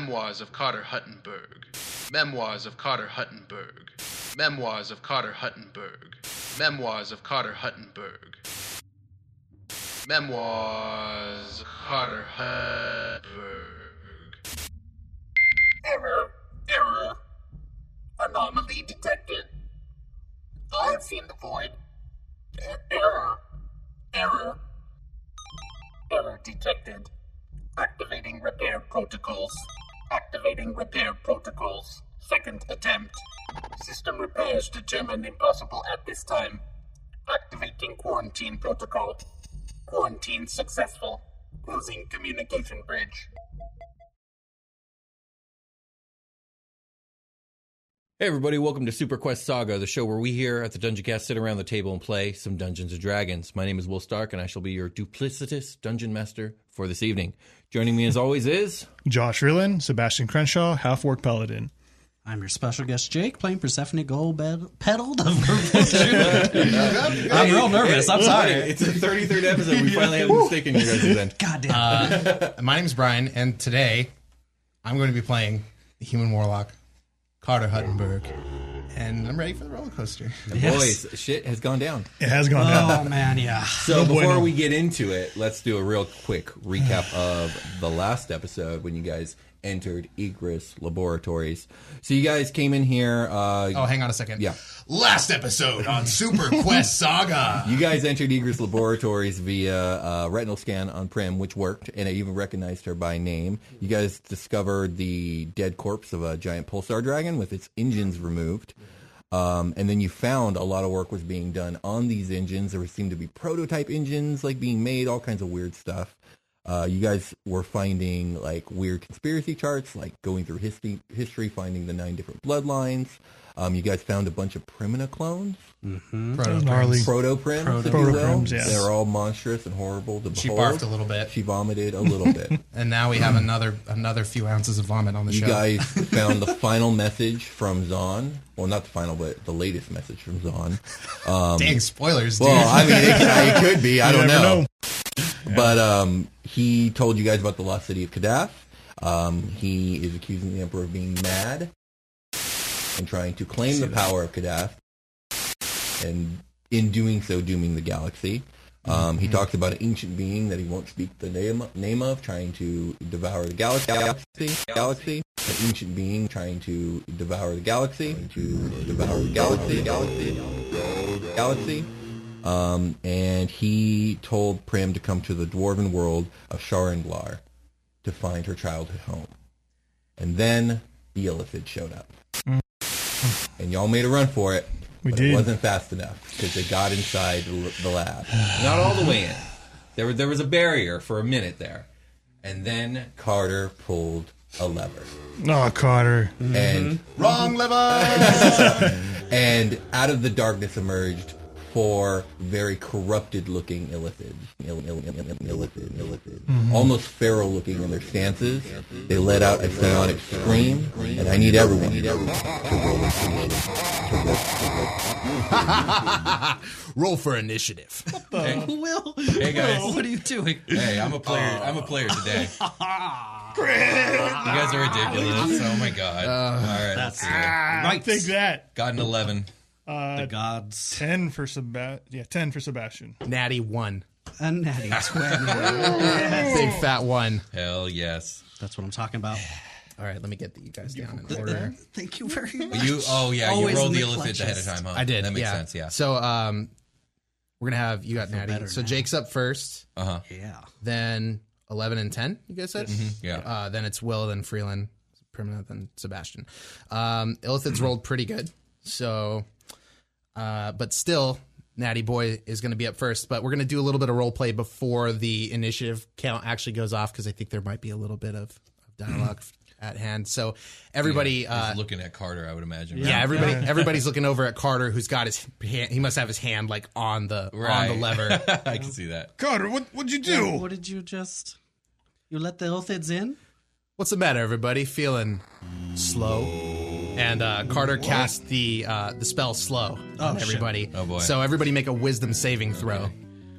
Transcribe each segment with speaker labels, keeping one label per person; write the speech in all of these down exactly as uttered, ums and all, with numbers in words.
Speaker 1: Memoirs of Carter Huttenberg. Memoirs of Carter Huttenberg. Memoirs of Carter Huttenberg. Memoirs of Carter Huttenberg. Memoirs of Carter Huttenberg.
Speaker 2: Error. Error. Anomaly detected. I have seen the void. Er- Error. Error. Error detected. Activating repair protocols. Activating repair protocols. Second attempt. System repairs determined impossible at this time. Activating quarantine protocol. Quarantine successful. Closing communication bridge.
Speaker 3: Hey everybody, welcome to Super Quest Saga, the show where we here at the Dungeon Cast sit around the table and play some Dungeons and Dragons. My name is Will Stark, and I shall be your duplicitous dungeon master for this evening. Joining me as always is...
Speaker 4: Josh Rillen, Sebastian Crenshaw, Half-Orc Paladin.
Speaker 5: I'm your special guest, Jake, playing Persephone Gold-Petaled of Purple. I'm real nervous, I'm sorry.
Speaker 3: It's the thirty-third episode, we finally have a mistake in your guys' end.
Speaker 5: God damn.
Speaker 6: Uh, my name's Brian, and today I'm going to be playing the Human Warlock, Carter Huttenberg, and I'm ready for the roller coaster.
Speaker 3: Yes. Boys, shit has gone down.
Speaker 4: It has gone down.
Speaker 5: Oh, man, yeah.
Speaker 3: So
Speaker 4: No
Speaker 3: before
Speaker 4: bueno.
Speaker 3: we get into it, let's do a real quick recap of the last episode when you guys entered Egris Laboratories. So you guys came in here. Uh,
Speaker 6: Oh, hang on a second.
Speaker 3: Yeah.
Speaker 6: Last episode on Super Quest Saga.
Speaker 3: You guys entered Egris Laboratories via uh, retinal scan on Prim, which worked, and I even recognized her by name. You guys discovered the dead corpse of a giant pulsar dragon with its engines removed. Um, and then you found a lot of work was being done on these engines. There seemed to be prototype engines like being made, all kinds of weird stuff. Uh, you guys were finding like weird conspiracy charts, like going through history, history, finding the nine different bloodlines. Um, you guys found a bunch of Primina clones,
Speaker 5: Mm-hmm.
Speaker 4: Gnarly.
Speaker 3: proto-prims, if you
Speaker 4: Proto-
Speaker 3: will.
Speaker 4: Proto-prims, yes.
Speaker 3: They're all monstrous and horrible to
Speaker 6: She
Speaker 3: behold.
Speaker 6: barfed a little bit,
Speaker 3: She vomited a little bit.
Speaker 6: and now we have another another few ounces of vomit on the
Speaker 3: You
Speaker 6: show.
Speaker 3: guys found the final message from Zahn. Well, not the final, but the latest message from Zahn. Um,
Speaker 6: Dang, spoilers, dude.
Speaker 3: well, I mean, it, it could be. I
Speaker 4: You
Speaker 3: don't
Speaker 4: never
Speaker 3: know.
Speaker 4: know.
Speaker 3: But um, he told you guys about the lost city of Kadath. Um, he is accusing the Emperor of being mad and trying to claim the power of Kadath, and in doing so, dooming the galaxy. Um, he talks about an ancient being that he won't speak the name name of, trying to devour the galaxy. Galaxy, galaxy. An ancient being trying to devour the galaxy. To devour the galaxy. Galaxy. Galaxy. Um, and he told Prim to come to the dwarven world of Sharanglar to find her childhood home. And then the Illithid showed up. And y'all made a run for it.
Speaker 4: We
Speaker 3: but
Speaker 4: did.
Speaker 3: It wasn't fast enough because they got inside the, the lab.
Speaker 7: Not all the way in. There, was- there was a barrier for a minute there.
Speaker 3: And then Carter pulled a lever.
Speaker 4: Oh, Carter.
Speaker 3: And
Speaker 6: Wrong lever.
Speaker 3: and out of the darkness emerged four very corrupted-looking illithids. Ill, Ill, Ill, Ill, illithid, illithid. Almost feral looking in their stances. They let out a psionic scream, and I need everyone to roll initiative. To roll, to roll.
Speaker 6: Roll for initiative.
Speaker 5: Will,
Speaker 7: Hey, guys.
Speaker 5: Will, what are you doing?
Speaker 7: Hey, I'm a player. I'm a player today. You guys are ridiculous. Oh my god. All right, let's see.
Speaker 5: Right.
Speaker 4: Take that.
Speaker 7: Got an eleven.
Speaker 4: Uh,
Speaker 5: The gods.
Speaker 4: ten for Seb. Yeah, ten for Sebastian.
Speaker 6: Natty one.
Speaker 5: A natty twenty.
Speaker 6: Big fat one.
Speaker 7: Hell yes.
Speaker 5: That's what I'm talking about.
Speaker 6: All right, let me get you guys down in order.
Speaker 5: Thank you very much.
Speaker 7: You. Oh yeah. You
Speaker 5: Always
Speaker 7: rolled the
Speaker 5: in the
Speaker 7: illithid ahead of
Speaker 5: clutches.
Speaker 7: time, huh?
Speaker 6: I did.
Speaker 7: That makes
Speaker 6: yeah.
Speaker 7: sense. Yeah.
Speaker 6: So um, we're gonna have you got Natty.
Speaker 5: better
Speaker 6: So
Speaker 5: now.
Speaker 6: Jake's up first,
Speaker 7: Uh huh.
Speaker 5: Yeah.
Speaker 6: then eleven and ten. You guys said.
Speaker 7: Yeah.
Speaker 6: Uh, then it's Will, then Freeland, Primina, then Sebastian. Um, Illithid's rolled pretty good. So, uh, but still, Natty Boy is going to be up first. But we're going to do a little bit of role play before the initiative count actually goes off because I think there might be a little bit of, of dialogue at hand. So everybody,
Speaker 7: He's
Speaker 6: uh,
Speaker 7: looking at Carter, I would imagine.
Speaker 6: yeah, everybody,
Speaker 4: Yeah.
Speaker 6: everybody's looking over at Carter, who's got his hand. He must have his hand like on the
Speaker 7: Right.
Speaker 6: on the lever.
Speaker 7: I can see that.
Speaker 4: Carter, what what'd you do?
Speaker 5: What did you just... You let the illithids in?
Speaker 6: What's the matter, everybody? Feeling slow? And uh, Carter cast the uh, the spell slow on
Speaker 5: Oh, shit.
Speaker 6: everybody.
Speaker 7: Oh, boy.
Speaker 6: So everybody make a wisdom saving throw.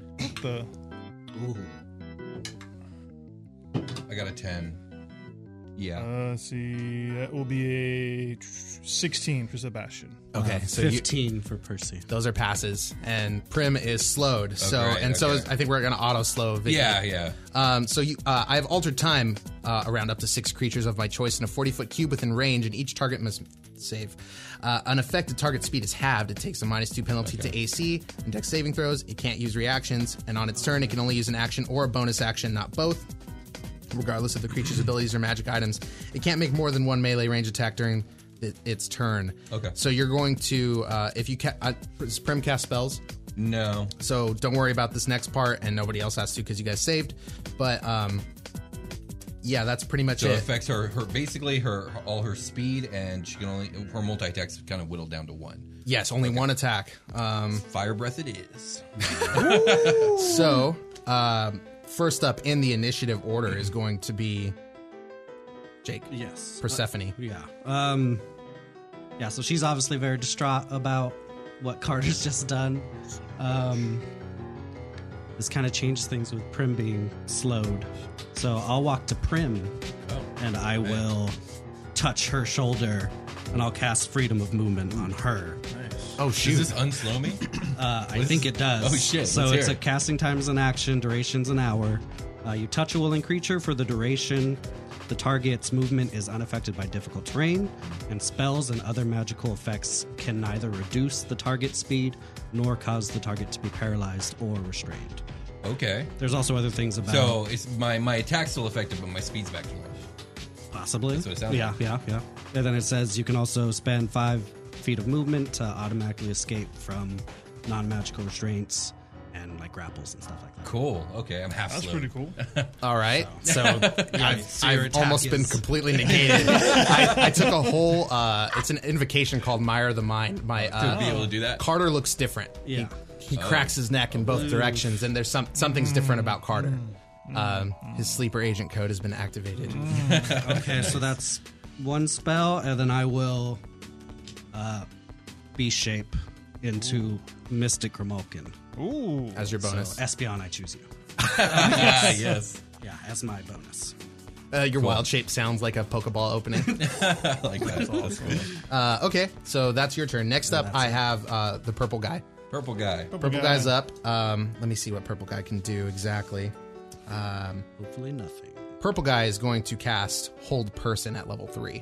Speaker 4: The
Speaker 5: Ooh.
Speaker 7: I got a ten. Yeah.
Speaker 4: Uh, let's see. That will be a sixteen for Sebastian.
Speaker 6: Okay, so you,
Speaker 5: fifteen for Percy.
Speaker 6: those are passes, and Prim is slowed. So
Speaker 7: great,
Speaker 6: and so
Speaker 7: okay.
Speaker 6: is, I think we're gonna auto slow. Vicky.
Speaker 7: yeah, yeah.
Speaker 6: Um, so you, uh, I have altered time uh, around up to six creatures of my choice in a forty-foot cube within range, and each target must save. Uh, unaffected target speed is halved. It takes a minus two penalty to A C and dex saving throws. It can't use reactions, and on its turn, it can only use an action or a bonus action, not both, regardless of the creature's abilities or magic items. It can't make more than one melee range attack during it, its turn.
Speaker 7: Okay.
Speaker 6: So you're going to, uh, if you ca- uh, does Prim cast spells,
Speaker 7: No.
Speaker 6: so don't worry about this next part, and nobody else has to because you guys saved. But um, yeah, that's pretty much
Speaker 7: So it
Speaker 6: it.
Speaker 7: affects her, her basically her all her speed, and she can only her multi attacks kind of whittled down to one.
Speaker 6: Yes, only one attack. Um,
Speaker 7: Fire breath it is.
Speaker 6: so um, first up in the initiative order is going to be Jake.
Speaker 5: Yes.
Speaker 6: Persephone.
Speaker 5: Yeah. Um, yeah, so she's obviously very distraught about what Carter's just done. Um, this kind of changes things with Prim being slowed. So I'll walk to Prim,
Speaker 7: Oh.
Speaker 5: and I will touch her shoulder, and I'll cast Freedom of Movement on her.
Speaker 6: Oh
Speaker 7: Does
Speaker 6: shoot!
Speaker 7: this unslow me?
Speaker 5: Uh, I think it does.
Speaker 7: Oh, shit,
Speaker 5: So
Speaker 7: let's
Speaker 5: it's
Speaker 7: hear
Speaker 5: a
Speaker 7: it.
Speaker 5: casting time is an action, duration's an hour. Uh, you touch a willing creature for the duration. The target's movement is unaffected by difficult terrain, and spells and other magical effects can neither reduce the target's speed nor cause the target to be paralyzed or restrained.
Speaker 7: Okay.
Speaker 5: There's also other things about
Speaker 7: So it's my my attack's still effective, but my speed's back to normal.
Speaker 5: possibly.
Speaker 7: That's what it sounds
Speaker 5: yeah,
Speaker 7: like.
Speaker 5: yeah, yeah. And then it says you can also spend five feet of movement to automatically escape from non-magical restraints and like grapples and stuff like that.
Speaker 7: Cool. Okay, I'm half
Speaker 4: That's
Speaker 7: slow.
Speaker 4: pretty cool.
Speaker 6: All right, so I've,
Speaker 5: so your
Speaker 6: I've
Speaker 5: attack
Speaker 6: almost been
Speaker 5: is-
Speaker 6: completely negated. I, I took a whole. Uh, it's an invocation called Mire the Mind. My uh,
Speaker 7: To be able to do that?
Speaker 6: Carter looks different.
Speaker 5: Yeah.
Speaker 6: He, he cracks his neck in both directions, and there's some something's different about Carter. Um, his sleeper agent code has been activated.
Speaker 5: Okay, so that's one spell, and then I will uh, beast shape into Mystic Gromulkin.
Speaker 4: Ooh.
Speaker 6: As your bonus.
Speaker 5: So Espion, I choose you.
Speaker 7: Ah, yes.
Speaker 5: Yeah, as my bonus.
Speaker 6: Uh, your wild shape sounds like a Pokeball opening.
Speaker 7: I like that. Awesome.
Speaker 6: uh, okay, so that's your turn. Next up,
Speaker 5: that's
Speaker 6: I
Speaker 5: it.
Speaker 6: have uh, the purple guy.
Speaker 7: Purple guy.
Speaker 6: Purple
Speaker 4: guy.
Speaker 6: guy's up. Um, let me see what purple guy can do exactly. Um,
Speaker 5: Hopefully nothing.
Speaker 6: purple guy is going to cast Hold Person at level three.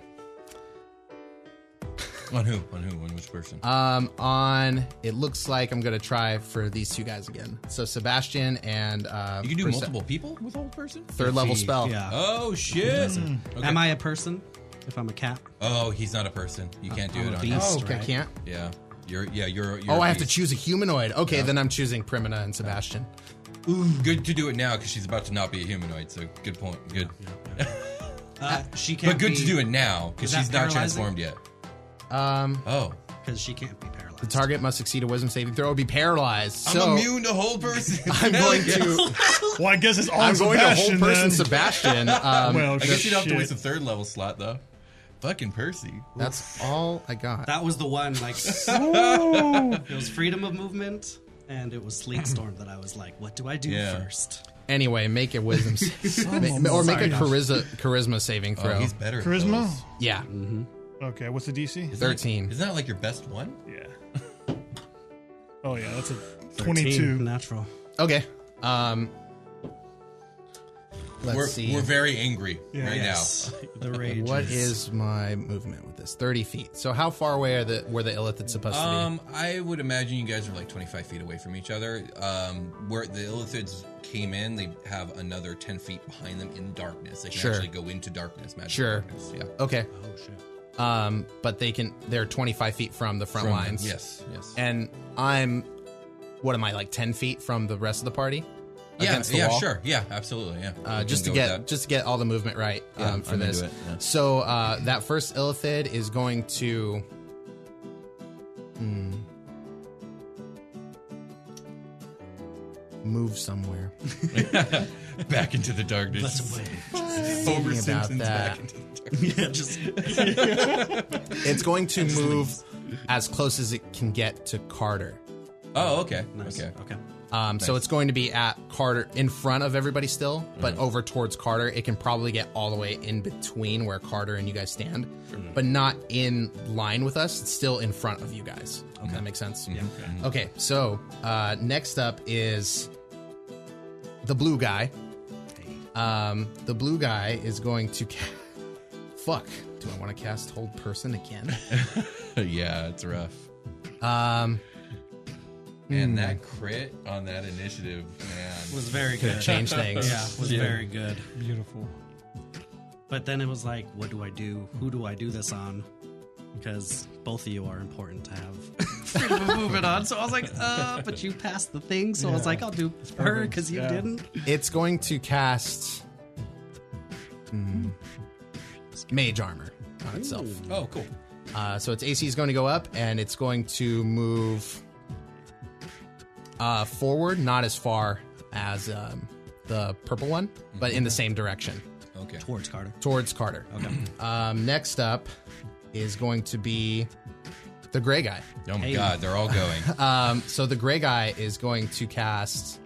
Speaker 7: On who? On who? On which person?
Speaker 6: Um, on it looks like I'm gonna try for these two guys again. So Sebastian and uh,
Speaker 7: you can do
Speaker 6: Perse-
Speaker 7: multiple people with old person?
Speaker 6: third level spell.
Speaker 5: Yeah.
Speaker 7: Oh, shit. Okay.
Speaker 5: Am I a person? If I'm a cat?
Speaker 7: Oh, he's not a person. You can't do
Speaker 5: I'm
Speaker 7: it
Speaker 5: a
Speaker 7: on
Speaker 5: beast.
Speaker 7: him.
Speaker 6: Oh, okay,
Speaker 5: right?
Speaker 6: can't.
Speaker 7: Yeah. You're, yeah, you're, you're
Speaker 6: Oh,
Speaker 7: a
Speaker 6: I have to
Speaker 7: beast.
Speaker 6: choose a humanoid. Okay, then I'm choosing Primina and Sebastian.
Speaker 7: Good to do it now because she's about to not be a humanoid. So good point. Good.
Speaker 5: Uh, she can't
Speaker 7: But good
Speaker 5: be,
Speaker 7: to do it now because
Speaker 5: Is that
Speaker 7: she's not
Speaker 5: paralyzing?
Speaker 7: transformed yet.
Speaker 6: Um,
Speaker 7: Oh.
Speaker 5: Because she can't be paralyzed.
Speaker 6: the target must succeed a Wisdom saving throw or be paralyzed. So
Speaker 7: I'm immune to whole person.
Speaker 6: I'm going to.
Speaker 4: Well, I guess it's all
Speaker 6: I'm going to
Speaker 4: Sebastian,
Speaker 6: hold person
Speaker 4: then.
Speaker 6: Sebastian. Um,
Speaker 4: Well,
Speaker 7: I guess you don't have to
Speaker 4: shit.
Speaker 7: waste a third level slot though. Fucking Percy.
Speaker 6: that's all I got.
Speaker 5: That was the one, like, it was freedom of movement, and it was Sleet Storm that I was like, what do I do
Speaker 7: Yeah.
Speaker 5: first?
Speaker 6: Anyway, make a wisdom ma- or make a charisma charisma saving throw.
Speaker 7: Oh, he's better. at
Speaker 4: Charisma?
Speaker 7: those.
Speaker 6: yeah,
Speaker 4: Okay, what's the D C?
Speaker 6: thirteen.
Speaker 7: Isn't that like your best one?
Speaker 4: Yeah. Oh, yeah, that's a
Speaker 5: thirteen,
Speaker 4: twenty-two.
Speaker 5: Natural.
Speaker 6: Okay. Um, let's
Speaker 7: we're,
Speaker 6: see.
Speaker 7: we're very angry
Speaker 4: Yeah.
Speaker 7: right
Speaker 5: Yes. The rage.
Speaker 6: What is my movement with this? Thirty feet. So how far away are the were the Illithid supposed
Speaker 7: now.
Speaker 6: to
Speaker 7: Um, I would imagine you guys are like twenty-five feet away from each other. Um, where the Illithids came in, they have another ten feet behind them in darkness. They can
Speaker 6: Sure.
Speaker 7: actually go into darkness. Magic
Speaker 6: Sure.
Speaker 7: darkness. Yeah.
Speaker 6: be? Okay.
Speaker 5: Oh, shit.
Speaker 6: Um, but they can. They're twenty-five feet from the front
Speaker 7: From-
Speaker 6: lines.
Speaker 7: Yes. Yes.
Speaker 6: And I'm. What am I like? Ten feet from the rest of the party.
Speaker 7: yeah.
Speaker 6: Against the
Speaker 7: Yeah.
Speaker 6: wall?
Speaker 7: Sure. Yeah. Absolutely. Yeah.
Speaker 6: Uh,
Speaker 7: We
Speaker 6: just to
Speaker 7: can go with
Speaker 6: get
Speaker 7: that.
Speaker 6: just to get all the movement right
Speaker 7: Yeah,
Speaker 6: um, for
Speaker 7: I'm
Speaker 6: this.
Speaker 7: into it, yeah.
Speaker 6: So uh, that first Illithid is going to. Hmm, move somewhere.
Speaker 7: back into the darkness.
Speaker 5: Let's wait.
Speaker 7: Homer
Speaker 6: Thinking about
Speaker 7: Simpson's
Speaker 6: that.
Speaker 7: back into the darkness.
Speaker 5: Yeah, just
Speaker 6: It's going to move as close as it can get to Carter.
Speaker 7: Oh, okay.
Speaker 5: nice.
Speaker 7: Okay.
Speaker 5: Okay.
Speaker 6: Um, So it's going to be at Carter, in front of everybody still, but over towards Carter. It can probably get all the way in between where Carter and you guys stand, but not in line with us. It's still in front of you guys. Okay. That makes sense? Yeah. Okay, so uh, next up is the blue guy. Um, the blue guy is going to... Ca- Fuck. Do I want to cast Hold Person again?
Speaker 7: Yeah, it's rough.
Speaker 6: Um...
Speaker 7: And that crit on that initiative, man.
Speaker 5: was very good.
Speaker 6: Change things.
Speaker 5: Yeah, was
Speaker 7: Yeah.
Speaker 5: very good.
Speaker 4: Beautiful.
Speaker 5: But then it was like, what do I do? Who do I do this on? Because both of you are important to have freedom of movement on. So I was like, uh, but you passed the thing. So I was like, I'll do her because you
Speaker 4: Yeah.
Speaker 5: didn't.
Speaker 6: It's going to cast mm, Mage Armor on itself.
Speaker 7: Oh, cool.
Speaker 6: Uh, so its A C is going to go up, and it's going to move uh, forward, not as far as um, the purple one, but in the same direction,
Speaker 7: Okay.
Speaker 5: Towards Carter.
Speaker 6: towards Carter. Okay. Um, next up is going to be the gray guy.
Speaker 7: Oh my
Speaker 5: Hey.
Speaker 7: god, they're all going.
Speaker 6: Um, so the gray guy is going to cast.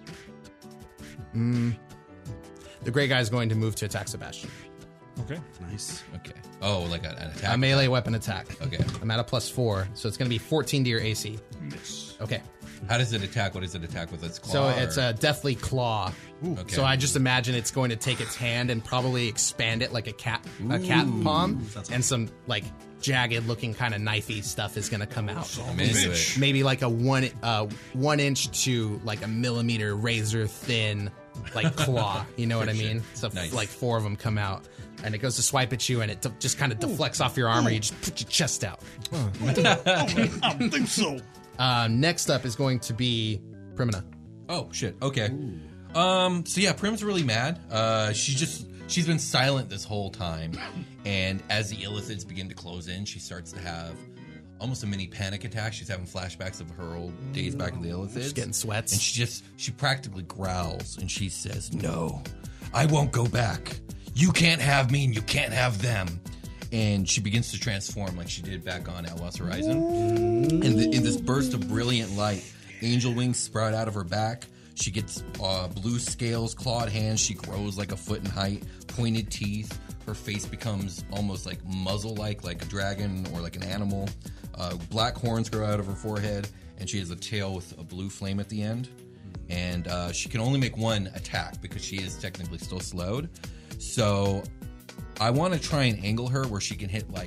Speaker 6: Mm, the gray guy is going to move to attack Sebastian.
Speaker 4: Okay.
Speaker 5: Nice.
Speaker 7: Okay. Oh, like a, an attack.
Speaker 6: A melee weapon attack.
Speaker 7: Okay.
Speaker 6: I'm at a plus four, so it's going to be fourteen to your A C.
Speaker 4: Miss.
Speaker 6: Okay.
Speaker 7: How does it attack? What does it attack with its claw?
Speaker 6: So it's
Speaker 7: or-
Speaker 6: a deathly claw.
Speaker 7: Okay.
Speaker 6: So I just imagine it's going to take its hand and probably expand it like a cat, a cat palm, and some like jagged looking kind of knifey stuff is going to come out.
Speaker 7: I'm into it.
Speaker 6: Maybe like a one uh, one inch to like a millimeter razor thin like claw. You know what I mean? So
Speaker 7: Nice.
Speaker 6: like four of them come out, and it goes to swipe at you, and it d- just kind of deflects off your armor. You just put your chest out.
Speaker 4: I don't think so.
Speaker 6: Uh, next up is going to be Primina.
Speaker 7: Oh shit. Okay. Um. So yeah, Prim's really mad. Uh. She just she's been silent this whole time, and as the illithids begin to close in, she starts to have almost a mini panic attack. She's having flashbacks of her old days back in the illithids.
Speaker 6: She's getting sweats.
Speaker 7: And she just she practically growls and she says, "No, I won't go back. You can't have me, and you can't have them." And she begins to transform like she did back on Outlaws Horizon. And the, in this burst of brilliant light, angel wings sprout out of her back. She gets uh, blue scales, clawed hands. She grows like a foot in height, pointed teeth. Her face becomes almost like muzzle-like, like a dragon or like an animal. Uh, black horns grow out of her forehead, and she has a tail with a blue flame at the end. And uh, she can only make one attack because she is technically still slowed. So I want to try and angle her where she can hit like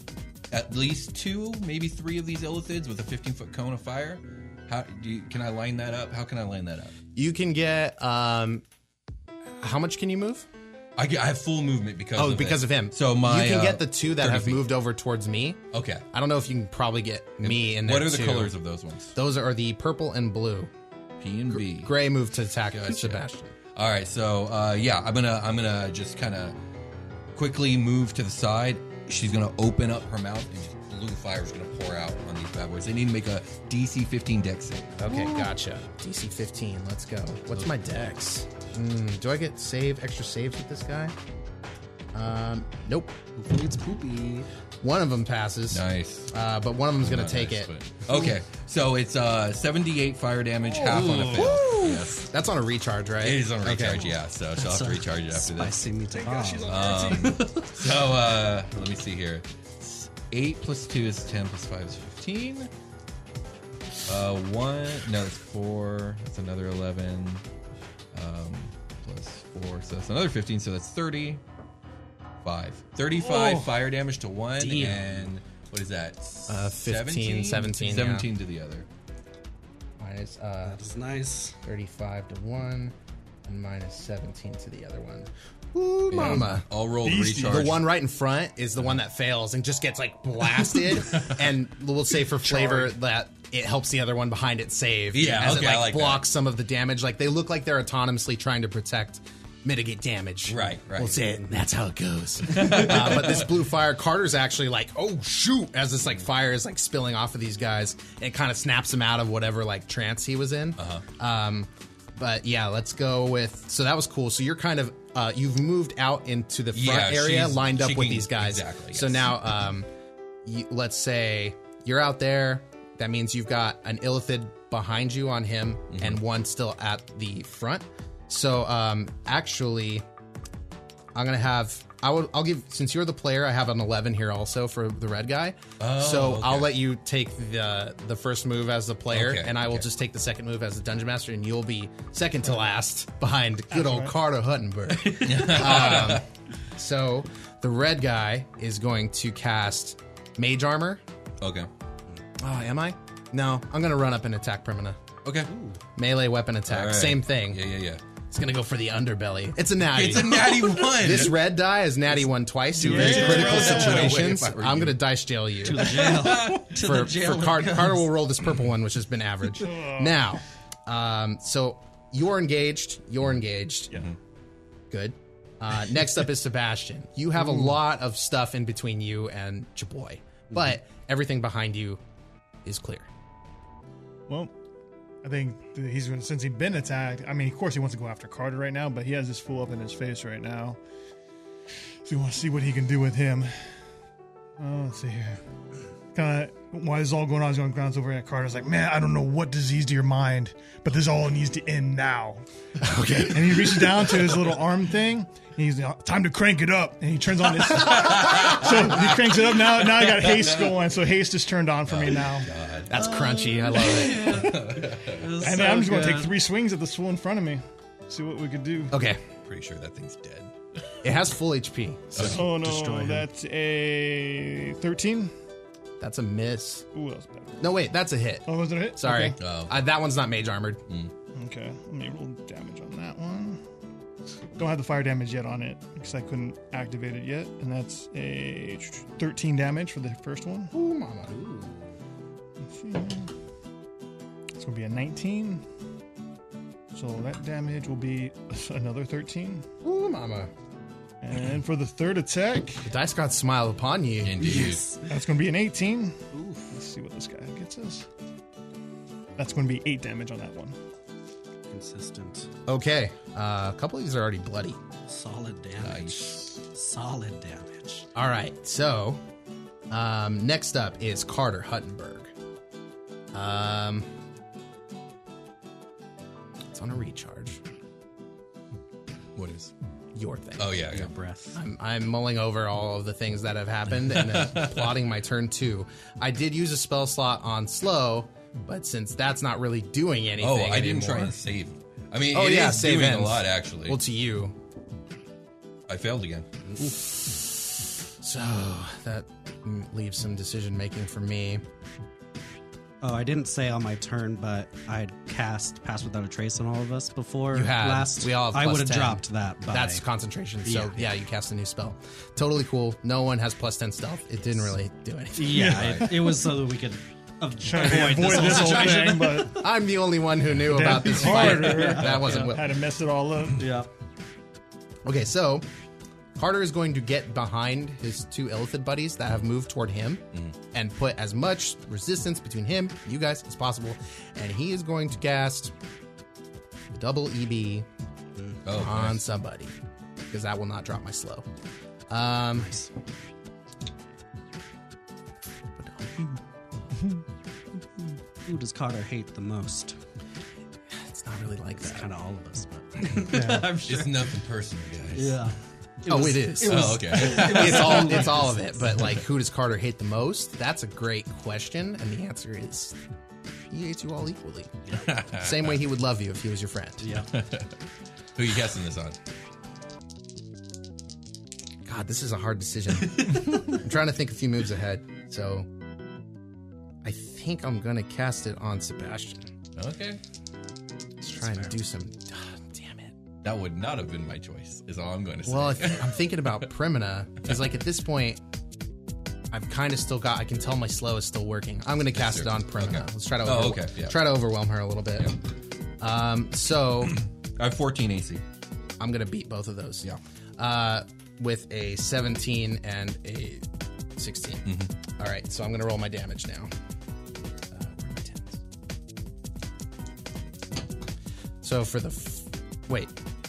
Speaker 7: at least two, maybe three of these illithids with a fifteen-foot cone of fire. How do you, can I line that up? How can I line that up?
Speaker 6: You can get um, how much can you move?
Speaker 7: I, get, I have full movement because
Speaker 6: Oh,
Speaker 7: of
Speaker 6: because
Speaker 7: it.
Speaker 6: of him.
Speaker 7: So my
Speaker 6: you can
Speaker 7: uh,
Speaker 6: get the two that
Speaker 7: thirty
Speaker 6: have
Speaker 7: feet.
Speaker 6: moved over towards me.
Speaker 7: Okay.
Speaker 6: I don't know if you can probably get me in there.
Speaker 7: What are the
Speaker 6: too.
Speaker 7: colors of those ones?
Speaker 6: Those are the purple and blue.
Speaker 7: P and B.
Speaker 6: Gray moved to attack
Speaker 7: Gotcha.
Speaker 6: Sebastian.
Speaker 7: All right, so uh, yeah, I'm gonna I'm gonna just kind of quickly move to the side. She's gonna open up her mouth and just blue fire is gonna pour out on these bad boys. They need to make a D C fifteen dex save.
Speaker 6: Okay, gotcha. D C fifteen. Let's go. What's my dex? Mm, do I get save extra saves with this guy? Um, nope.
Speaker 5: Hopefully it's poopy.
Speaker 6: One of them passes.
Speaker 7: Nice.
Speaker 6: Uh, but one of them's gonna
Speaker 7: Not
Speaker 6: take
Speaker 7: nice,
Speaker 6: it.
Speaker 7: but- Okay, so it's uh, seventy-eight fire damage, half on a fail. Yes.
Speaker 6: That's on a recharge, right?
Speaker 7: It is on a
Speaker 6: Okay.
Speaker 7: recharge, yeah. So she'll have to recharge it after this.
Speaker 5: Spicy meatball.
Speaker 7: Um, so uh, let me see here. It's eight plus two is ten plus five is fifteen. Uh, one, no, it's four. That's another eleven. Um, plus four, so that's another fifteen. So that's thirty. Five. Thirty-five
Speaker 4: Oh.
Speaker 7: fire damage to one,
Speaker 5: Damn.
Speaker 7: and what is that?
Speaker 6: Uh, fifteen, seventeen, yeah.
Speaker 7: seventeen to the other.
Speaker 6: Minus uh,
Speaker 5: That's nice.
Speaker 6: thirty-five to one, and minus seventeen to the other one. Ooh, mama.
Speaker 7: I'll roll the
Speaker 4: Beastie.
Speaker 7: recharge.
Speaker 6: The one right in front is the one that fails and just gets like blasted. And we'll say for flavor that it helps the other one behind it save.
Speaker 7: Yeah,
Speaker 6: as
Speaker 7: okay,
Speaker 6: it
Speaker 7: I
Speaker 6: like,
Speaker 7: like
Speaker 6: blocks some of the damage. Like they look like they're autonomously trying to protect, mitigate damage.
Speaker 7: Right, right.
Speaker 6: We'll say it. That's how it goes. uh, but this blue fire, Carter's actually like, oh shoot, as this like fire is like spilling off of these guys. It kind of snaps him out of whatever like trance he was in. Uh-huh. Um, but yeah, let's go with. So that was cool. So you're kind of uh, you've moved out into the front
Speaker 7: Yeah,
Speaker 6: area,
Speaker 7: she's-
Speaker 6: lined up
Speaker 7: she
Speaker 6: with
Speaker 7: can-
Speaker 6: these guys.
Speaker 7: exactly,
Speaker 6: So
Speaker 7: yes.
Speaker 6: now, um, you, let's say you're out there. That means you've got an illithid behind you on him
Speaker 7: Mm-hmm.
Speaker 6: and one still at the front. So um, actually, I'm gonna have. I will. I'll give since you're the player. I have an eleven here also for the red guy.
Speaker 7: Oh,
Speaker 6: so
Speaker 7: okay.
Speaker 6: I'll let you take the the first move as the player,
Speaker 7: Okay,
Speaker 6: and I will
Speaker 7: okay.
Speaker 6: just take the second move as the dungeon master, and you'll be second to last behind good old Carter Huttenberg. um, so the red guy is going to cast Mage Armor.
Speaker 7: Okay.
Speaker 6: Oh, am I? No, I'm gonna run up and attack Primina.
Speaker 7: Okay.
Speaker 6: Melee weapon attack,
Speaker 7: All right.
Speaker 6: same thing.
Speaker 7: Yeah, yeah, yeah.
Speaker 6: It's gonna go for the underbelly. It's a natty.
Speaker 7: It's a natty one.
Speaker 6: This red die is natty one twice in
Speaker 4: Yeah.
Speaker 6: very critical
Speaker 7: Yeah.
Speaker 6: situations.
Speaker 7: If I were
Speaker 6: I'm
Speaker 7: you.
Speaker 6: gonna dice jail you.
Speaker 5: To the jail. to
Speaker 6: for,
Speaker 5: the jail.
Speaker 6: for Car-
Speaker 5: it
Speaker 6: Carter
Speaker 5: comes.
Speaker 6: will roll this purple one, which has been average. Now, um, so you're engaged. You're engaged.
Speaker 4: Yeah.
Speaker 6: Good. Uh, next up is Sebastian. You have a lot of stuff in between you and Chaboy, but everything behind you is clear.
Speaker 4: Well, I think that he's going to, since he's been attacked, I mean, of course he wants to go after Carter right now, but he has this fool up in his face right now. So you want to see what he can do with him. Oh, let's see here. Kind of, while this is all going on, he's going to glance over at Carter's like, man, I don't know what disease to your mind, but this all needs to end now.
Speaker 6: Okay.
Speaker 4: And he reaches down to his little arm thing. And he's like, time to crank it up. And he turns on this. So he cranks it up. Now Now I got haste going. So haste is turned on for me now.
Speaker 6: That's crunchy. I love it.
Speaker 4: And then I'm just going to take three swings at the fool in front of me. See what we could do.
Speaker 6: Okay.
Speaker 7: Pretty sure that thing's dead.
Speaker 6: It has full H P. So
Speaker 4: Oh
Speaker 5: Destroy
Speaker 4: no,
Speaker 5: him.
Speaker 4: that's a thirteen.
Speaker 6: that's a miss.
Speaker 4: Ooh, that was bad.
Speaker 6: No, wait. That's a hit.
Speaker 4: Oh, was it a hit?
Speaker 6: Sorry.
Speaker 4: Okay.
Speaker 7: Oh.
Speaker 6: Uh, that one's not mage armored.
Speaker 4: Okay, let me roll damage on that one. Don't have the fire damage yet on it because I couldn't activate it yet, and that's a thirteen damage for the first one.
Speaker 6: Ooh, mama.
Speaker 4: Let's see. It's gonna be a nineteen. So that damage will be another thirteen.
Speaker 6: Ooh, mama.
Speaker 4: And for the third attack,
Speaker 6: The dice god smile upon you.
Speaker 7: Indeed.
Speaker 4: that's gonna be an eighteen. Let's see what this guy gets us. That's gonna be eight damage on that one.
Speaker 5: Consistent.
Speaker 6: Okay. Uh, a couple of these are already bloody.
Speaker 5: Solid damage. Solid damage.
Speaker 6: All right. So, um, next up is Carter Huttenberg. Um, it's on a recharge.
Speaker 7: What is?
Speaker 6: Your thing.
Speaker 7: Oh, yeah, yeah.
Speaker 5: Your breath.
Speaker 6: I'm, I'm mulling over all of the things that have happened and uh, plotting my turn two. I did use a spell slot on slow, but since that's not really doing anything
Speaker 7: Oh, I didn't try
Speaker 6: anymore-
Speaker 7: and save. I mean,
Speaker 6: Oh,
Speaker 7: it
Speaker 6: yeah,
Speaker 7: is
Speaker 6: save
Speaker 7: doing
Speaker 6: ends.
Speaker 7: a lot, actually.
Speaker 6: Well, to you.
Speaker 7: I failed again.
Speaker 6: So that mm, leaves some decision making for me.
Speaker 5: Oh, I didn't say on my turn, but I had cast Pass Without a Trace on all of us before.
Speaker 6: You had.
Speaker 5: Last.
Speaker 6: We all have
Speaker 5: I
Speaker 6: plus
Speaker 5: would have
Speaker 6: ten.
Speaker 5: dropped that. By,
Speaker 6: That's concentration. So, yeah.
Speaker 5: Yeah.
Speaker 6: you cast a new spell. Totally cool. No one has plus ten stealth. It didn't really do anything.
Speaker 5: yeah. It, it was so that we could av-
Speaker 4: Trying to
Speaker 5: avoid,
Speaker 4: avoid
Speaker 5: this
Speaker 4: this
Speaker 5: whole
Speaker 4: whole
Speaker 5: situation.
Speaker 4: thing, but
Speaker 6: I'm the only one who knew about this fight.
Speaker 4: Carter
Speaker 6: That wasn't Will.
Speaker 4: had to mess it all up.
Speaker 5: Yeah.
Speaker 6: Okay, so Carter is going to get behind his two Illithid buddies that have moved toward him and put as much resistance between him, you guys, as possible. And he is going to cast double E B
Speaker 7: Oh,
Speaker 6: on
Speaker 7: nice.
Speaker 6: somebody because that will not drop my slow. Um,
Speaker 5: Who does Carter hate the most?
Speaker 6: it's not really like that.
Speaker 5: Kind of all of us, but I'm sure.
Speaker 7: It's nothing personal, guys.
Speaker 5: Yeah.
Speaker 6: oh,
Speaker 5: was-
Speaker 6: it is.
Speaker 7: Oh, okay.
Speaker 6: it's all it's all of it. But like, who does Carter hate the most? That's a great question, and the answer is he hates you all equally. Same way he would love you if he was your friend.
Speaker 5: Yeah.
Speaker 7: Who are you casting this on?
Speaker 6: God, this is a hard decision. I'm trying to think a few moves ahead, so I think I'm gonna cast it on Sebastian.
Speaker 7: Okay.
Speaker 6: Let's try and do some. ah, damn it.
Speaker 7: That would not have been my choice, is all I'm going to say.
Speaker 6: Well, if, I'm thinking about Primina because, like, at this point, I've kind of still got. I can tell my slow is still working. I'm gonna cast it on Primina.
Speaker 7: Okay.
Speaker 6: Let's try to.
Speaker 7: Oh,
Speaker 6: over-
Speaker 7: okay, yeah.
Speaker 6: Try to overwhelm her a little bit. Um, so
Speaker 7: I have fourteen A C.
Speaker 6: I'm gonna beat both of those.
Speaker 7: Yeah.
Speaker 6: Uh, with a seventeen and a sixteen.
Speaker 7: Mm-hmm.
Speaker 6: All right, so I'm gonna roll my damage now. Uh, where are my tens? So for the f- wait,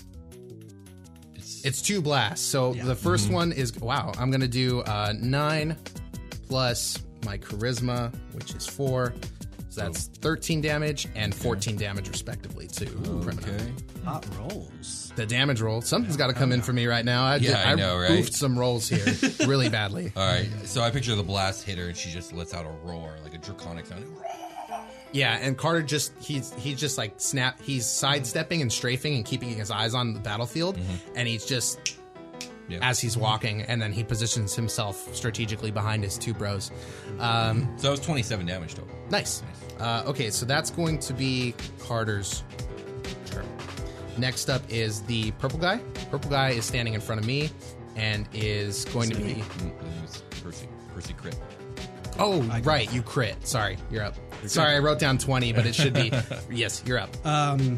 Speaker 7: It's,
Speaker 6: it's two blasts. So the 1st one is wow. I'm gonna do uh, nine plus my charisma, which is four. So that's thirteen damage and fourteen damage, respectively, to Primina.
Speaker 7: Okay.
Speaker 5: Hot rolls.
Speaker 6: The damage roll. Something's got to come in for me right now. I,
Speaker 7: Yeah,
Speaker 6: did,
Speaker 7: I know, right?
Speaker 6: goofed some rolls here really badly.
Speaker 7: All right. So I picture the blast hit her, and she just lets out a roar, like a draconic sound.
Speaker 6: Yeah, and Carter just he's he's just like snap. He's sidestepping and strafing and keeping his eyes on the battlefield, and he's just
Speaker 7: Yeah.
Speaker 6: as he's walking, and then he positions himself strategically behind his two bros. Um,
Speaker 7: So that was twenty-seven damage total.
Speaker 6: nice. Uh, okay, so that's going to be Carter's turn. Next up is the purple guy. Purple guy is standing in front of me and is going to be.
Speaker 7: Mm, it was Percy. Percy crit.
Speaker 6: Oh, right, you crit. Sorry, you're up. Sorry, I wrote down twenty, but it should be. Yes, you're up.
Speaker 5: Um,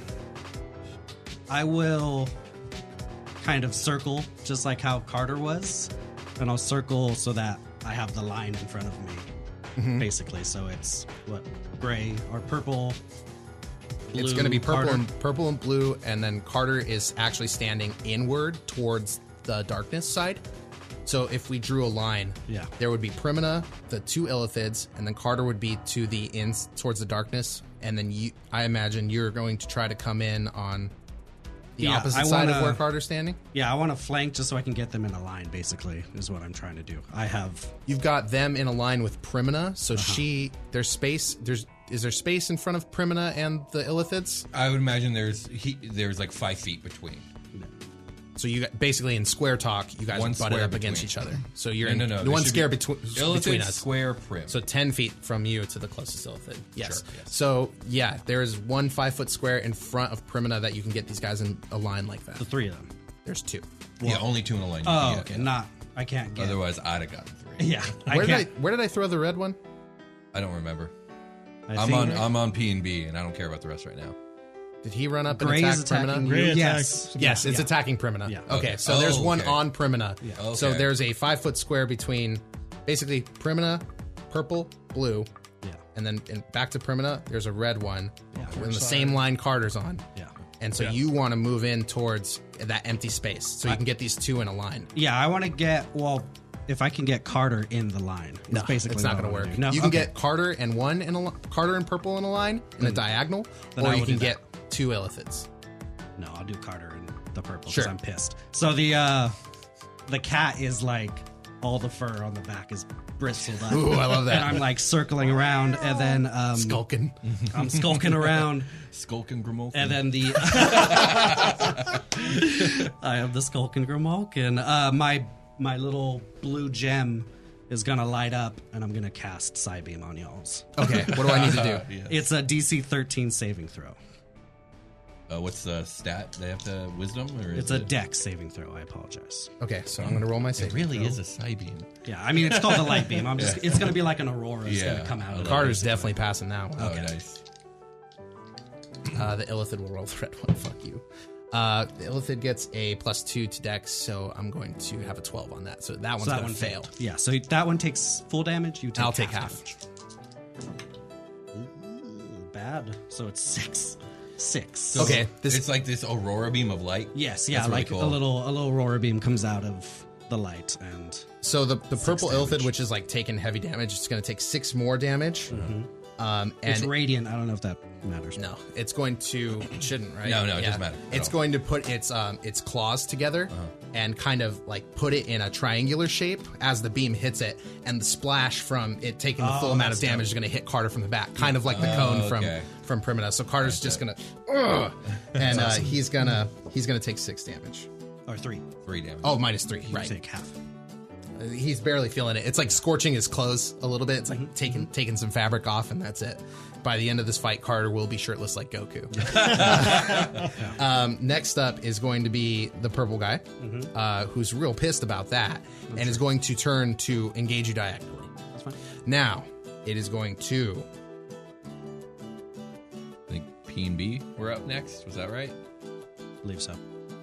Speaker 5: I will kind of circle just like how Carter was, and I'll circle so that I have the line in front of me,
Speaker 6: Mm-hmm.
Speaker 5: basically. So it's what gray or purple. Blue,
Speaker 6: It's going to be purple
Speaker 5: Carter.
Speaker 6: and purple and blue, and then Carter is actually standing inward towards the darkness side. So if we drew a line,
Speaker 5: Yeah.
Speaker 6: there would be Primina, the two Illithids, and then Carter would be to the ins towards the darkness, and then you, I imagine you're going to try to come in on the
Speaker 5: Yeah,
Speaker 6: opposite
Speaker 5: I
Speaker 6: side of
Speaker 5: wanna-
Speaker 6: where Carter's standing.
Speaker 5: Yeah, I want to flank just so I can get them in a line. Basically, is what I'm trying to do. I have
Speaker 6: You've got them in a line with Primina, so
Speaker 5: Uh-huh.
Speaker 6: she there's space. There's is there space in front of Primina and the Illithids?
Speaker 7: I would imagine there's he, there's like five feet between.
Speaker 6: So you got, basically in square talk, you guys
Speaker 7: One
Speaker 6: butted
Speaker 7: square
Speaker 6: up against
Speaker 7: between.
Speaker 6: each other. So you're
Speaker 7: No,
Speaker 6: in
Speaker 7: no, no.
Speaker 6: the
Speaker 7: there
Speaker 6: one
Speaker 7: should
Speaker 6: square
Speaker 7: be
Speaker 6: between
Speaker 7: Illithid
Speaker 6: between us.
Speaker 7: square prim.
Speaker 6: So ten feet from you to the closest Illithid. Yes.
Speaker 7: Sure, yes.
Speaker 6: So yeah, there is one five foot square in front of Primina that you can get these guys in a line like that.
Speaker 5: the three of them.
Speaker 6: There's two.
Speaker 7: yeah, only two in a line. You
Speaker 5: Oh,
Speaker 7: can get.
Speaker 5: okay. Not. I can't get.
Speaker 7: Otherwise, I'd have gotten three.
Speaker 5: Yeah, I
Speaker 6: Where did I
Speaker 5: can't.
Speaker 6: where did I throw the red one?
Speaker 7: I don't remember.
Speaker 5: I
Speaker 7: I'm
Speaker 5: think
Speaker 7: on I'm on P and B, and I don't care about the rest right now.
Speaker 6: Did he run up and
Speaker 5: Gray
Speaker 6: attack
Speaker 5: is attacking
Speaker 6: Primina?
Speaker 5: you.
Speaker 4: Gray
Speaker 5: Yes.
Speaker 4: attacks-
Speaker 6: Yes, it's
Speaker 5: Yeah.
Speaker 6: attacking Primina.
Speaker 5: Yeah.
Speaker 6: Okay,
Speaker 7: Okay.
Speaker 6: so there's
Speaker 7: Oh,
Speaker 6: one
Speaker 7: okay.
Speaker 6: on Primina. So
Speaker 7: Okay.
Speaker 6: there's a five foot square between basically Primina, purple, blue,
Speaker 5: Yeah.
Speaker 6: and then in, back to Primina, there's a red one
Speaker 5: Yeah.
Speaker 6: in the same line Carter's on.
Speaker 5: Yeah.
Speaker 6: And so you want to move in towards that empty space so you can get these two in a line.
Speaker 5: Yeah, I want to get. Well, if I can get Carter in the line, it's basically
Speaker 6: it's not
Speaker 5: what
Speaker 6: going to
Speaker 5: I wanna
Speaker 6: work.
Speaker 5: do. No,
Speaker 6: You can
Speaker 5: okay.
Speaker 6: get Carter and one in a li- Carter and purple in a line in a diagonal,
Speaker 5: Then
Speaker 6: or
Speaker 5: I
Speaker 6: you
Speaker 5: will
Speaker 6: can
Speaker 5: do
Speaker 6: get
Speaker 5: that.
Speaker 6: two Illithids.
Speaker 5: No, I'll do Carter and the purple because
Speaker 6: Sure.
Speaker 5: I'm pissed. So the uh the cat is like all the fur on the back is bristled up.
Speaker 6: Ooh, I love that.
Speaker 5: And I'm like circling around, and then um,
Speaker 6: Skulking.
Speaker 5: I'm skulking around,
Speaker 7: Skulk and Grimulkin.
Speaker 5: and then the I have the Skulkin Grimalkin. Uh, my my little blue gem is gonna light up, and I'm gonna cast Psybeam on y'all's.
Speaker 6: Okay, what do I need to do?
Speaker 7: Yeah.
Speaker 5: It's a D C thirteen saving throw.
Speaker 7: Uh, what's the stat? They have to wisdom, or is
Speaker 5: It's a
Speaker 7: it,
Speaker 5: Dex saving throw. I apologize.
Speaker 6: Okay, so I'm going to roll my
Speaker 7: It
Speaker 6: save.
Speaker 7: really is a Psybeam.
Speaker 5: Yeah, I mean it's called the light beam. I'm just it's gonna be like an aurora. It's
Speaker 7: Yeah.
Speaker 5: gonna come out. of it.
Speaker 6: Carter's definitely passing that one.
Speaker 7: Oh, nice.
Speaker 6: Uh, the Illithid will roll the red one. Fuck you. Uh, the Illithid gets a plus two to Dex, so I'm going to have a twelve on that. So that one's
Speaker 5: So that
Speaker 6: going
Speaker 5: one
Speaker 6: to fail.
Speaker 5: failed. Yeah, so that one takes full damage. You take
Speaker 6: I'll take half.
Speaker 5: damage. Ooh, bad. So it's six. Six.
Speaker 7: So
Speaker 6: Okay, this-
Speaker 7: it's like this aurora beam of light.
Speaker 5: yes, yeah,
Speaker 7: That's really
Speaker 5: like
Speaker 7: cool.
Speaker 5: a little a little aurora beam comes out of the light, and
Speaker 6: So the, the purple
Speaker 5: damage.
Speaker 6: Illithid, which is like taking heavy damage, it's going to take six more damage. Um,
Speaker 5: it's
Speaker 6: and
Speaker 5: radiant. I don't know if that matters.
Speaker 6: no, it's going to. It shouldn't, right?
Speaker 7: No, no, it doesn't matter at
Speaker 6: It's
Speaker 7: all.
Speaker 6: going to put its um its claws together and kind of like put it in a triangular shape as the beam hits it, and the splash from it taking the full amount of damage is going to hit Carter from the back, kind of like the cone
Speaker 7: Oh, okay.
Speaker 6: from from Primina. So Carter's just going to, and uh, he's gonna he's gonna take six damage.
Speaker 5: Or three.
Speaker 7: Three damage.
Speaker 6: Oh, minus three,
Speaker 5: You
Speaker 6: right?
Speaker 5: take half.
Speaker 6: Uh, He's barely feeling it. It's like scorching his clothes a little bit. It's like
Speaker 5: Mm-hmm.
Speaker 6: taking taking some fabric off, and that's it. By the end of this fight, Carter will be shirtless like Goku. um, next up is going to be the purple guy,
Speaker 5: Mm-hmm.
Speaker 6: uh, who's real pissed about that, and is going to turn to engage you diagonally.
Speaker 5: That's fine.
Speaker 6: Now, it is going to.
Speaker 7: I think P and B were up next. Was that right?
Speaker 5: believe so.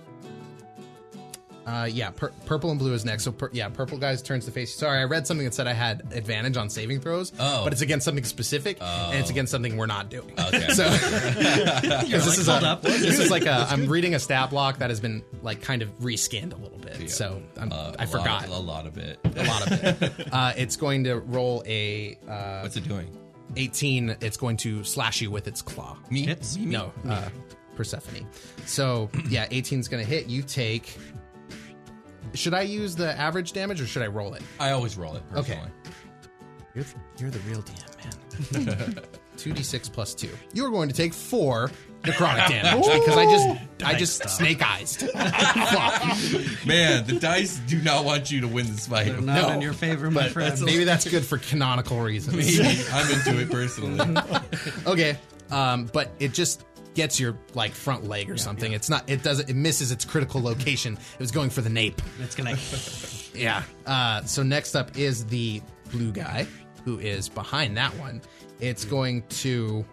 Speaker 6: Uh, yeah, pur- purple and blue is next. So, pur- yeah, purple guy's turns to face. Sorry, I read something that said I had advantage on saving throws,
Speaker 7: Oh.
Speaker 6: but it's against something specific, and it's against something we're not doing.
Speaker 7: Okay.
Speaker 6: So, 'cause this is
Speaker 5: hold
Speaker 6: a,
Speaker 5: up.
Speaker 6: this is like a. I'm reading a stat block that has been like kind of reskinned a little bit. So I'm,
Speaker 7: Uh,
Speaker 6: I
Speaker 7: a
Speaker 6: forgot
Speaker 7: Lot, a lot of it.
Speaker 6: a lot of it. Uh, it's going to roll a. Uh,
Speaker 7: What's it doing?
Speaker 6: eighteen, it's going to slash you with its claw.
Speaker 7: Me?
Speaker 5: Hits?
Speaker 7: Me, me?
Speaker 6: No, uh, Persephone. So, yeah, eighteen's going to hit. You take... Should I use the average damage or should I roll it?
Speaker 7: I always roll it,
Speaker 6: Okay.
Speaker 7: personally.
Speaker 6: You're the, you're the real D M, man. two d six plus two. You're going to take four necrotic damage because I just I just snake eyes. Fuck.
Speaker 7: Man, the dice do not want you to win this fight.
Speaker 5: They're not
Speaker 6: No,
Speaker 5: in your favor, my
Speaker 6: But
Speaker 5: friend.
Speaker 6: maybe that's good for canonical reasons.
Speaker 7: Maybe. I'm into it personally.
Speaker 6: Okay, um, but it just gets your like front leg or something. It's not. It doesn't. It misses its critical location. It was going for the nape.
Speaker 5: It's gonna.
Speaker 6: Yeah. Uh, so next up is the blue guy who is behind that one. It's going to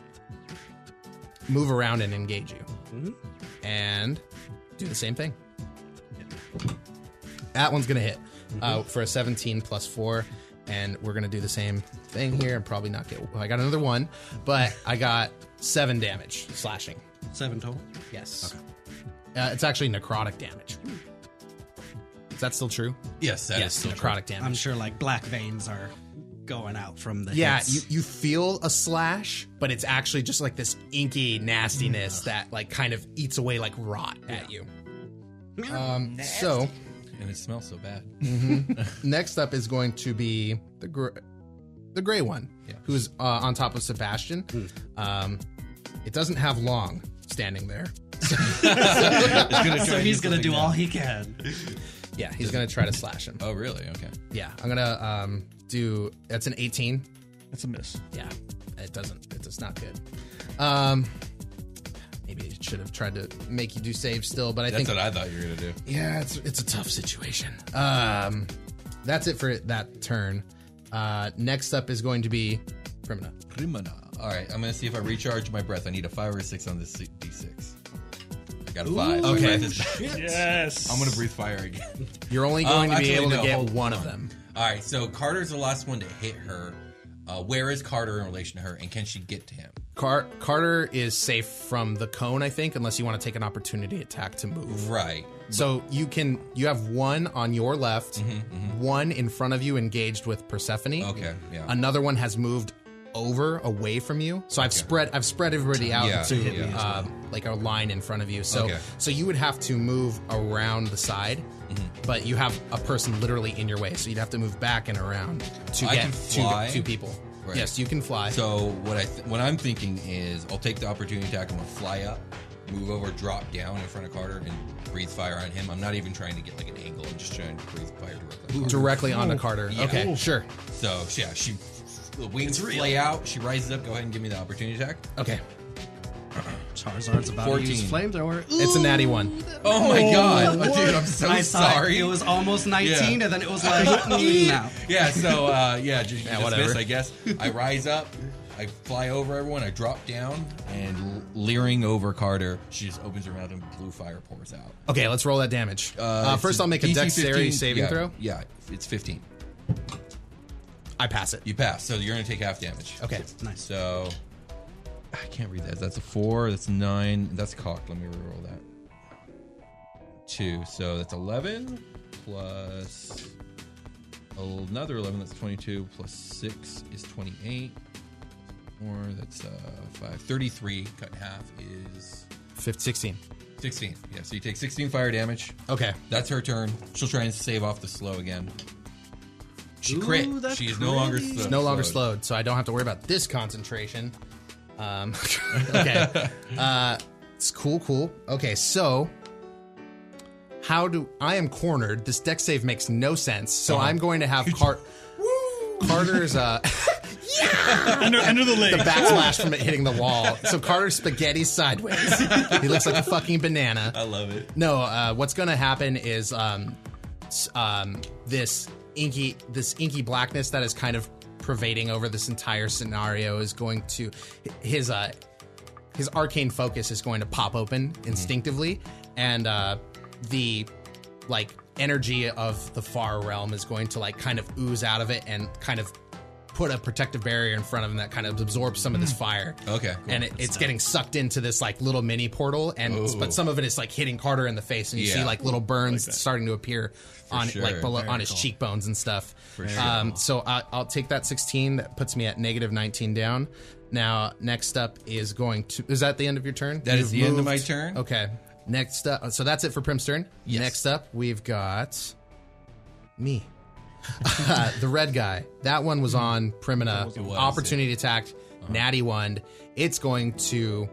Speaker 6: move around and engage you, and do the same thing. That one's gonna hit uh, for a seventeen plus four, and we're gonna do the same thing here and probably not get. Well, I got another one, but I got seven damage slashing.
Speaker 5: Seven total.
Speaker 6: Yes. Uh, it's actually necrotic damage. Is that still true?
Speaker 7: Yes, that is
Speaker 6: yes,
Speaker 7: still
Speaker 6: necrotic damage.
Speaker 5: I'm sure like black veins are going out from the
Speaker 6: Yeah,
Speaker 5: hits.
Speaker 6: you, you feel a slash, but it's actually just like this inky nastiness that like kind of eats away like rot at you. Um, so
Speaker 7: And it smells so bad.
Speaker 6: next up is going to be the gr- the gray one,
Speaker 7: Yeah.
Speaker 6: who's uh, on top of Sebastian. Um, it doesn't have long standing there.
Speaker 5: So he's gonna do all he can.
Speaker 6: Yeah, he's gonna try to slash him.
Speaker 7: Oh, really? Okay.
Speaker 6: Yeah, I'm gonna um, do. That's an eighteen.
Speaker 4: That's a miss.
Speaker 6: Yeah, it doesn't. It's not good. Um, maybe it should have tried to make you do saves still, but I
Speaker 7: That's
Speaker 6: think
Speaker 7: what I thought you were going to do.
Speaker 6: yeah, it's it's a tough situation. Um, that's it for that turn. Uh, next up is going to be Primina.
Speaker 7: Primana. All right, I'm going to see if I recharge my breath. I need a five or a six on this d six. I got a five. My
Speaker 6: okay.
Speaker 7: breath is back.
Speaker 4: Yes.
Speaker 7: I'm going to breathe fire again.
Speaker 6: You're only
Speaker 7: Um,
Speaker 6: going to be
Speaker 7: actually,
Speaker 6: able to
Speaker 7: no,
Speaker 6: get
Speaker 7: hold
Speaker 6: one
Speaker 7: on.
Speaker 6: of them.
Speaker 7: All right, so Carter's the last one to hit her. Uh, where is Carter in relation to her, and can she get to him?
Speaker 6: Car- Carter is safe from the cone, I think, unless you want to take an opportunity attack to move.
Speaker 7: Right.
Speaker 6: So you can you have one on your left, one in front of you engaged with Persephone.
Speaker 7: Mm-hmm, Okay, yeah.
Speaker 6: Another one has moved over away from you. So I've spread I've spread everybody out
Speaker 7: Yeah,
Speaker 6: to
Speaker 7: yeah.
Speaker 6: um, like a line in front of you. So
Speaker 7: Okay.
Speaker 6: so you would have to move around the side,
Speaker 7: Mm-hmm.
Speaker 6: but you have a person literally in your way. So you'd have to move back and around to
Speaker 7: I
Speaker 6: get
Speaker 7: can
Speaker 6: two
Speaker 7: fly?
Speaker 6: two people.
Speaker 7: Right.
Speaker 6: Yes, you can fly.
Speaker 7: So what I th- what I'm thinking is I'll take the opportunity attack. I'm gonna fly up, move over, drop down in front of Carter, and breathe fire on him. I'm not even trying to get like an angle. I'm just trying to breathe fire directly. on Carter.
Speaker 6: Directly onto Carter.
Speaker 7: Yeah.
Speaker 6: Okay,
Speaker 7: Ooh.
Speaker 6: sure.
Speaker 7: So yeah, she the wings flay out. She rises up. Go ahead and give me the opportunity attack.
Speaker 6: Okay.
Speaker 5: Charizard's about to use
Speaker 7: fourteen.
Speaker 5: flamethrower.
Speaker 6: It's a natty one.
Speaker 7: Oh my god, dude! I'm so
Speaker 5: I thought
Speaker 7: sorry.
Speaker 5: it was almost nineteen,
Speaker 7: Yeah.
Speaker 5: and then it was like, mm, no.
Speaker 7: Yeah, so uh, yeah, just,
Speaker 6: Yeah,
Speaker 7: just
Speaker 6: whatever.
Speaker 7: miss, I guess. I rise up, I fly over everyone, I drop down, and l- leering over Carter, she just opens her mouth and blue fire pours out.
Speaker 6: Okay, let's roll that damage. Uh,
Speaker 7: it's
Speaker 6: first, I'll make a
Speaker 7: D C
Speaker 6: dexterity
Speaker 7: fifteen
Speaker 6: saving
Speaker 7: yeah,
Speaker 6: throw.
Speaker 7: Yeah, it's fifteen.
Speaker 6: I pass it.
Speaker 7: You pass, so you're gonna take half damage.
Speaker 6: Okay.
Speaker 5: Nice.
Speaker 7: So I can't read that. That's a four. That's nine. That's cocked. Let me reroll that. Two. So that's eleven plus another eleven. That's twenty-two plus six is twenty-eight. Or that's uh, five. thirty-three cut in half is
Speaker 6: Fifth, sixteen.
Speaker 7: sixteen. Yeah. So you take sixteen fire damage.
Speaker 6: Okay.
Speaker 7: That's her turn. She'll try and save off the slow again. She
Speaker 5: Ooh,
Speaker 7: crit.
Speaker 5: that
Speaker 7: She is no longer
Speaker 5: crit.
Speaker 7: slow.
Speaker 6: It's no longer slowed, so I don't have to worry about this concentration. Um, okay. Uh, it's cool, cool. Okay, so how do I am cornered? This deck save makes no sense, so
Speaker 7: Uh-huh.
Speaker 6: I'm going to have Car- Carter's uh,
Speaker 4: under, under the leg.
Speaker 6: the backslash from it hitting the wall. So Carter's spaghetti sideways. He looks like a fucking banana.
Speaker 7: I love it.
Speaker 6: No, uh, what's going to happen is um, s- um, this inky, this inky blackness that is kind of pervading over this entire scenario is going to his uh, his arcane focus is going to pop open instinctively, and uh, the like energy of the far realm is going to like kind of ooze out of it and kind of put a protective barrier in front of him that kind of absorbs some of this fire.
Speaker 7: Okay, cool.
Speaker 6: And it, it's getting sucked into this like little mini portal, and
Speaker 7: Ooh.
Speaker 6: but some of it is like hitting Carter in the face, and you see
Speaker 7: Yeah.
Speaker 6: like little burns starting to appear on
Speaker 7: sure.
Speaker 6: like below
Speaker 7: Very
Speaker 6: on his
Speaker 5: cool.
Speaker 6: cheekbones and stuff.
Speaker 7: For sure.
Speaker 6: Um, so I, I'll take that sixteen. That puts me at negative nineteen down. Now next up is going to is that the end of your turn?
Speaker 7: That is
Speaker 6: You've
Speaker 7: the end of
Speaker 6: moved-
Speaker 7: my turn.
Speaker 6: Okay. Next up, so that's it for Prim's turn.
Speaker 7: Yes.
Speaker 6: Next up, we've got me. The red guy. That one was on Primina.
Speaker 7: It was,
Speaker 6: Opportunity attack. Natty one. It's going to.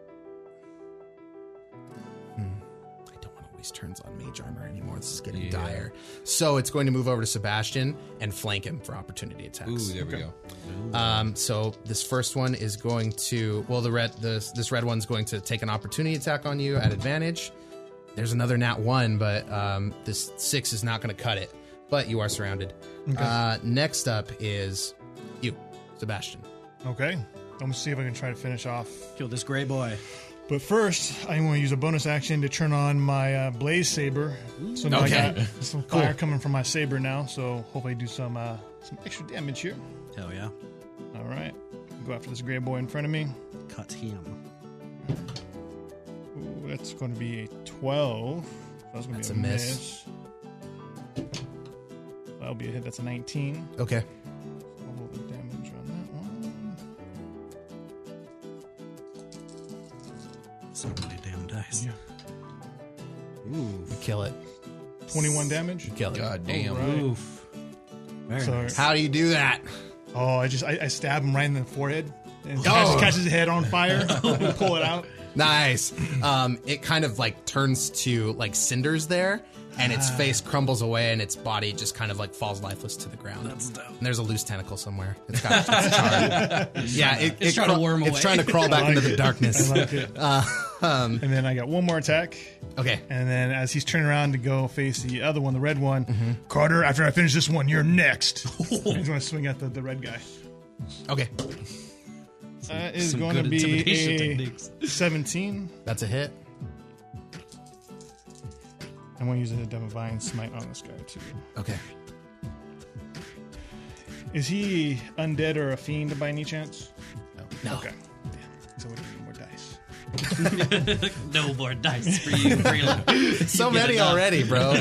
Speaker 6: Hmm. I don't want to waste turns on mage armor anymore. This is getting
Speaker 7: Yeah.
Speaker 6: dire. So it's going to move over to Sebastian and flank him for opportunity attacks.
Speaker 7: Ooh, there we go.
Speaker 6: Um, so this first one is going to well, the red this this red one's going to take an opportunity attack on you at advantage. There's another nat one, but um, this six is not going to cut it. But you are surrounded. Uh, next up is you, Sebastian.
Speaker 4: Okay. I'm gonna see if I can try to finish off.
Speaker 5: Kill this gray boy.
Speaker 4: But first, I'm going to use a bonus action to turn on my uh, blaze saber. So now
Speaker 6: Okay.
Speaker 4: I got some fire coming from my saber now. So hopefully do some uh, some extra damage here.
Speaker 5: Hell yeah.
Speaker 4: All right. Go after this gray boy in front of me.
Speaker 5: Cut him.
Speaker 4: Ooh, that's going to be a twelve. That's going
Speaker 6: That's
Speaker 4: to
Speaker 6: a
Speaker 4: be a,
Speaker 6: miss.
Speaker 4: miss. That'll be a hit. That's a nineteen.
Speaker 6: Okay.
Speaker 4: I'll roll the damage on that one.
Speaker 5: So many damn dice.
Speaker 4: Yeah.
Speaker 5: Ooh.
Speaker 6: You kill it.
Speaker 4: twenty-one damage.
Speaker 6: You kill it.
Speaker 7: God damn.
Speaker 4: All right.
Speaker 5: Oof. Very
Speaker 4: Sorry.
Speaker 5: nice.
Speaker 6: How do you do that?
Speaker 4: Oh, I just I, I stab him right in the forehead and
Speaker 6: Oh.
Speaker 4: catches, catches his head on fire. and pull it out.
Speaker 6: Nice. Um, it kind of like turns to like cinders there, and its face crumbles away, and its body just kind of like falls lifeless to the ground.
Speaker 5: That's dope.
Speaker 6: And there's a loose tentacle somewhere. It's got it's charred. Yeah, it,
Speaker 8: It's
Speaker 6: it
Speaker 8: trying to worm
Speaker 6: It's
Speaker 8: away.
Speaker 6: trying to crawl back
Speaker 4: I like
Speaker 6: into the
Speaker 4: it.
Speaker 6: darkness.
Speaker 4: I like it.
Speaker 6: Um,
Speaker 4: And then I got one more attack.
Speaker 6: okay.
Speaker 4: And then as he's turning around to go face the other one, the red one,
Speaker 6: Mm-hmm.
Speaker 4: Carter, after I finish this one, you're next. he's going to swing at the, the red guy.
Speaker 6: Okay.
Speaker 4: That is
Speaker 5: Some
Speaker 4: going to
Speaker 5: good
Speaker 4: be
Speaker 5: intimidation
Speaker 4: a
Speaker 5: techniques.
Speaker 4: seventeen.
Speaker 6: That's a hit.
Speaker 4: I'm going to use a Divine Smite on this guy, too.
Speaker 6: Okay.
Speaker 4: Is he undead or a fiend by any chance?
Speaker 6: No.
Speaker 4: Okay. Damn. So we need more dice.
Speaker 5: No more dice for you, Freeland.
Speaker 6: So
Speaker 5: You get
Speaker 6: many
Speaker 5: enough.
Speaker 6: already, bro.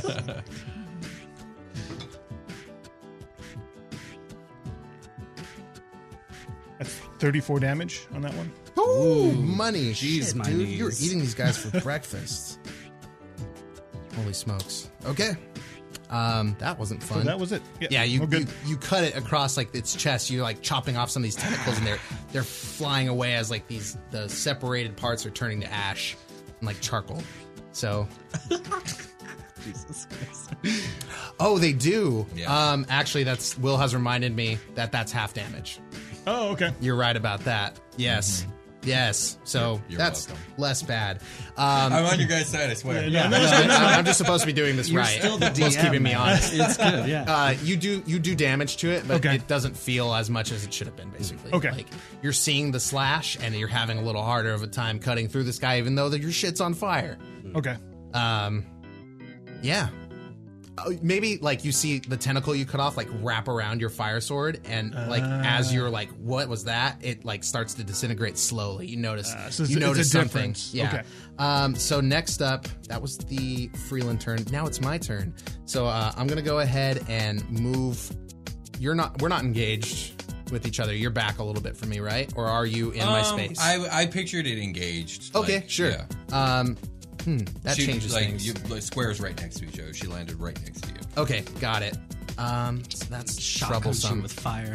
Speaker 4: That's thirty-four damage on that one.
Speaker 6: Ooh, money.
Speaker 5: Jeez,
Speaker 6: Shit,
Speaker 5: my
Speaker 6: dude. You were
Speaker 5: knees.
Speaker 6: eating these guys for breakfast. Holy smokes. Okay. Um, that wasn't fun.
Speaker 4: So that was it.
Speaker 6: Yeah, you,
Speaker 4: we're
Speaker 6: you
Speaker 4: good.
Speaker 6: you cut it across like its chest. You're like chopping off some of these tentacles, and they're they're flying away as like these the separated parts are turning to ash and like charcoal. So,
Speaker 5: Jesus Christ.
Speaker 6: oh, they do.
Speaker 7: Yeah.
Speaker 6: Um, actually, that's Will has reminded me that that's half damage.
Speaker 4: Oh, okay.
Speaker 6: You're right about that. Yes, yes. So
Speaker 7: You're
Speaker 6: that's
Speaker 7: welcome.
Speaker 6: less bad. Um,
Speaker 7: I'm on your guys' side, I swear.
Speaker 4: Yeah, no,
Speaker 6: I- I'm just supposed to be doing this
Speaker 5: You're
Speaker 6: right.
Speaker 5: still the D M.
Speaker 6: Just keeping me
Speaker 5: man.
Speaker 6: honest.
Speaker 5: It's good, yeah.
Speaker 6: Uh, you do you do damage to it, but
Speaker 4: Okay.
Speaker 6: it doesn't feel as much as it should have been. Basically,
Speaker 4: Okay.
Speaker 6: Like you're seeing the slash, and you're having a little harder of a time cutting through this guy, even though that your shit's on fire.
Speaker 4: Okay.
Speaker 6: Um, yeah. Uh, Maybe like you see the tentacle you cut off like wrap around your fire sword, and like as you're like, what was that? It like starts to disintegrate slowly. You notice
Speaker 4: Uh, so it's-
Speaker 6: you
Speaker 4: it's a
Speaker 6: notice something.
Speaker 4: difference.
Speaker 6: Yeah.
Speaker 4: Okay.
Speaker 6: Um, so next up, that was the Freeland turn. Now it's my turn. So uh, I'm gonna go ahead and move. You're not. We're not engaged with each other. You're back a little bit from me, right? Or are you in my
Speaker 7: Um,
Speaker 6: space?
Speaker 7: I, I pictured it engaged.
Speaker 6: okay,
Speaker 7: like,
Speaker 6: sure.
Speaker 7: Yeah.
Speaker 6: Um, hmm, that
Speaker 7: She-
Speaker 6: changes
Speaker 7: like,
Speaker 6: things.
Speaker 7: You, like, squares right next to each other. She landed right next to you.
Speaker 6: Okay, got it. Um, so that's
Speaker 5: Shotgun
Speaker 6: troublesome.
Speaker 5: you with fire.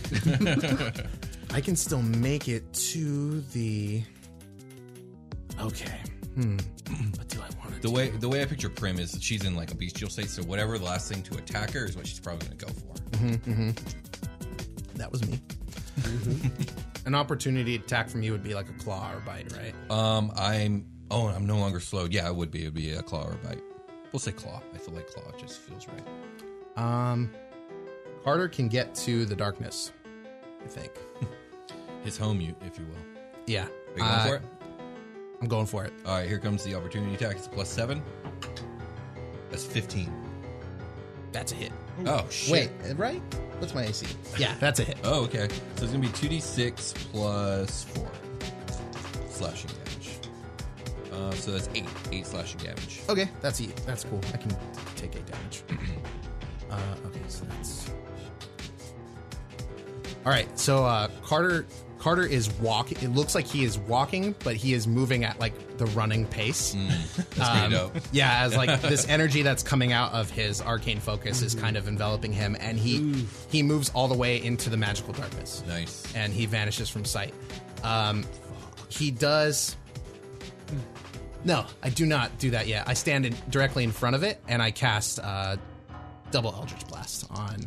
Speaker 6: I can still make it to the. Okay. Hmm. What do I want to
Speaker 7: The way the way I picture Prim is that she's in like a bestial state, so whatever the last thing to attack her is what she's probably going to go for.
Speaker 6: That was me. An opportunity attack from you would be like a claw or bite, right?
Speaker 7: Um, I'm oh, I'm no longer slowed. Yeah, it would be. It would be a claw or a bite. We'll say claw. I feel like claw just feels right.
Speaker 6: Um, Carter can get to the darkness, I think.
Speaker 7: His home, you if you will.
Speaker 6: Yeah.
Speaker 7: Are you going
Speaker 6: Uh,
Speaker 7: for it?
Speaker 6: I'm going for it.
Speaker 7: All right, here comes the opportunity attack. It's plus seven. That's fifteen.
Speaker 6: That's a hit.
Speaker 7: Oh shit!
Speaker 6: Wait, right? What's my A C? Yeah, that's a hit.
Speaker 7: Oh, okay. So it's gonna be two d six plus four slashing damage. Uh, so that's eight, eight slashing damage.
Speaker 6: Okay, that's e- that's cool. I can take eight damage. uh, okay, so that's all right. So uh, Carter Carter is walking. It looks like he is walking, but he is moving at like the running pace.
Speaker 7: That's
Speaker 6: Um,
Speaker 7: pretty dope.
Speaker 6: Yeah, as like this energy that's coming out of his arcane focus is kind of enveloping him, and he he moves all the way into the magical darkness.
Speaker 7: Nice.
Speaker 6: And he vanishes from sight. Um, he does. No, I do not do that yet. I stand in, directly in front of it, and I cast uh, double Eldritch Blast on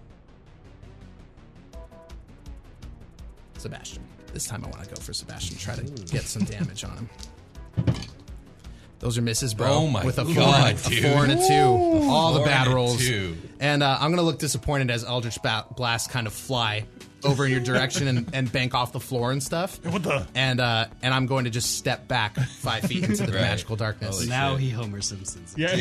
Speaker 6: Sebastian. This time I want to go for Sebastian, try to get some damage on him. Those are misses, bro.
Speaker 7: Oh my
Speaker 6: With a four,
Speaker 7: God,
Speaker 6: and, a
Speaker 7: dude.
Speaker 6: four and a two. All the
Speaker 7: Four
Speaker 6: bad
Speaker 7: and a
Speaker 6: rolls.
Speaker 7: two.
Speaker 6: And uh, I'm going to look disappointed as Eldritch ba- Blast kind of fly over in your direction and, and bank off the floor and stuff.
Speaker 4: What the?
Speaker 6: And uh, and I'm going to just step back five feet into the
Speaker 7: Right.
Speaker 6: magical darkness.
Speaker 7: Holy
Speaker 5: Now
Speaker 7: shit.
Speaker 5: he Homer Simpsons.
Speaker 4: Yeah.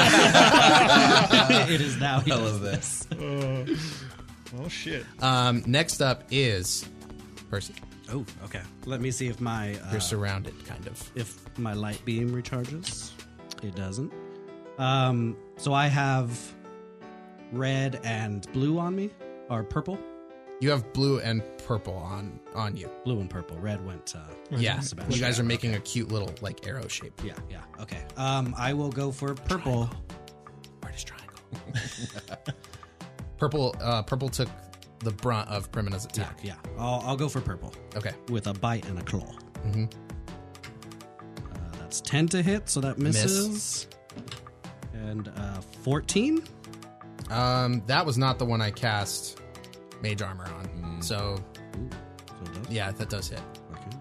Speaker 5: It is now he
Speaker 7: I
Speaker 5: does
Speaker 7: love this.
Speaker 4: Uh, oh shit.
Speaker 6: Um, next up is Percy.
Speaker 5: Oh, okay. Let me see if my uh,
Speaker 6: You're surrounded, kind of.
Speaker 5: if my light beam recharges. It doesn't. Um, so I have red and blue on me, or purple.
Speaker 6: You have blue and purple on on you.
Speaker 5: Blue and purple. Red went. Uh,
Speaker 6: Yeah,
Speaker 5: Sebastian.
Speaker 6: you guys are making a cute little like arrow shape.
Speaker 5: Yeah, yeah. Okay. Um, I will go for purple.
Speaker 6: Artist triangle. Purple. Uh, purple took the brunt of Primina's
Speaker 5: Yeah,
Speaker 6: attack.
Speaker 5: yeah. I'll, I'll go for purple
Speaker 6: Okay.
Speaker 5: with a bite and a claw. Mm-hmm. Uh, that's ten to hit, so that misses. And uh, fourteen.
Speaker 6: Um, that was not the one I cast mage armor on. So
Speaker 5: So it does.
Speaker 6: yeah, that does hit.
Speaker 5: Okay.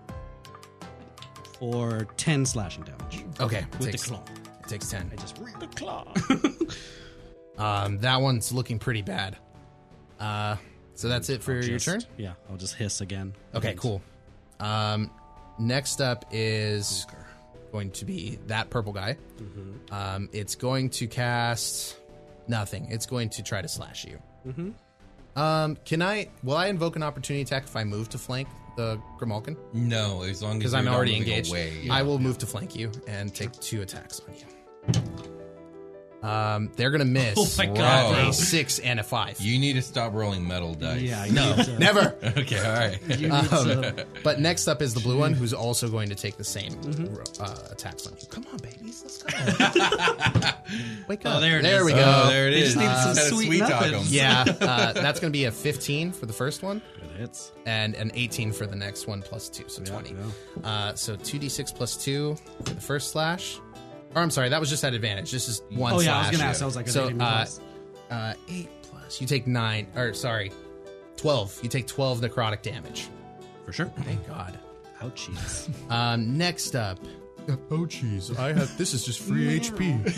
Speaker 5: For ten slashing damage.
Speaker 6: Okay, it
Speaker 5: With
Speaker 6: takes,
Speaker 5: the claw.
Speaker 6: It takes ten.
Speaker 5: I just
Speaker 4: The claw.
Speaker 6: Um, that one's looking pretty bad. Uh, so that's it for
Speaker 5: I'll
Speaker 6: your
Speaker 5: just-
Speaker 6: turn.
Speaker 5: Yeah, I'll just hiss again.
Speaker 6: Okay, cool. Um, next up is going to be that purple guy.
Speaker 5: Mm-hmm.
Speaker 6: Um, it's going to cast nothing. It's going to try to slash you. Mm-hmm. Um, can I? Will I invoke an opportunity attack if I move to flank the Grimalkin?
Speaker 7: No, as long as
Speaker 6: Because
Speaker 7: you're
Speaker 6: I'm
Speaker 7: not
Speaker 6: already
Speaker 7: moving
Speaker 6: engaged.
Speaker 7: away.
Speaker 6: I will move to flank you and take two attacks on you. Um, they're gonna miss.
Speaker 5: Oh my
Speaker 7: God,
Speaker 6: a
Speaker 7: bro.
Speaker 6: six and a five.
Speaker 7: You need to stop rolling metal dice.
Speaker 5: Yeah, I
Speaker 6: no,
Speaker 5: need to-
Speaker 6: never.
Speaker 7: Okay, all right.
Speaker 5: You need to-
Speaker 6: But next up is the blue one, who's also going to take the same
Speaker 5: Mm-hmm.
Speaker 6: uh, attacks on you. Come on, babies, let's go. Wake up.
Speaker 5: Oh, there it
Speaker 6: there
Speaker 5: is.
Speaker 6: we go.
Speaker 7: Oh, there it
Speaker 5: They
Speaker 7: is.
Speaker 5: just need
Speaker 7: Uh,
Speaker 5: some
Speaker 7: kinda
Speaker 5: sweet
Speaker 7: sweet talk 'em.
Speaker 5: nothings.
Speaker 6: Yeah, uh, that's going to be a fifteen for the first one,
Speaker 5: Good hits.
Speaker 6: and an eighteen for the next one plus two, so twenty.
Speaker 5: yeah.
Speaker 6: Uh, so two d six plus two for the first slash. Or I'm sorry, that was just at advantage. This is one
Speaker 5: Oh,
Speaker 6: slash.
Speaker 5: yeah, I was going to ask. I was like,
Speaker 6: So,
Speaker 5: so,
Speaker 6: uh, uh, eight plus. You take nine, or sorry, twelve. You take twelve necrotic damage.
Speaker 5: for sure.
Speaker 6: Thank God.
Speaker 5: Ouchies.
Speaker 6: Um, next up. Oh, jeez. I have. This is just free H P. Um,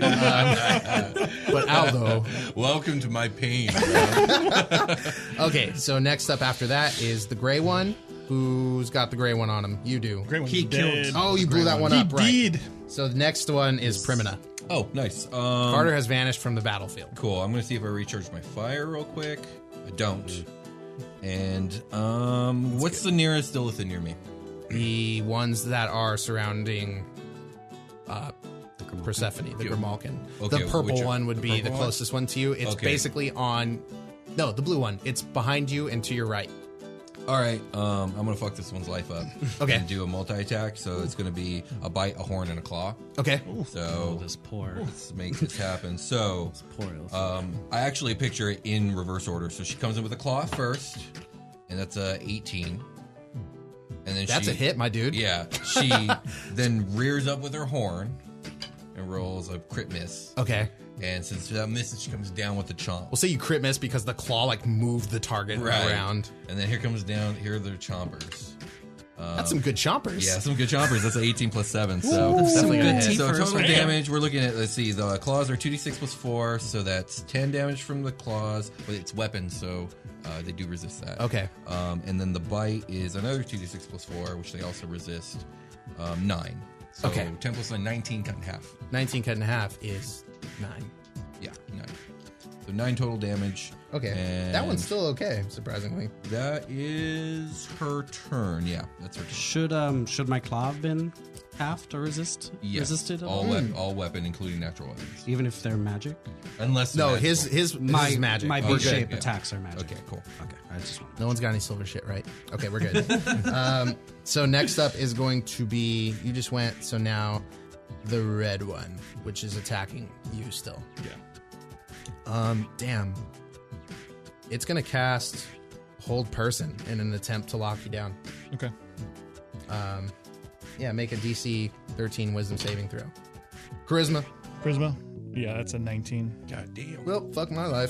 Speaker 6: but Aldo.
Speaker 7: Welcome to my pain, bro.
Speaker 6: Okay, so next up after that is the gray one. Who's got the gray one on him? You do.
Speaker 4: Great one.
Speaker 5: He
Speaker 4: dead.
Speaker 5: killed-
Speaker 6: Oh, you blew that one
Speaker 4: He
Speaker 6: up, right?
Speaker 4: did.
Speaker 6: So the next one is Primina.
Speaker 7: Oh, nice. Um,
Speaker 6: Carter has vanished from the battlefield.
Speaker 7: Cool. I'm going to see if I recharge my fire real quick. I don't. And um, what's the nearest Illithid near me?
Speaker 6: The ones that are surrounding uh, Persephone, the Grimalkin.
Speaker 7: Okay,
Speaker 6: the purple
Speaker 7: which are-
Speaker 6: one would
Speaker 7: the
Speaker 6: be the
Speaker 7: purple one?
Speaker 6: closest one to you. It's
Speaker 7: Okay.
Speaker 6: basically on. No, the blue one. It's behind you and to your right.
Speaker 7: All right. Um, I'm going to fuck this one's life up.
Speaker 6: Okay.
Speaker 7: And do a multi-attack. So it's going to be a bite, a horn, and a claw.
Speaker 6: Okay.
Speaker 7: So
Speaker 5: This poor,
Speaker 7: let's make this happen. So
Speaker 5: poor Ilse.
Speaker 7: um, I actually picture it in reverse order. So she comes in with a claw first, and that's a eighteen. And then
Speaker 6: That's
Speaker 7: she,
Speaker 6: a hit, my dude.
Speaker 7: Yeah. She then rears up with her horn and rolls a crit miss.
Speaker 6: Okay.
Speaker 7: And since that misses, she comes down with the chomp.
Speaker 6: We'll say you crit miss because the claw like moved the target
Speaker 7: Right.
Speaker 6: around.
Speaker 7: And then here comes down, here are the chompers.
Speaker 6: That's some good chompers.
Speaker 7: Yeah, some good chompers. That's an eighteen plus seven. So
Speaker 6: That's definitely gonna
Speaker 5: good
Speaker 6: hit.
Speaker 5: teeth.
Speaker 7: So
Speaker 5: First
Speaker 7: total
Speaker 5: one.
Speaker 7: damage, we're looking at, let's see, the claws are two d six plus four, so that's ten damage from the claws, but it's weapons, so uh, they do resist that.
Speaker 6: Okay.
Speaker 7: Um, and then the bite is another two d six plus four, which they also resist, um, nine. So
Speaker 6: Okay.
Speaker 7: ten plus nine, nineteen cut in half.
Speaker 6: nineteen cut in half is nine.
Speaker 7: Yeah, nine. So nine total damage.
Speaker 6: Okay.
Speaker 7: And
Speaker 6: That one's still okay, surprisingly.
Speaker 7: That is her turn. Yeah, that's her turn.
Speaker 5: Should um should my claw have been halved or resist
Speaker 7: Yes.
Speaker 5: resisted at
Speaker 7: all,
Speaker 5: all?
Speaker 7: wep- all weapon, including natural weapons.
Speaker 5: Even if they're magic?
Speaker 7: Unless
Speaker 6: No,
Speaker 7: they're
Speaker 6: his
Speaker 7: magical.
Speaker 6: his
Speaker 5: My
Speaker 6: his is magic.
Speaker 5: My
Speaker 7: Okay,
Speaker 5: B shape
Speaker 7: yeah.
Speaker 5: attacks are magic.
Speaker 7: Okay, cool.
Speaker 5: Okay. I just want
Speaker 6: No one's got any silver shit, right? Okay, we're good. um, so next up is going to be you just went. So now the red one, which is attacking you still.
Speaker 4: Yeah.
Speaker 6: Um, damn. It's gonna cast Hold Person in an attempt to lock you down.
Speaker 4: Okay.
Speaker 6: Um, yeah, make a D C thirteen Wisdom saving throw. Charisma.
Speaker 4: Charisma. Yeah, that's a nineteen.
Speaker 7: God damn.
Speaker 6: Well, fuck my life.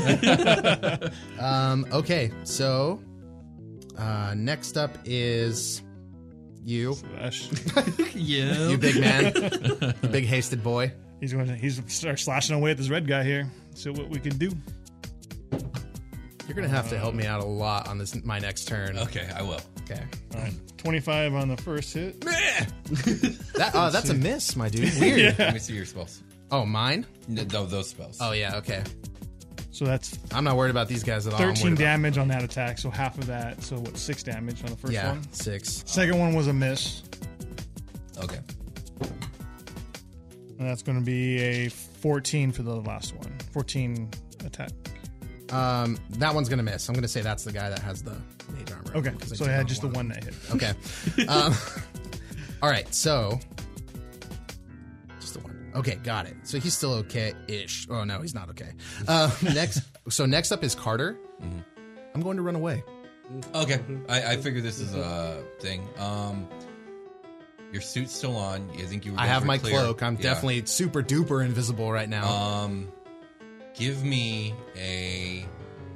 Speaker 6: um, okay, so uh, next up is you,
Speaker 4: Ash.
Speaker 5: yeah.
Speaker 6: you big man, you big hasted boy.
Speaker 4: He's going to he's start slashing away at this red guy here. See what we can do.
Speaker 6: You're gonna have to help me out a lot on this my next turn.
Speaker 7: Okay, I will.
Speaker 6: Okay.
Speaker 4: All right, twenty-five on the first hit.
Speaker 6: That uh, that's a miss, my dude. Weird.
Speaker 7: Let me see your spells.
Speaker 6: Oh, mine?
Speaker 7: No, no, those spells.
Speaker 6: Oh yeah. Okay.
Speaker 4: So that's
Speaker 6: I'm not worried about these guys at all. I'm
Speaker 4: thirteen
Speaker 6: worried about-
Speaker 4: damage on that attack. So half of that. So what? Six damage on the first
Speaker 6: Yeah,
Speaker 4: one.
Speaker 6: six.
Speaker 4: Second one was a miss,
Speaker 7: Okay.
Speaker 4: and that's going to be a fourteen for the last one. fourteen attack.
Speaker 6: Um, that one's gonna miss. I'm gonna say that's the guy that has the mage armor.
Speaker 4: Okay,
Speaker 6: 'cause I
Speaker 4: so
Speaker 6: took
Speaker 4: I had
Speaker 6: off
Speaker 4: just the
Speaker 6: one.
Speaker 4: one that hit.
Speaker 6: Okay. um, all right. So just the one. Okay, got it. So he's still okay-ish. Oh no, he's not okay. Uh, next. So next up is Carter.
Speaker 7: Mm-hmm.
Speaker 6: I'm going to run away.
Speaker 7: Okay. I, I figure this is a thing. Um, your suit's still on. I think you were.
Speaker 6: I have
Speaker 7: going
Speaker 6: my
Speaker 7: for clear.
Speaker 6: cloak. I'm
Speaker 7: Yeah.
Speaker 6: definitely super duper invisible right now.
Speaker 7: Um, give me a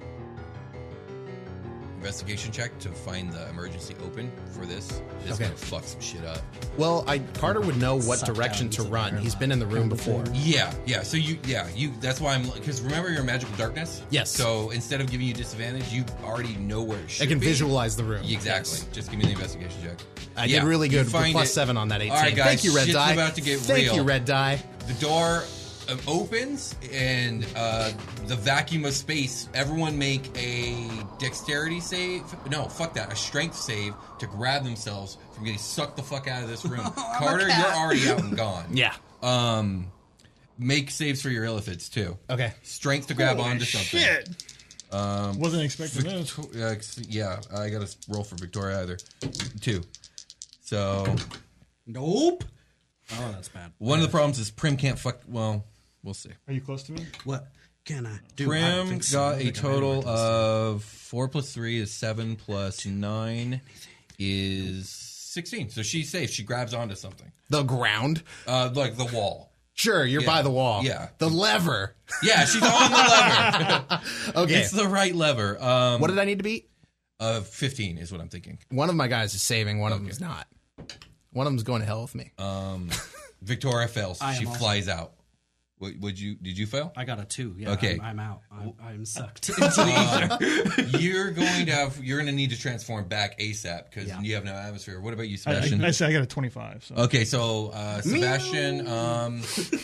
Speaker 7: investigation check to find the emergency open for this. It's
Speaker 6: Okay.
Speaker 7: gonna fuck some shit up.
Speaker 6: well, I Carter would know what
Speaker 5: Suck
Speaker 6: direction
Speaker 5: down
Speaker 6: to
Speaker 5: to the
Speaker 6: run. He's been in the room before.
Speaker 7: Yeah, yeah. So you, yeah, you. That's why I'm. Because remember your magical darkness.
Speaker 6: Yes.
Speaker 7: So instead of giving you disadvantage, you already know where it should
Speaker 6: I can
Speaker 7: be.
Speaker 6: visualize the room.
Speaker 7: Exactly.
Speaker 6: Yes.
Speaker 7: Just give me the investigation check.
Speaker 6: I
Speaker 7: Yeah,
Speaker 6: did really
Speaker 7: you
Speaker 6: good. With
Speaker 7: find
Speaker 6: plus
Speaker 7: it-
Speaker 6: seven on that eighteen.
Speaker 7: All right, guys,
Speaker 6: Thank you, Red
Speaker 7: shit's
Speaker 6: Die.
Speaker 7: about to get
Speaker 6: Thank
Speaker 7: real.
Speaker 6: you, Red Die.
Speaker 7: The door um, opens and uh, the vacuum of space. Everyone make a dexterity save. No, fuck that. A strength save to grab themselves from getting sucked the fuck out of this room. Carter, you're already out and gone.
Speaker 6: Yeah.
Speaker 7: Um, make saves for your illithids too.
Speaker 6: Okay.
Speaker 7: Strength to grab
Speaker 4: Holy
Speaker 7: onto something.
Speaker 4: Shit. Um, Wasn't expecting this.
Speaker 7: Victor- uh, yeah, I got to roll for Victoria either. Two. So
Speaker 5: Nope. Oh, that's bad.
Speaker 7: one of the problems is Prim can't fuck. Well, we'll see.
Speaker 4: Are you close to me?
Speaker 5: What can I do? I
Speaker 7: Prim
Speaker 5: think so. I
Speaker 7: got a
Speaker 5: think I'm
Speaker 7: total
Speaker 5: able to
Speaker 7: of four plus three is seven plus nine is sixteen. So she's safe. She grabs onto something,
Speaker 6: The ground.
Speaker 7: uh, like the wall.
Speaker 6: Sure, you're
Speaker 7: Yeah.
Speaker 6: by the wall.
Speaker 7: Yeah.
Speaker 6: The lever.
Speaker 7: Yeah, she's on the lever.
Speaker 6: Okay.
Speaker 7: It's the right lever. Um,
Speaker 6: What did I need to beat?
Speaker 7: uh, fifteen is what I'm thinking.
Speaker 6: One of my guys is saving. One of them is not. One of them's going to hell with me.
Speaker 7: Um, Victoria fails.
Speaker 5: I
Speaker 7: She
Speaker 5: am also-
Speaker 7: flies out. What, would you? Did you fail?
Speaker 5: I got a two. Yeah.
Speaker 7: Okay.
Speaker 5: I'm, I'm out. I'm, I'm sucked into the ether.
Speaker 7: You're going to have. You're going to need to transform back ASAP because
Speaker 5: Yeah.
Speaker 7: you have no atmosphere. What about you,
Speaker 4: I,
Speaker 7: Sebastian?
Speaker 4: I, I said I got a twenty-five. So.
Speaker 7: Okay, so uh, Sebastian, um,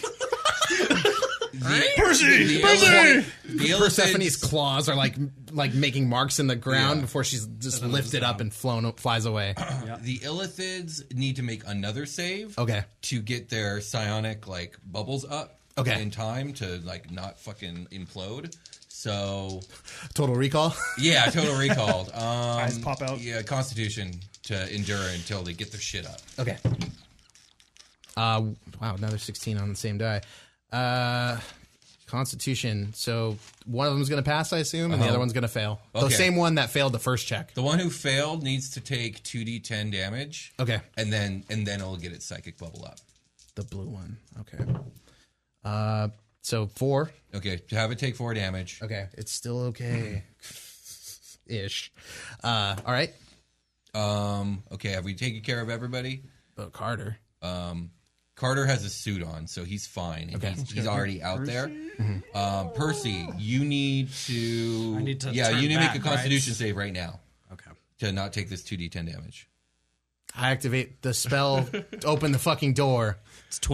Speaker 7: the,
Speaker 4: Percy!
Speaker 7: the
Speaker 4: Percy!
Speaker 7: illithid- the illithids-
Speaker 6: Persephone's claws are like like making marks in the ground
Speaker 7: Yeah.
Speaker 6: before she's just lifted up and flown flies away.
Speaker 7: the illithids need to make another save.
Speaker 6: Okay.
Speaker 7: To get their psionic like bubbles up.
Speaker 6: Okay.
Speaker 7: In time to like not fucking implode. So
Speaker 6: Total recall.
Speaker 7: yeah, total recalled. Um,
Speaker 4: Eyes pop out.
Speaker 7: Yeah, Constitution to endure until they get their shit up.
Speaker 6: Okay. Uh, wow, another sixteen on the same die. Uh, Constitution. So one of them's going to pass, I assume, and the
Speaker 7: Uh-huh.
Speaker 6: other one's going to fail. The
Speaker 7: Okay.
Speaker 6: same one that failed the first check.
Speaker 7: The one who failed needs to take two d ten damage.
Speaker 6: Okay.
Speaker 7: And then and then it'll get its psychic bubble up.
Speaker 6: The blue one. Okay. Uh, so four.
Speaker 7: Okay, to have it take four damage.
Speaker 6: Okay, it's still okay. Ish. Uh, all right.
Speaker 7: Um, okay, have we taken care of everybody?
Speaker 6: Oh, Carter.
Speaker 7: Um, Carter has a suit on, so he's fine. And
Speaker 6: Okay.
Speaker 7: he's, he's already out there. Um, Percy, you need to.
Speaker 5: I need to
Speaker 7: Yeah,
Speaker 5: turn
Speaker 7: you need to make a
Speaker 5: back, right?
Speaker 7: Constitution save right now
Speaker 5: Okay.
Speaker 7: to not take this two d ten damage.
Speaker 6: I activate the spell to open the fucking door.
Speaker 5: It's twenty.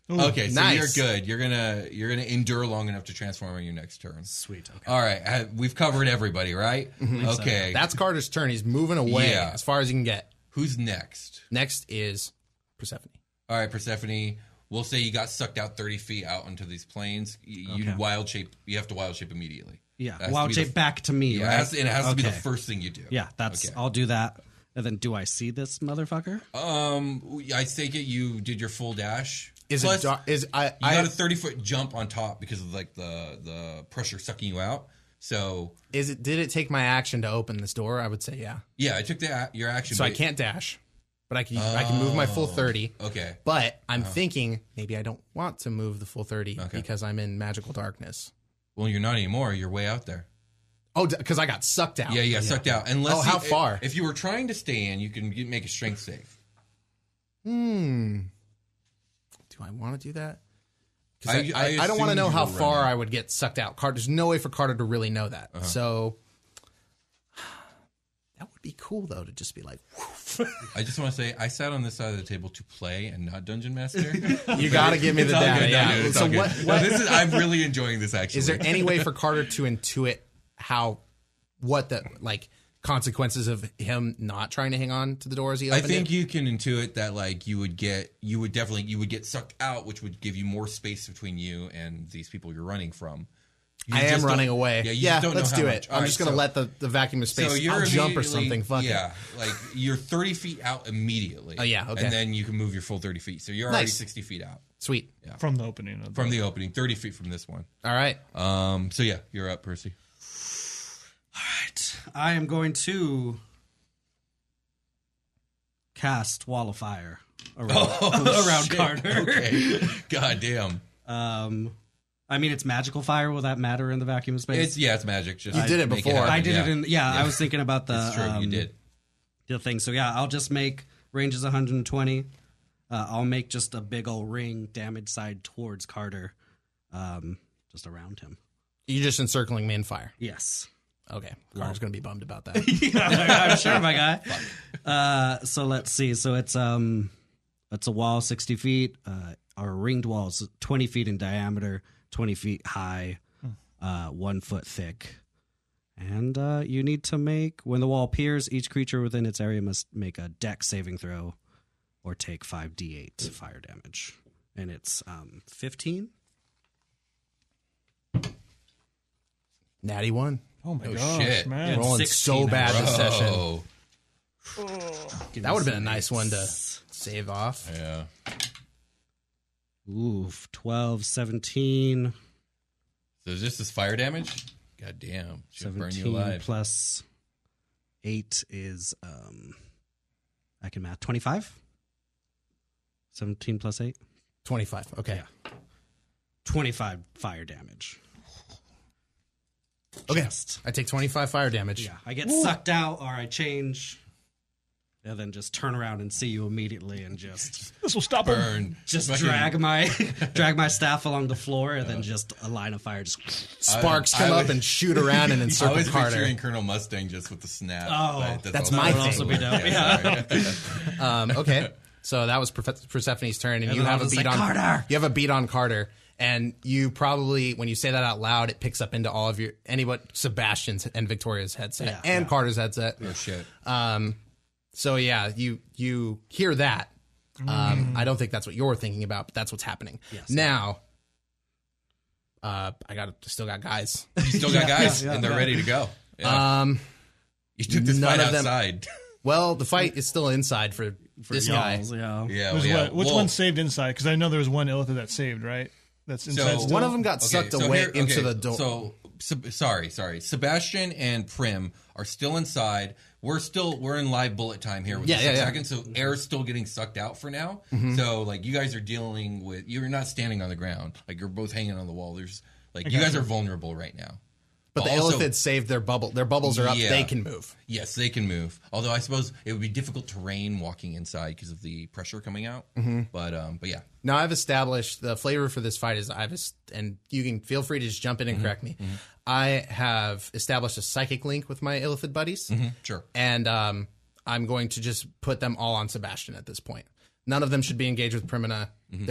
Speaker 7: Okay, so
Speaker 6: nice.
Speaker 7: you're good. You're gonna you're gonna endure long enough to transform on your next turn.
Speaker 5: Sweet. Okay.
Speaker 7: All right, uh, we've covered everybody, right? Okay,
Speaker 6: That's Carter's turn. He's moving away
Speaker 7: Yeah.
Speaker 6: as far as he can get.
Speaker 7: who's next?
Speaker 6: Next is Persephone.
Speaker 7: All right, Persephone. We'll say you got sucked out thirty feet out into these plains. You, you
Speaker 5: Okay.
Speaker 7: wild shape. You have to wild shape immediately.
Speaker 5: Yeah.
Speaker 7: That has to
Speaker 5: Wild
Speaker 7: be
Speaker 5: shape
Speaker 7: the-
Speaker 5: back to me,
Speaker 7: Yeah,
Speaker 5: right?
Speaker 7: it has, to, it has to be the
Speaker 5: Okay.
Speaker 7: first thing you do.
Speaker 5: Yeah, that's.
Speaker 7: Okay.
Speaker 5: I'll do that. And then, do I see this motherfucker?
Speaker 7: Um, I take it you did your full dash.
Speaker 6: Is
Speaker 7: Plus,
Speaker 6: it dar- is I
Speaker 7: You
Speaker 6: I
Speaker 7: got a thirty foot jump on top because of like the the pressure sucking you out. So
Speaker 6: is it did it take my action to open this door? I would say yeah.
Speaker 7: yeah, I took the a- your action.
Speaker 6: So I
Speaker 7: but-
Speaker 6: can't dash, but I can I can move my full thirty.
Speaker 7: Okay.
Speaker 6: But I'm thinking maybe I don't want to move the full thirty
Speaker 7: Okay.
Speaker 6: because I'm in magical darkness.
Speaker 7: Well, you're not anymore. You're way out there.
Speaker 6: Oh, because I got sucked out.
Speaker 7: Yeah, yeah, sucked out. Unless
Speaker 6: Oh, how
Speaker 7: you-
Speaker 6: far?
Speaker 7: If you were trying to stay in, you can get- make a strength save.
Speaker 6: Hmm. Do I want to do that? 'Cause I,
Speaker 7: I-
Speaker 6: I,
Speaker 7: I
Speaker 6: I don't want to
Speaker 7: assumed
Speaker 6: know
Speaker 7: you
Speaker 6: how
Speaker 7: were
Speaker 6: far
Speaker 7: running.
Speaker 6: I would get sucked out. Carter, there's no way for Carter to really know that.
Speaker 7: Uh-huh.
Speaker 6: So that would be cool, though, to just be like, woof.
Speaker 7: I just want to say I sat on this side of the table to play and not dungeon master.
Speaker 6: You got to give me the
Speaker 7: It's all
Speaker 6: data.
Speaker 7: good,
Speaker 6: Yeah.
Speaker 7: dude, it's
Speaker 6: So
Speaker 7: all good.
Speaker 6: what?
Speaker 7: No,
Speaker 6: what
Speaker 7: this is, I'm really enjoying this. Actually,
Speaker 6: is there any way for Carter to intuit how, what the like consequences of him not trying to hang on to the door as he
Speaker 7: I
Speaker 6: opened
Speaker 7: think
Speaker 6: it?
Speaker 7: you can intuit that like you would get you would definitely you would get sucked out, which would give you more space between you and these people you're running from. You
Speaker 6: I
Speaker 7: just
Speaker 6: am
Speaker 7: don't-
Speaker 6: running away.
Speaker 7: Yeah, you
Speaker 6: Yeah,
Speaker 7: just don't
Speaker 6: let's
Speaker 7: know how
Speaker 6: do
Speaker 7: much.
Speaker 6: it.
Speaker 7: All
Speaker 6: I'm
Speaker 7: right,
Speaker 6: just gonna
Speaker 7: so-
Speaker 6: let the, the vacuum of space.
Speaker 7: So you're
Speaker 6: I'll jump or
Speaker 7: immediately-
Speaker 6: something. Fuck
Speaker 7: yeah,
Speaker 6: it.
Speaker 7: like you're thirty feet out immediately.
Speaker 6: Oh, yeah, okay.
Speaker 7: And then you can move your full thirty feet. So you're already
Speaker 6: Nice.
Speaker 7: sixty feet out
Speaker 6: Sweet.
Speaker 4: From the opening of
Speaker 7: from the opening, thirty feet from this one.
Speaker 6: All right.
Speaker 7: Um. So yeah, you're up, Percy.
Speaker 5: All right. I am going to cast Wall of Fire around, around
Speaker 7: Shit.
Speaker 5: Carter.
Speaker 7: Okay. God damn.
Speaker 5: Um, I mean, it's magical fire. Will that matter in the vacuum of space?
Speaker 7: It's yeah, it's magic. Just
Speaker 6: You did it
Speaker 7: make
Speaker 6: before.
Speaker 7: happen,
Speaker 5: I did
Speaker 7: yeah.
Speaker 5: it in. Yeah, I was thinking about the.
Speaker 7: It's true.
Speaker 5: um,
Speaker 7: you did.
Speaker 5: The thing. So yeah, I'll just make range is one hundred twenty. Uh, I'll make just a big old ring damage side towards Carter, um, just around him.
Speaker 6: You're just encircling me in fire.
Speaker 5: Yes.
Speaker 6: Okay. Carter's gonna be bummed about that.
Speaker 5: I'm sure, my guy. Uh, so let's see. So it's um, it's a wall sixty feet. Uh, our ringed wall is twenty feet in diameter, twenty feet high, uh, one foot thick. And uh, you need to make when the wall appears, each creature within its area must make a dex saving throw, or take five d eight fire damage. And it's um fifteen.
Speaker 6: Natty one.
Speaker 4: Oh my
Speaker 7: Oh,
Speaker 4: gosh,
Speaker 7: shit.
Speaker 4: man.
Speaker 6: Rolling so
Speaker 5: sixteen,
Speaker 6: bad this session.
Speaker 7: Oh.
Speaker 6: That would have been a nice one to save off.
Speaker 7: Yeah.
Speaker 5: Oof, twelve, seventeen.
Speaker 7: So is this this fire damage? God damn. Should burn you
Speaker 5: seventeen
Speaker 7: alive.
Speaker 5: plus eight is um I can math twenty-five. seventeen plus eight.
Speaker 6: Twenty-five. Okay.
Speaker 5: Yeah. twenty-five fire damage.
Speaker 6: Okay.
Speaker 5: Just-
Speaker 6: I take twenty-five fire damage.
Speaker 5: yeah, I get sucked out or I change and then just turn around and see you immediately and just
Speaker 4: This will stop him.
Speaker 7: Burn.
Speaker 5: just
Speaker 7: Fucking-
Speaker 5: drag my drag my staff along the floor and then just a line of fire just
Speaker 6: Sparks
Speaker 7: I-
Speaker 6: come
Speaker 7: I
Speaker 6: up
Speaker 7: was-
Speaker 6: and shoot around and
Speaker 7: I
Speaker 6: encircle
Speaker 7: was
Speaker 6: Carter.
Speaker 7: picturing Colonel Mustang just with the snap.
Speaker 5: Oh,
Speaker 7: but
Speaker 6: that's
Speaker 7: also-
Speaker 6: my
Speaker 5: that would also
Speaker 6: thing.
Speaker 5: be dope. Yeah.
Speaker 6: Um, okay, so that was Perse- Persephone's turn, and,
Speaker 5: And
Speaker 6: you
Speaker 5: then I
Speaker 6: have a
Speaker 5: was
Speaker 6: beat
Speaker 5: like,
Speaker 6: on
Speaker 5: "Carter!"
Speaker 6: You have a beat on Carter, and you probably, when you say that out loud, it picks up into all of your anybody Sebastian's and Victoria's headset
Speaker 5: Yeah.
Speaker 6: and
Speaker 5: Yeah.
Speaker 6: Carter's headset.
Speaker 7: Oh, shit.
Speaker 6: Um, so yeah, you you hear that. Um, I don't think that's what you're thinking about, but that's what's happening
Speaker 5: Yes.
Speaker 6: now. Uh, I got still got guys.
Speaker 7: You still got guys,
Speaker 5: yeah,
Speaker 7: and they're
Speaker 5: yeah.
Speaker 7: ready to go. Yeah.
Speaker 6: Um,
Speaker 7: you took this
Speaker 6: none
Speaker 7: fight
Speaker 6: of them-
Speaker 7: outside.
Speaker 6: well, the fight is still inside for, this guy.
Speaker 5: Y'alls, yeah.
Speaker 7: yeah,
Speaker 4: There's
Speaker 7: well, yeah.
Speaker 4: what- which
Speaker 7: Well,
Speaker 4: one saved inside? Because I know there was one Illithid that saved, right? That's inside.
Speaker 7: So-
Speaker 4: still?
Speaker 6: One of them got
Speaker 7: Okay,
Speaker 6: sucked
Speaker 7: so
Speaker 6: away
Speaker 7: here-
Speaker 6: into
Speaker 7: okay,
Speaker 6: the door.
Speaker 7: So, Seb- sorry, sorry. Sebastian and Prim are still inside. We're still we're in live bullet time here with
Speaker 6: Yeah,
Speaker 7: the
Speaker 6: yeah,
Speaker 7: six
Speaker 6: yeah.
Speaker 7: seconds. So air's still getting sucked out for now.
Speaker 6: Mm-hmm.
Speaker 7: So like you guys are dealing with you're not standing on the ground. Like you're both hanging on the wall. There's like you guys are vulnerable right now.
Speaker 6: But the
Speaker 7: also-
Speaker 6: Illithids saved their bubble. Their bubbles are up.
Speaker 7: Yeah.
Speaker 6: They can move.
Speaker 7: Yes, they can move. Although I suppose it would be difficult terrain walking inside because of the pressure coming out. Mm-hmm. But um, but yeah,
Speaker 6: Now I've established the flavor for this fight is I've est- and you can feel free to just jump in and correct me. I have established a psychic link with my Illithid buddies,
Speaker 7: sure.
Speaker 6: and um, I'm going to just put them all on Sebastian at this point. None of them should be engaged with Primina. They're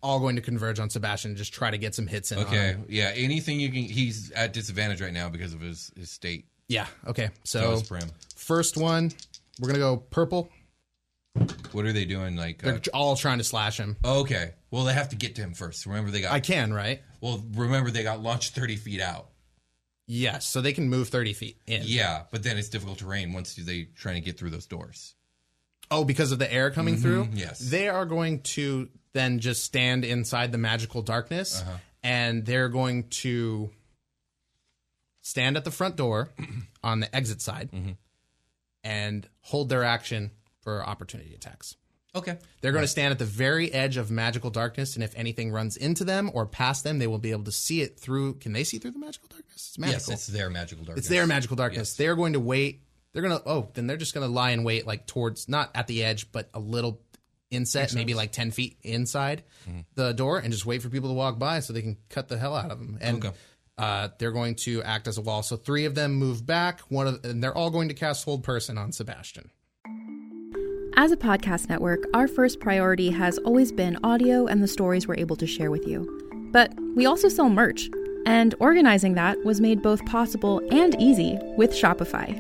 Speaker 6: all going to converge on Sebastian and just try to get some hits in.
Speaker 7: Okay,
Speaker 6: on him.
Speaker 7: yeah. Anything you can. He's at disadvantage right now because of his his state.
Speaker 6: Yeah. Okay.
Speaker 7: So
Speaker 6: So
Speaker 7: is Prim.
Speaker 6: first one, we're gonna go purple.
Speaker 7: What are they doing? Like,
Speaker 6: They're
Speaker 7: uh,
Speaker 6: all trying to slash him.
Speaker 7: okay. Well, they have to get to him first. Remember, they got.
Speaker 6: I can, right?
Speaker 7: Well, remember they got launched thirty feet out.
Speaker 6: Yes. So they can move thirty feet in.
Speaker 7: Yeah, but then it's difficult terrain once they trying to get through those doors.
Speaker 6: Oh, because of the air coming through?
Speaker 7: yes.
Speaker 6: They are going to then just stand inside the magical darkness,
Speaker 7: Uh-huh.
Speaker 6: and they're going to stand at the front door on the exit side and hold their action for opportunity attacks.
Speaker 7: Okay.
Speaker 6: They're going to stand at the very edge of magical darkness, and if anything runs into them or past them, they will be able to see it through. Can they see through the magical darkness? It's magical.
Speaker 7: Yes, it's their magical darkness.
Speaker 6: It's their magical darkness.
Speaker 7: Yes.
Speaker 6: They're going to wait. They're going to, oh, then they're just going to lie in wait, like towards, not at the edge, but a little inset, maybe like ten feet inside the door, and just wait for people to walk by so they can cut the hell out of them. And
Speaker 7: Okay.
Speaker 6: uh, they're going to act as a wall. So three of them move back, one of, and they're all going to cast Hold Person on Sebastian.
Speaker 8: As a podcast network, our first priority has always been audio and the stories we're able to share with you. But we also sell merch, and organizing that was made both possible and easy with Shopify.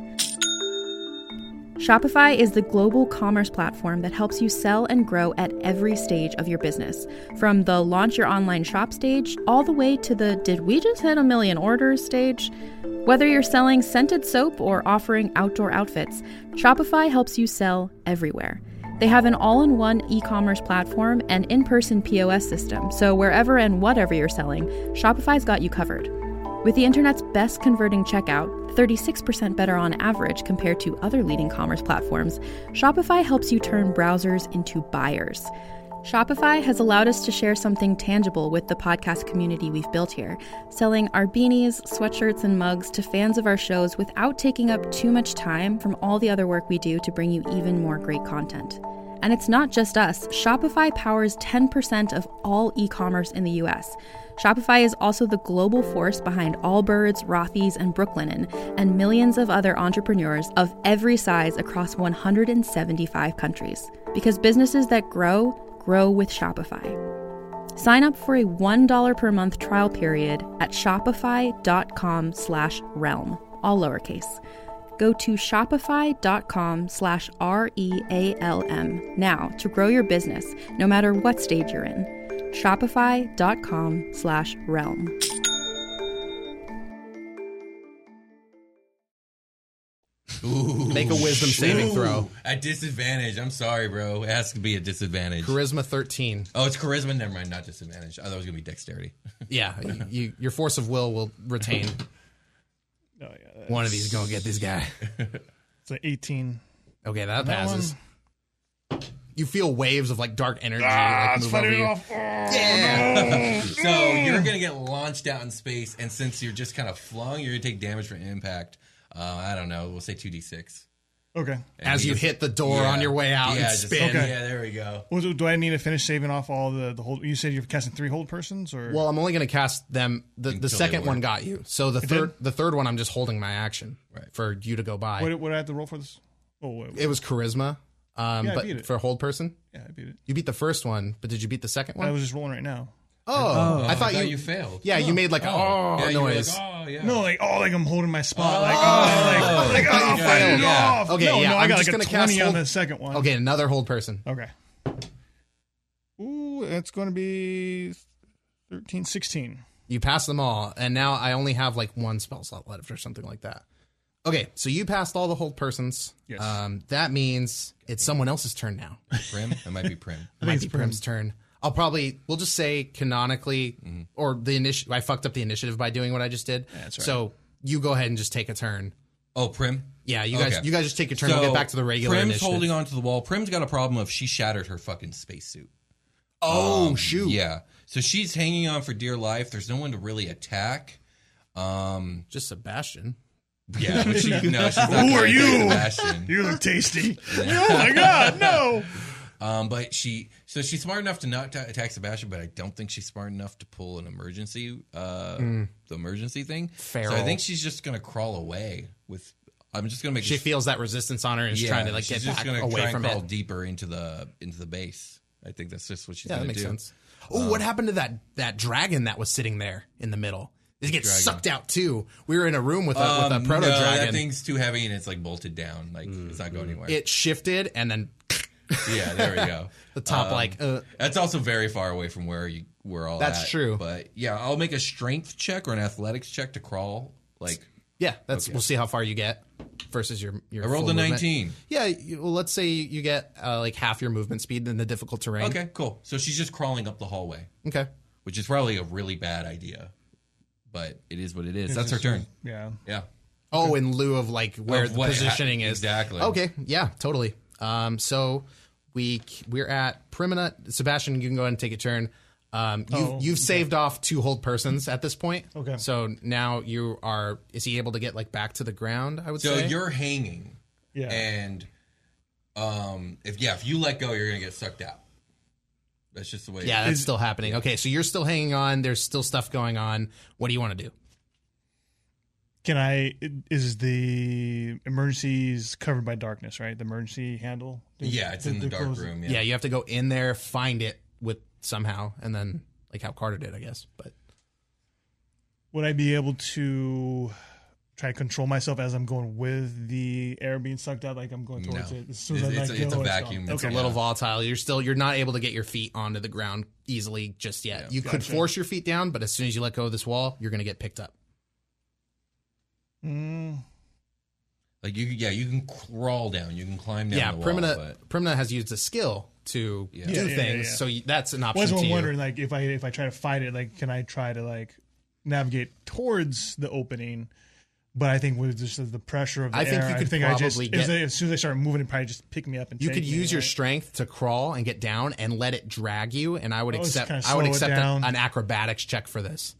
Speaker 8: Shopify is the global commerce platform that helps you sell and grow at every stage of your business, from the launch your online shop stage all the way to the did we just hit a million orders stage. Whether you're selling scented soap or offering outdoor outfits, Shopify helps you sell everywhere. They have an all-in-one e-commerce platform and in-person P O S system, so wherever and whatever you're selling, Shopify's got you covered. With the internet's best converting checkout, thirty-six percent better on average compared to other leading commerce platforms, Shopify helps you turn browsers into buyers. Shopify has allowed us to share something tangible with the podcast community we've built here, selling our beanies, sweatshirts, and mugs to fans of our shows without taking up too much time from all the other work we do to bring you even more great content. And it's not just us. Shopify powers ten percent of all e-commerce in the U S. Shopify is also the global force behind Allbirds, Rothy's, and Brooklinen, and millions of other entrepreneurs of every size across one hundred seventy-five countries. Because businesses that grow, grow with Shopify. Sign up for a one dollar per month trial period at shopify.com slash realm, all lowercase. Go to shopify.com slash R-E-A-L-M now to grow your business, no matter what stage you're in. Shopify.com slash realm.
Speaker 7: Ooh,
Speaker 6: Make a wisdom saving throw.
Speaker 7: At disadvantage. I'm sorry, bro. It has to be a disadvantage.
Speaker 6: Charisma thirteen.
Speaker 7: Oh, it's charisma. Never mind. Not disadvantage. I thought it was gonna be dexterity.
Speaker 6: Yeah, you, you, your force of will will retain.
Speaker 4: Oh, yeah,
Speaker 6: One of these is going to get this guy.
Speaker 4: it's an eighteen.
Speaker 6: Okay, that,
Speaker 4: That
Speaker 6: passes. You feel waves of like dark energy
Speaker 4: Ah,
Speaker 6: like
Speaker 4: it's
Speaker 6: move over
Speaker 4: fighting
Speaker 6: you.
Speaker 4: off. Oh,
Speaker 7: Yeah. So you're gonna get launched out in space, and since you're just kind of flung, you're gonna take damage from impact. Uh, I don't know. We'll say two d six.
Speaker 4: Okay.
Speaker 6: As you hit the door on your way out
Speaker 7: yeah,
Speaker 6: and
Speaker 7: just-
Speaker 6: spin.
Speaker 4: Okay.
Speaker 7: Yeah, there we go.
Speaker 4: Well, do do I need to finish saving off all the, the hold? You said you're casting three hold persons, or
Speaker 6: Well, I'm only going to cast them. The,
Speaker 7: Until
Speaker 6: the
Speaker 7: they
Speaker 6: second
Speaker 7: work.
Speaker 6: one got you. So the
Speaker 4: It
Speaker 6: third
Speaker 4: did?
Speaker 6: the third one, I'm just holding my action
Speaker 7: Right.
Speaker 6: for you to go by.
Speaker 4: what, what do I have to roll for this? Oh, wait, wait.
Speaker 6: It was charisma, um,
Speaker 4: Yeah, I
Speaker 6: but
Speaker 4: beat it.
Speaker 6: for a hold person,
Speaker 4: yeah, I beat it.
Speaker 6: you beat the first one, but did you beat the second one?
Speaker 4: I was just rolling right now.
Speaker 6: oh, I thought you,
Speaker 7: you failed.
Speaker 6: Yeah, you made like a oh,
Speaker 7: yeah, you were
Speaker 6: noise.
Speaker 7: like, oh, yeah.
Speaker 4: No, like oh, like I'm holding my spot. Like oh, like, like oh,
Speaker 6: you
Speaker 4: fight it
Speaker 6: failed.
Speaker 4: off.
Speaker 6: Okay,
Speaker 4: no,
Speaker 6: yeah,
Speaker 4: no, I
Speaker 6: I'm
Speaker 4: got
Speaker 6: just
Speaker 4: like a
Speaker 6: gonna cast
Speaker 4: twenty on
Speaker 6: hold-
Speaker 4: the second one.
Speaker 6: Okay, another hold person.
Speaker 4: Okay. Ooh, it's going to be thirteen, sixteen.
Speaker 6: You pass them all, and now I only have like one spell slot left or something like that. Okay, so you passed all the hold persons.
Speaker 4: Yes.
Speaker 6: Um, that means it's someone else's turn now.
Speaker 7: Prim. It might be Prim.
Speaker 6: It might
Speaker 4: it's
Speaker 6: be
Speaker 4: Prim.
Speaker 6: Prim's turn. I'll probably we'll just say canonically,
Speaker 7: Mm-hmm.
Speaker 6: or the initiative. I fucked up the initiative by doing what I just did.
Speaker 4: That's right.
Speaker 6: So you go ahead and just take a turn.
Speaker 7: Oh, Prim.
Speaker 6: Yeah, you guys.
Speaker 7: Okay.
Speaker 6: You guys just take your turn. we'll get back to the regular
Speaker 7: Prim's
Speaker 6: initiative.
Speaker 7: holding on to the wall. Prim's got a problem of she shattered her fucking spacesuit.
Speaker 6: Oh
Speaker 7: Um,
Speaker 6: shoot!
Speaker 7: Yeah. So she's hanging on for dear life. There's no one to really attack. Um,
Speaker 6: Just Sebastian.
Speaker 7: yeah, but she, no, she's not
Speaker 4: Who
Speaker 7: gonna
Speaker 4: are
Speaker 7: attack
Speaker 4: you?
Speaker 7: Sebastian.
Speaker 4: You look tasty. Oh my god, no.
Speaker 7: Um, but she, so she's smart enough to not ta attack Sebastian, but I don't think she's smart enough to pull an emergency, uh, the emergency thing. So I
Speaker 6: Feral.
Speaker 7: think she's just gonna crawl away with. I'm just gonna make.
Speaker 6: She
Speaker 7: a-
Speaker 6: feels that resistance on her and is
Speaker 7: yeah,
Speaker 6: trying to like
Speaker 7: she's
Speaker 6: get
Speaker 7: just
Speaker 6: back
Speaker 7: gonna
Speaker 6: away
Speaker 7: try
Speaker 6: from
Speaker 7: and crawl
Speaker 6: it.
Speaker 7: deeper into the into the base. I think that's just what she's
Speaker 6: Yeah, that
Speaker 7: gonna
Speaker 6: makes
Speaker 7: do.
Speaker 6: sense. Oh, what happened to that that dragon that was sitting there in the middle? Did it get
Speaker 7: Dragon.
Speaker 6: sucked out too? We were in a room with a,
Speaker 7: Um,
Speaker 6: with a proto
Speaker 7: no,
Speaker 6: dragon.
Speaker 7: that thing's too heavy and it's like bolted down. Like it's not going anywhere.
Speaker 6: It shifted and then
Speaker 7: yeah, there we go.
Speaker 6: the top
Speaker 7: Um,
Speaker 6: like uh,
Speaker 7: That's also very far away from where you we're all
Speaker 6: That's
Speaker 7: at.
Speaker 6: true.
Speaker 7: But yeah, I'll make a strength check or an athletics check to crawl. Like
Speaker 6: yeah. That's we'll see how far you get versus your your.
Speaker 7: I rolled
Speaker 6: full
Speaker 7: a
Speaker 6: movement.
Speaker 7: nineteen.
Speaker 6: Yeah, you, well, let's say you get uh, like half your movement speed in the difficult terrain.
Speaker 7: Okay, cool. So she's just crawling up the hallway,
Speaker 6: Okay.
Speaker 7: which is probably a really bad idea. But it is what it is.
Speaker 4: It's
Speaker 7: That's her
Speaker 4: just-
Speaker 7: turn.
Speaker 4: Yeah.
Speaker 7: Yeah.
Speaker 6: Oh, in lieu of like where
Speaker 7: Of
Speaker 6: the
Speaker 7: what ha-
Speaker 6: positioning is.
Speaker 7: exactly.
Speaker 6: Okay. Yeah. Totally. Um. So we we're at Primina. Sebastian, you can go ahead and take a turn. Um. You
Speaker 4: Oh,
Speaker 6: you've
Speaker 4: okay.
Speaker 6: saved off two hold persons at this point.
Speaker 4: Okay.
Speaker 6: So now you are. Is he able to get like back to the ground? I would
Speaker 7: So
Speaker 6: say.
Speaker 7: you're hanging,
Speaker 4: Yeah.
Speaker 7: and um, if yeah, if you let go, you're gonna get sucked out. That's just the way.
Speaker 6: Yeah,
Speaker 7: it
Speaker 6: that's
Speaker 7: is.
Speaker 6: still happening. Okay, so you're still hanging on. There's still stuff going on. What do you want to do?
Speaker 4: Can I? Is the emergencies covered by darkness? Right, the emergency handle.
Speaker 7: Yeah, it's
Speaker 4: The-
Speaker 7: in the
Speaker 4: the
Speaker 7: dark
Speaker 4: close-
Speaker 7: room.
Speaker 6: Yeah.
Speaker 7: Yeah.
Speaker 6: you have to go in there, find it with somehow, and then like how Carter did, I guess. But
Speaker 4: Would I be able to try to control myself as I'm going with the air being sucked out? Like I'm going towards
Speaker 7: No.
Speaker 4: it. As soon as
Speaker 7: It's-
Speaker 4: I
Speaker 7: it's
Speaker 4: let
Speaker 7: a- it's a
Speaker 4: go,
Speaker 7: vacuum.
Speaker 4: gone.
Speaker 7: It's
Speaker 6: it's
Speaker 4: Okay.
Speaker 6: a little volatile. You're still you're not able to get your feet onto the ground easily just yet.
Speaker 7: Yeah.
Speaker 6: You could
Speaker 4: Gotcha.
Speaker 6: force your feet down, but as soon as you let go of this wall, you're going to get picked up.
Speaker 4: Mm,
Speaker 7: Like you, yeah, you can crawl down. You can climb down.
Speaker 6: yeah,
Speaker 7: the wall,
Speaker 6: Primina
Speaker 7: but
Speaker 6: Primina has used a skill to
Speaker 7: Yeah.
Speaker 6: do
Speaker 4: Yeah, yeah,
Speaker 6: things,
Speaker 4: yeah, yeah.
Speaker 6: so you, that's an
Speaker 4: I
Speaker 6: option
Speaker 4: was
Speaker 6: to you.
Speaker 4: wondering, like, if I if I try to fight it, like, can I try to like navigate towards the opening? But I think with just the pressure of the
Speaker 6: I think
Speaker 4: air,
Speaker 6: you could
Speaker 4: I think I just
Speaker 6: probably
Speaker 4: as,
Speaker 6: get-
Speaker 4: they, as soon as I start moving, it probably just pick me up and
Speaker 6: You
Speaker 4: take
Speaker 6: could
Speaker 4: me,
Speaker 6: use your
Speaker 4: right?
Speaker 6: strength to crawl and get down and let it drag you, and I would
Speaker 4: Oh, just
Speaker 6: accept.
Speaker 4: kinda
Speaker 6: I would
Speaker 4: slow it
Speaker 6: accept
Speaker 4: down.
Speaker 6: an, an acrobatics check for this.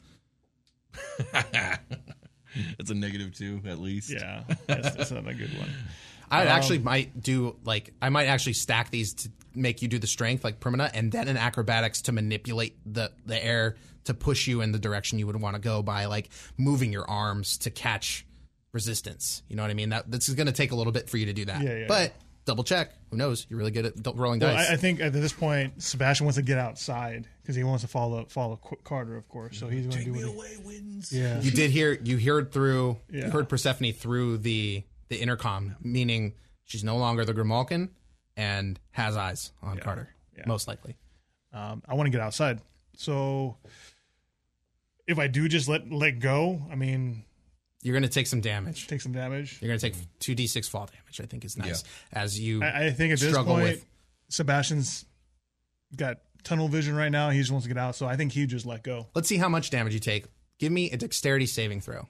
Speaker 7: it's a negative two at least.
Speaker 4: Yeah, that's, that's not a good one.
Speaker 6: I
Speaker 4: Um,
Speaker 6: actually might do like I might actually stack these to make you do the strength like Primina, and then an acrobatics to manipulate the the air to push you in the direction you would want to go by like moving your arms to catch resistance. You know what I mean? That this is going to take a little bit for you to do that.
Speaker 4: Yeah, yeah,
Speaker 6: but
Speaker 4: yeah.
Speaker 6: double check. Who knows? You're really good at d- rolling
Speaker 4: Well,
Speaker 6: dice.
Speaker 4: I, I think at this point, Sebastian wants to get outside because he wants to follow follow Qu- Carter, of course. So he's going to do what he,
Speaker 7: away, wins.
Speaker 4: yeah.
Speaker 6: You did hear you heard through
Speaker 4: Yeah.
Speaker 6: you heard Persephone through the the intercom, meaning she's no longer the Grimalkin and has eyes on Carter,
Speaker 4: Yeah.
Speaker 6: most likely.
Speaker 4: Um, I want to get outside. So if I do just let let go, I mean,
Speaker 6: You're going to take some damage.
Speaker 4: take some damage.
Speaker 6: You're going to take two d six fall damage. I think is nice as you.
Speaker 4: I, I think at this
Speaker 6: struggle
Speaker 4: point,
Speaker 6: with-
Speaker 4: Sebastian's got tunnel vision right now. He just wants to get out. So I think he just let go.
Speaker 6: Let's see how much damage you take. Give me a dexterity saving throw.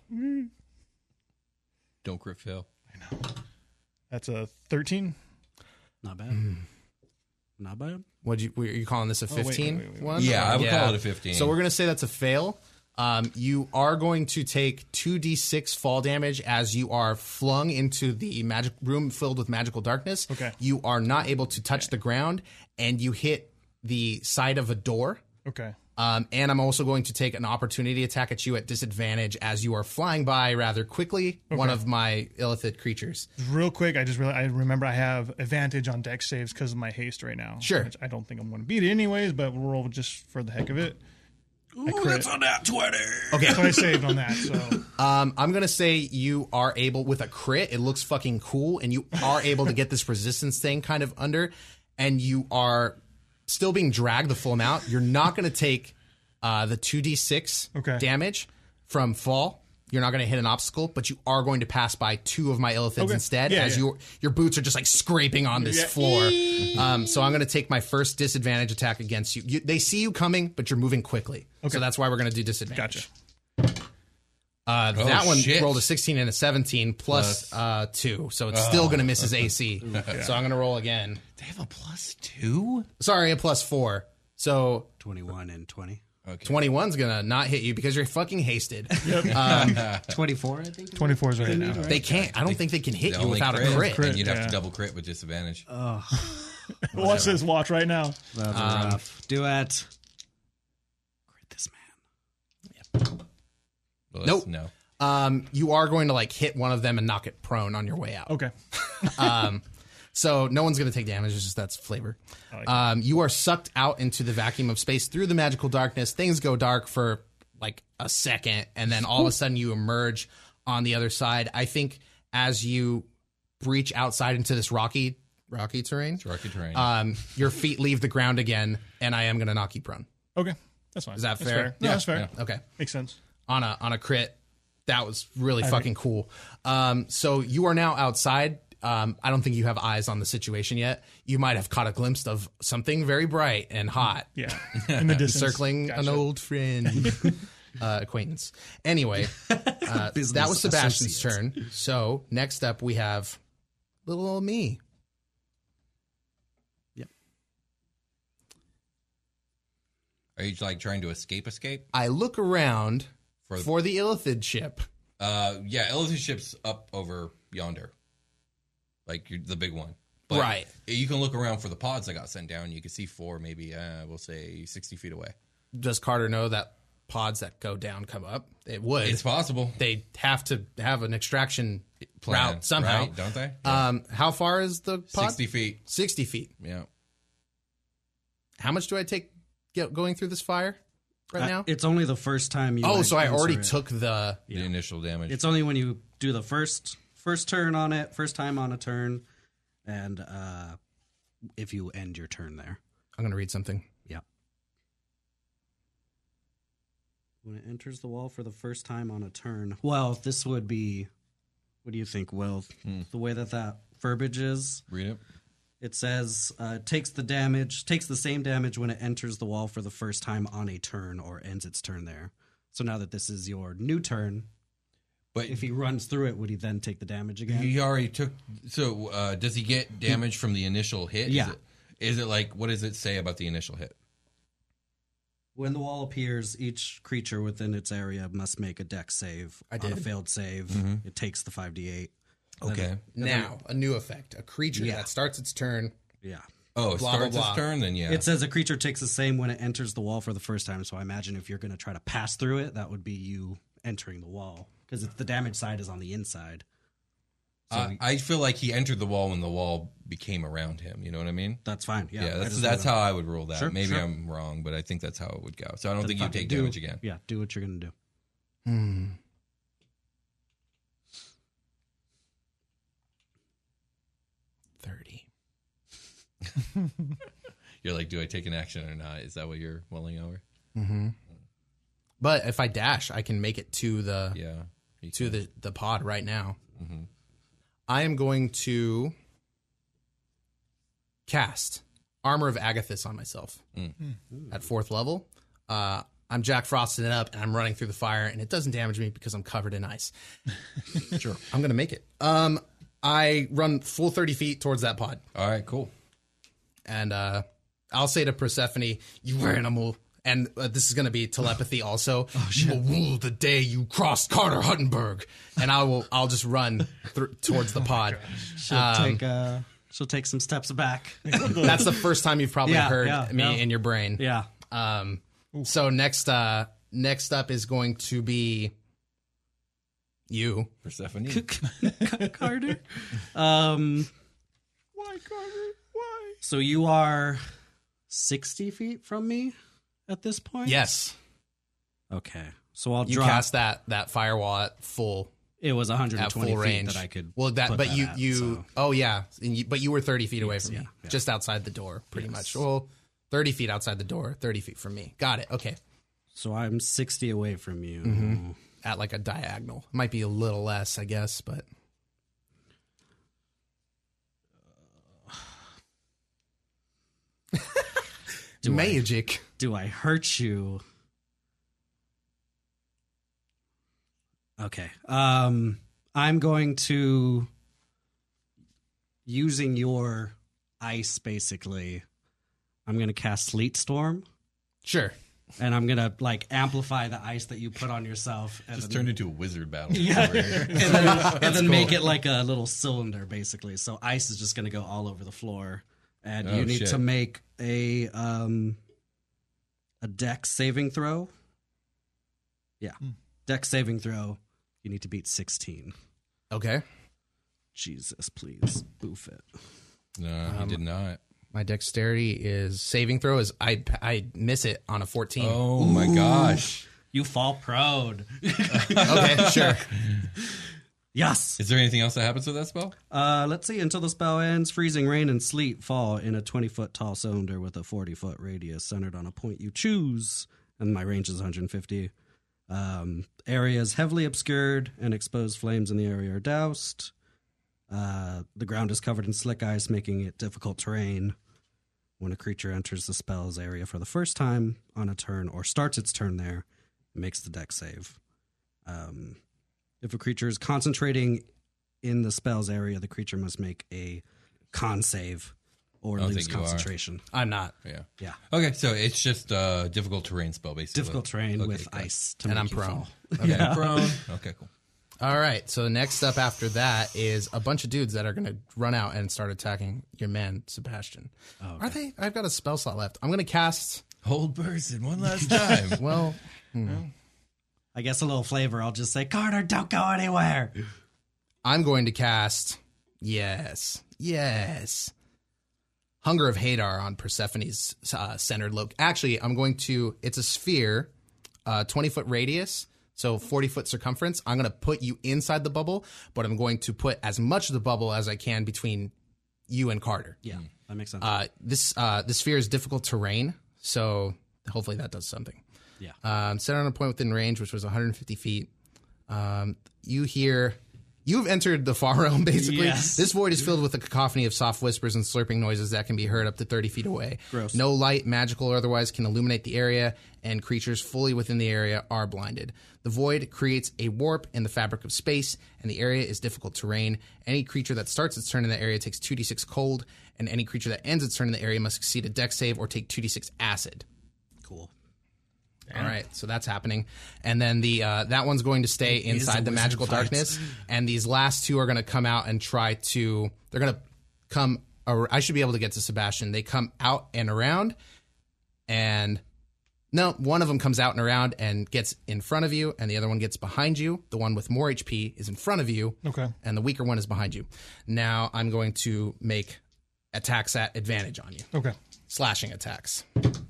Speaker 7: Don't crit fail.
Speaker 4: That's a thirteen.
Speaker 5: Not bad.
Speaker 6: Hmm.
Speaker 5: Not bad.
Speaker 6: What you were you calling this a
Speaker 4: wait, wait,
Speaker 6: fifteen
Speaker 4: wait, wait.
Speaker 6: one?
Speaker 7: Yeah, I would
Speaker 6: Yeah.
Speaker 7: call it a fifteen.
Speaker 6: So we're going to say that's a fail. Um, you are going to take two d six fall damage as you are flung into the magic room filled with magical darkness.
Speaker 4: Okay.
Speaker 6: You are not able to touch the ground, and you hit the side of a door.
Speaker 4: Okay.
Speaker 6: Um, and I'm also going to take an opportunity attack at you at disadvantage as you are flying by rather quickly. One of my Illithid creatures.
Speaker 4: Real quick, I just realized, I remember I have advantage on dex saves because of my haste right now.
Speaker 6: Sure.
Speaker 4: Which I don't think I'm going to beat it anyways, but we'll roll just for the heck of it. I crit.
Speaker 7: on that twenty.
Speaker 6: Okay.
Speaker 4: So I saved on that. So
Speaker 6: Um, I'm gonna say you are able with a crit. It looks fucking cool, and you are able to get this resistance thing kind of under, and you are still being dragged the full amount. You're not gonna take uh, the two d six
Speaker 4: Okay.
Speaker 6: damage from fall. You're not gonna hit an obstacle, but you are going to pass by two of my illithids
Speaker 4: Okay.
Speaker 6: instead,
Speaker 4: Yeah,
Speaker 6: as
Speaker 4: yeah.
Speaker 6: your your boots are just like scraping on this
Speaker 4: Yeah.
Speaker 6: floor. Um, so I'm gonna take my first disadvantage attack against you. you. They see you coming, but you're moving quickly,
Speaker 4: Okay.
Speaker 6: so that's why we're gonna do disadvantage.
Speaker 4: gotcha.
Speaker 6: Uh,
Speaker 7: Oh,
Speaker 6: that one
Speaker 7: shit.
Speaker 6: rolled a sixteen and a seventeen plus,
Speaker 7: Plus-
Speaker 6: uh, two, so it's still going to miss his A C. So I'm going to roll again.
Speaker 7: They have a plus two.
Speaker 6: Sorry, a plus four. So
Speaker 5: twenty-one and twenty.
Speaker 7: Okay.
Speaker 6: twenty-one's going to not hit you because you're fucking hasted.
Speaker 5: twenty-four, I think.
Speaker 4: twenty-four is right now.
Speaker 6: They can't. I don't think they can hit
Speaker 7: The
Speaker 6: you
Speaker 7: only
Speaker 6: without
Speaker 7: crit,
Speaker 6: a crit.
Speaker 4: Crit.
Speaker 7: and you'd have
Speaker 4: yeah.
Speaker 7: to double crit with disadvantage.
Speaker 4: Watch this. Watch right now.
Speaker 5: That's
Speaker 6: Um,
Speaker 5: rough. Do it. Crit this man.
Speaker 7: Well,
Speaker 6: Nope.
Speaker 7: that's- No.
Speaker 6: Um, you are going to like hit one of them and knock it prone on your way out.
Speaker 4: Okay.
Speaker 6: Um, So no one's going to take damage. It's just that's flavor.
Speaker 4: like
Speaker 6: Um, you are sucked out into the vacuum of space through the magical darkness. Things go dark for like a second, and then all of a sudden you emerge on the other side. I think as you breach outside into this rocky, rocky terrain,
Speaker 7: It's rocky terrain.
Speaker 6: um, your feet leave the ground again, and I am going to knock you prone.
Speaker 4: Okay, that's fine.
Speaker 6: Is that
Speaker 4: That's
Speaker 6: fair?
Speaker 4: No,
Speaker 7: Yeah,
Speaker 4: that's fair.
Speaker 7: yeah.
Speaker 6: Okay.
Speaker 4: Makes sense.
Speaker 6: on a on a crit. That was really fucking cool. Um, so you are now outside. Um, I don't think you have eyes on the situation yet. You might have caught a glimpse of something very bright and hot
Speaker 4: Yeah, in the distance,
Speaker 6: circling an
Speaker 4: Gotcha.
Speaker 6: old friend, uh, acquaintance. Anyway, uh, that
Speaker 5: Business
Speaker 6: was Sebastian's
Speaker 5: associates.
Speaker 6: turn. So next up we have little old me.
Speaker 7: Are you like trying to escape? Escape?
Speaker 6: I look around
Speaker 7: For-
Speaker 6: for, the Illithid ship.
Speaker 7: Uh, yeah, Elizabeth ship's up over yonder, like you're, the big one. But
Speaker 6: Right.
Speaker 7: You can look around for the pods that got sent down. You can see four, maybe uh, we'll say sixty feet away.
Speaker 6: Does Carter know that pods that go down come up? It would.
Speaker 7: It's possible.
Speaker 6: They have to have an extraction
Speaker 7: Plan,
Speaker 6: route somehow,
Speaker 7: right? Don't they?
Speaker 6: Um, how far is the pod?
Speaker 7: Sixty feet.
Speaker 6: Sixty feet.
Speaker 7: Yeah.
Speaker 6: How much do I take get, going through this fire right
Speaker 5: Uh,
Speaker 6: now?
Speaker 5: It's only the first time you.
Speaker 6: Oh,
Speaker 5: like,
Speaker 6: so I
Speaker 5: answer
Speaker 6: already
Speaker 5: it.
Speaker 6: took the.
Speaker 7: The initial damage.
Speaker 5: It's only when you do the first first turn on it, first time on a turn, and uh, if you end your turn there.
Speaker 6: I'm going to read something.
Speaker 5: Yeah. When it enters the wall for the first time on a turn. Well, this would be. What do you think, Will?
Speaker 7: Hmm.
Speaker 5: The way that that verbiage is,
Speaker 7: Read it.
Speaker 5: it says uh, takes the damage, takes the same damage when it enters the wall for the first time on a turn or ends its turn there. So now that this is your new turn,
Speaker 7: But
Speaker 5: if he runs through it, would he then take the damage again?
Speaker 7: he already took. So uh, does he get damage from the initial hit?
Speaker 5: Yeah.
Speaker 7: Is it, is it like what does it say about the initial hit?
Speaker 5: When the wall appears, each creature within its area must make a dex save.
Speaker 6: I
Speaker 5: On a
Speaker 6: did.
Speaker 5: failed save,
Speaker 7: Mm-hmm.
Speaker 5: it takes the five d eight.
Speaker 7: Okay.
Speaker 6: Now, a new effect. A creature
Speaker 5: Yeah.
Speaker 6: that starts its turn.
Speaker 5: Yeah.
Speaker 7: Oh, it
Speaker 6: Blah, blah,
Speaker 7: starts
Speaker 6: blah.
Speaker 7: its turn. Then yeah.
Speaker 5: It says a creature takes the same when it enters the wall for the first time. So I imagine if you're going to try to pass through it, that would be you entering the wall. Because the damage side is on the inside. So
Speaker 7: Uh, I feel like he entered the wall when the wall became around him. You know what I mean?
Speaker 5: that's fine. Yeah,
Speaker 7: Yeah,
Speaker 5: I
Speaker 7: that's
Speaker 5: just
Speaker 7: that's
Speaker 5: wanna-
Speaker 7: how I would rule that.
Speaker 5: Sure,
Speaker 7: Maybe
Speaker 5: sure.
Speaker 7: I'm wrong, but I think that's how it would go. So I don't think you
Speaker 5: Fine.
Speaker 7: take
Speaker 5: Do-
Speaker 7: damage again.
Speaker 5: Yeah, do what you're going to do.
Speaker 6: Hmm. thirty.
Speaker 7: You're like, do I take an action or not? Is that what you're mulling over?
Speaker 6: Mm-hmm. But if I dash, I can make it to the
Speaker 7: Yeah. you
Speaker 6: to
Speaker 7: can.
Speaker 6: the, the pod right now.
Speaker 7: Mhm.
Speaker 6: I am going to cast Armor of Agathis on myself
Speaker 7: Mm.
Speaker 6: at fourth level. Uh, I'm Jack Frosting it up, and I'm running through the fire, and it doesn't damage me because I'm covered in ice. Sure, I'm going to make it. Um, I run full thirty feet towards that pod,
Speaker 7: All right, cool.
Speaker 6: and uh, I'll say to Persephone, "You animal." And uh, this is going to be telepathy also. You will rule the day you cross Carter Huttenberg. And I will, I'll just run thr towards the pod.
Speaker 5: She'll
Speaker 6: Um,
Speaker 5: take uh, she'll take some steps back.
Speaker 6: That's the first time you've probably
Speaker 5: Yeah,
Speaker 6: heard
Speaker 5: yeah,
Speaker 6: me
Speaker 5: yeah.
Speaker 6: in your brain.
Speaker 5: yeah.
Speaker 6: Um, so next, uh, next up is going to be you.
Speaker 7: Persephone.
Speaker 5: Carter. Um,
Speaker 4: Why, Carter? Why?
Speaker 5: so you are sixty feet from me at this point?
Speaker 6: Yes,
Speaker 5: Okay. So I'll
Speaker 6: you
Speaker 5: drop.
Speaker 6: cast that that firewall at full
Speaker 5: It was one hundred
Speaker 6: at
Speaker 5: twenty
Speaker 6: full
Speaker 5: feet
Speaker 6: range.
Speaker 5: that I could.
Speaker 6: Well, that
Speaker 5: put
Speaker 6: but
Speaker 5: that
Speaker 6: you
Speaker 5: at,
Speaker 6: you
Speaker 5: so-
Speaker 6: oh yeah, and you, but you were thirty feet away from
Speaker 5: yeah,
Speaker 6: me,
Speaker 5: yeah.
Speaker 6: just outside the door, pretty
Speaker 5: Yes.
Speaker 6: much. Well, thirty feet outside the door, thirty feet from me. Got it. Okay,
Speaker 5: So I'm sixty away from you.
Speaker 6: Mm-hmm. at like a diagonal. Might be a little less, I guess, but
Speaker 5: Do I-
Speaker 6: magic.
Speaker 5: Do I hurt you? Okay. Um, I'm going to using your ice basically. I'm going to cast Sleet Storm,
Speaker 6: Sure.
Speaker 5: and I'm going to like amplify the ice that you put on yourself, and
Speaker 7: Just
Speaker 5: then,
Speaker 7: turned into a wizard battle.
Speaker 5: Yeah.
Speaker 7: over here.
Speaker 5: and then, and then make it like a little cylinder basically. So ice is just going to go all over the floor, and
Speaker 7: Oh,
Speaker 5: you need
Speaker 7: shit.
Speaker 5: to make a um a dex saving throw. Yeah, dex saving throw. You need to beat sixteen.
Speaker 6: Okay.
Speaker 5: Jesus, please boof it.
Speaker 7: No, he did not.
Speaker 6: My dexterity is saving throw is I I miss it on a fourteen.
Speaker 7: Oh my gosh.
Speaker 5: You fall prone.
Speaker 6: Okay, sure.
Speaker 5: Yes.
Speaker 7: Is there anything else that happens with that spell?
Speaker 5: Uh, let's see. Until the spell ends, freezing rain and sleet fall in a twenty-foot tall cylinder with a forty-foot radius centered on a point you choose. And my range is one hundred fifty. Um, areas heavily obscured and exposed flames in the area are doused. Uh, the ground is covered in slick ice, making it difficult terrain. When a creature enters the spell's area for the first time on a turn or starts its turn there, it makes the dex save. Um, if a creature is concentrating in the spell's area, the creature must make a con save or
Speaker 7: I don't
Speaker 5: lose
Speaker 7: think you are.
Speaker 5: concentration.
Speaker 6: I'm not.
Speaker 7: Yeah.
Speaker 5: Yeah.
Speaker 7: Okay, so it's just uh, difficult terrain spell, basically.
Speaker 5: Difficult terrain
Speaker 7: Okay,
Speaker 5: with
Speaker 7: got it.
Speaker 5: ice to
Speaker 6: And
Speaker 5: make
Speaker 6: I'm
Speaker 5: you
Speaker 6: prone.
Speaker 5: fall.
Speaker 7: Okay, prone. Okay, cool.
Speaker 6: All right. So next up after that is a bunch of dudes that are going to run out and start attacking your man, Sebastian.
Speaker 5: Oh,
Speaker 6: Are they? I've got a spell slot left. I'm going to cast.
Speaker 7: Hold person one last time.
Speaker 6: Well,
Speaker 5: I guess a little flavor. I'll just say, Carter, don't go anywhere.
Speaker 6: I'm going to cast. Yes. Yes. Hunger of Hadar on Persephone's uh, centered look. Actually, I'm going to. It's a sphere, uh, twenty foot radius. So forty foot circumference. I'm going to put you inside the bubble, but I'm going to put as much of the bubble as I can between you and Carter.
Speaker 5: Yeah, that makes sense.
Speaker 6: Uh, this uh, this sphere is difficult terrain, so hopefully that does something.
Speaker 5: Yeah.
Speaker 6: Um, set on a point within range, which was one hundred fifty feet. Um, you hear. You've entered the far realm, basically.
Speaker 5: Yes.
Speaker 6: This void is filled with a cacophony of soft whispers and slurping noises that can be heard up to thirty feet away.
Speaker 5: Gross.
Speaker 6: No light, magical or otherwise, can illuminate the area, and creatures fully within the area are blinded. The void creates a warp in the fabric of space, and the area is difficult terrain. Any creature that starts its turn in the area takes two d six cold, and any creature that ends its turn in the area must succeed a dex save or take two d six acid.
Speaker 5: Cool.
Speaker 6: All right, so that's happening, and then the uh, that one's going to stay
Speaker 5: It is a
Speaker 6: inside the
Speaker 5: wizard
Speaker 6: magical
Speaker 5: fight.
Speaker 6: darkness, and these last two are going to come out and try to. They're going to come. Ar- I should be able to get to Sebastian. They come out and around, and no, one of them comes out and around and gets in front of you, and the other one gets behind you. The one with more H P is in front of you,
Speaker 4: Okay.
Speaker 6: and the weaker one is behind you. Now I'm going to make attacks at advantage on you.
Speaker 4: Okay.
Speaker 6: Slashing attacks.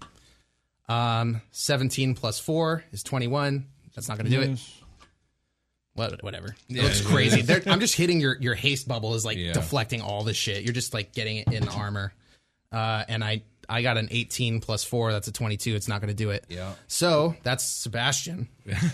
Speaker 6: Um, seventeen plus four is twenty-one. That's not going to do it.
Speaker 4: Yes.
Speaker 6: What, whatever. It
Speaker 7: Yeah,
Speaker 6: looks
Speaker 7: yeah,
Speaker 6: crazy.
Speaker 7: yeah.
Speaker 6: They're- I'm just hitting your, your haste bubble is like
Speaker 7: Yeah.
Speaker 6: deflecting all this shit. You're just like getting it in the armor. Uh, and I, I got an eighteen plus four. That's a twenty-two. It's not going to do it.
Speaker 7: Yeah.
Speaker 6: So that's Sebastian.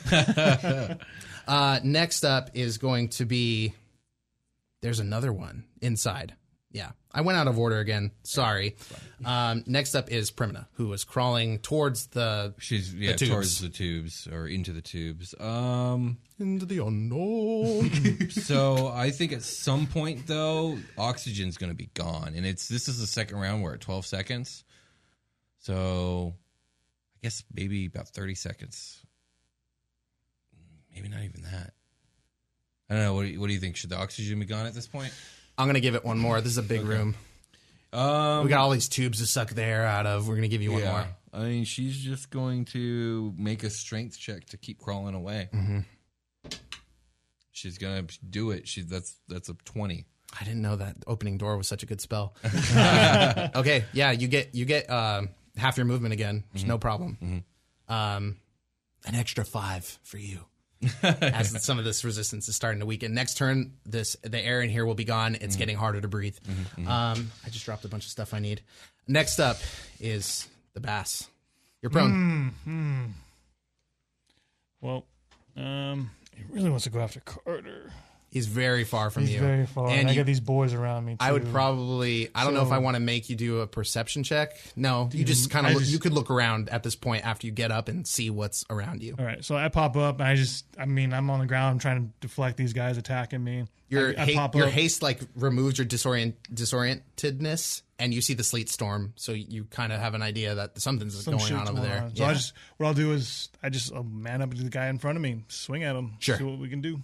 Speaker 6: uh, next up is going to be, there's another one inside. Yeah. I went out of order again. Sorry. Um, next up is Primina, who was crawling towards the
Speaker 7: She's yeah
Speaker 6: tubes.
Speaker 7: towards the tubes or into the tubes. Um,
Speaker 6: into the unknown.
Speaker 7: so I think at some point though, oxygen's going to be gone, and it's this is the second round. We're at twelve seconds, so I guess maybe about thirty seconds. Maybe not even that. I don't know. What do you, what do you think? Should the oxygen be gone at this point?
Speaker 6: I'm going to give it one more. This is a big room.
Speaker 7: Um,
Speaker 6: We got all these tubes to suck the air out of. We're going to give you one
Speaker 7: yeah.
Speaker 6: more.
Speaker 7: I mean, she's just going to make a strength check to keep crawling away.
Speaker 6: Mm-hmm.
Speaker 7: She's gonna do it. She that's that's a twenty.
Speaker 6: I didn't know that opening door was such a good spell. Uh, okay, yeah, you get you get um, half your movement again. Which
Speaker 7: Mm-hmm.
Speaker 6: no problem. Um, an extra five for you. As some of this resistance is starting to weaken. Next turn, this the air in here will be gone. It's
Speaker 7: Mm-hmm.
Speaker 6: getting harder to breathe. Um, I just dropped a bunch of stuff I need. Next up is the bass. You're prone.
Speaker 4: Mm. Well, um, he really wants to go after Carter.
Speaker 6: He's very far from
Speaker 4: He's
Speaker 6: you.
Speaker 4: very far.
Speaker 6: And
Speaker 4: And I
Speaker 6: you-
Speaker 4: got these boys around me, too.
Speaker 6: I would probably. I don't know if
Speaker 4: So-
Speaker 6: I want to make you do a perception check. No, you just kind
Speaker 4: I
Speaker 6: of. look
Speaker 4: just-
Speaker 6: You could look around at this point after you get up and see what's around you.
Speaker 4: All right, so I pop up, and I just, I mean, I'm on the ground. I'm trying to deflect these guys attacking me.
Speaker 6: Your
Speaker 4: I, I
Speaker 6: ha-
Speaker 4: pop
Speaker 6: your
Speaker 4: up.
Speaker 6: haste like removes your disorient disorientedness, and you see the sleet storm, so you kind of have an idea that something's
Speaker 4: Some
Speaker 6: going
Speaker 4: shit's
Speaker 6: on over
Speaker 4: going
Speaker 6: there.
Speaker 4: on. So I just, what I'll do is, I just I'll man up to the guy in front of me, swing at him,
Speaker 6: Sure.
Speaker 4: see what we can do.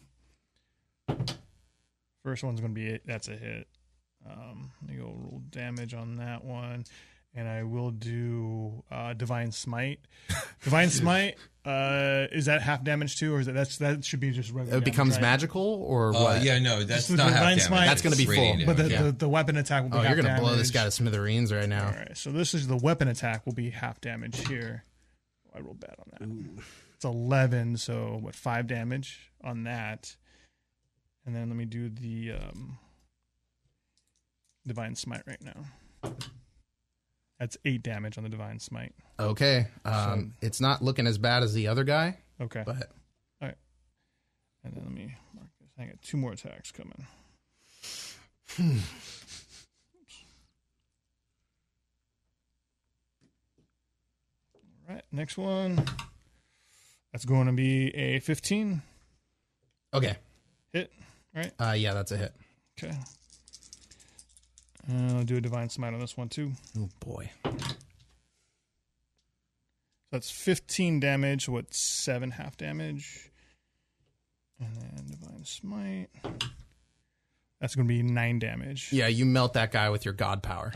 Speaker 4: First one's going to be it. That's a hit. Um, let me go roll damage on that one. and I will do uh, Divine Smite. Divine Smite uh, is that half damage too, or is that that's that should be just regular?
Speaker 6: It becomes
Speaker 4: damage, right?
Speaker 6: magical, or
Speaker 7: Uh,
Speaker 6: what?
Speaker 7: yeah, no, that's
Speaker 4: Just with
Speaker 7: not half
Speaker 4: Divine
Speaker 7: damage.
Speaker 4: Smite.
Speaker 6: That's gonna be
Speaker 7: It's radiant
Speaker 6: full,
Speaker 4: But the,
Speaker 7: damage,
Speaker 4: the,
Speaker 7: yeah.
Speaker 4: the weapon attack will be
Speaker 6: Oh,
Speaker 4: half
Speaker 6: you're gonna
Speaker 4: damage.
Speaker 6: blow this guy to smithereens right now.
Speaker 4: All right, so this is the weapon attack will be half damage here. Oh, I rolled bad on that. It's eleven, so what, five damage on that. And then let me do the um, Divine Smite right now. That's eight damage on the Divine Smite.
Speaker 6: Okay, um, it's not looking as bad as the other guy,
Speaker 4: Okay.
Speaker 6: but
Speaker 4: And then let me mark this. I got two more attacks coming. All right, next one. That's going to be a fifteen
Speaker 6: okay,
Speaker 4: hit, right?
Speaker 6: uh, yeah, that's a hit.
Speaker 4: Okay. And I'll do a Divine Smite on this one, too.
Speaker 6: Oh boy,
Speaker 4: That's fifteen damage, what, seven half damage. And then Divine Smite. That's going to be nine damage.
Speaker 6: yeah, you melt that guy with your god power.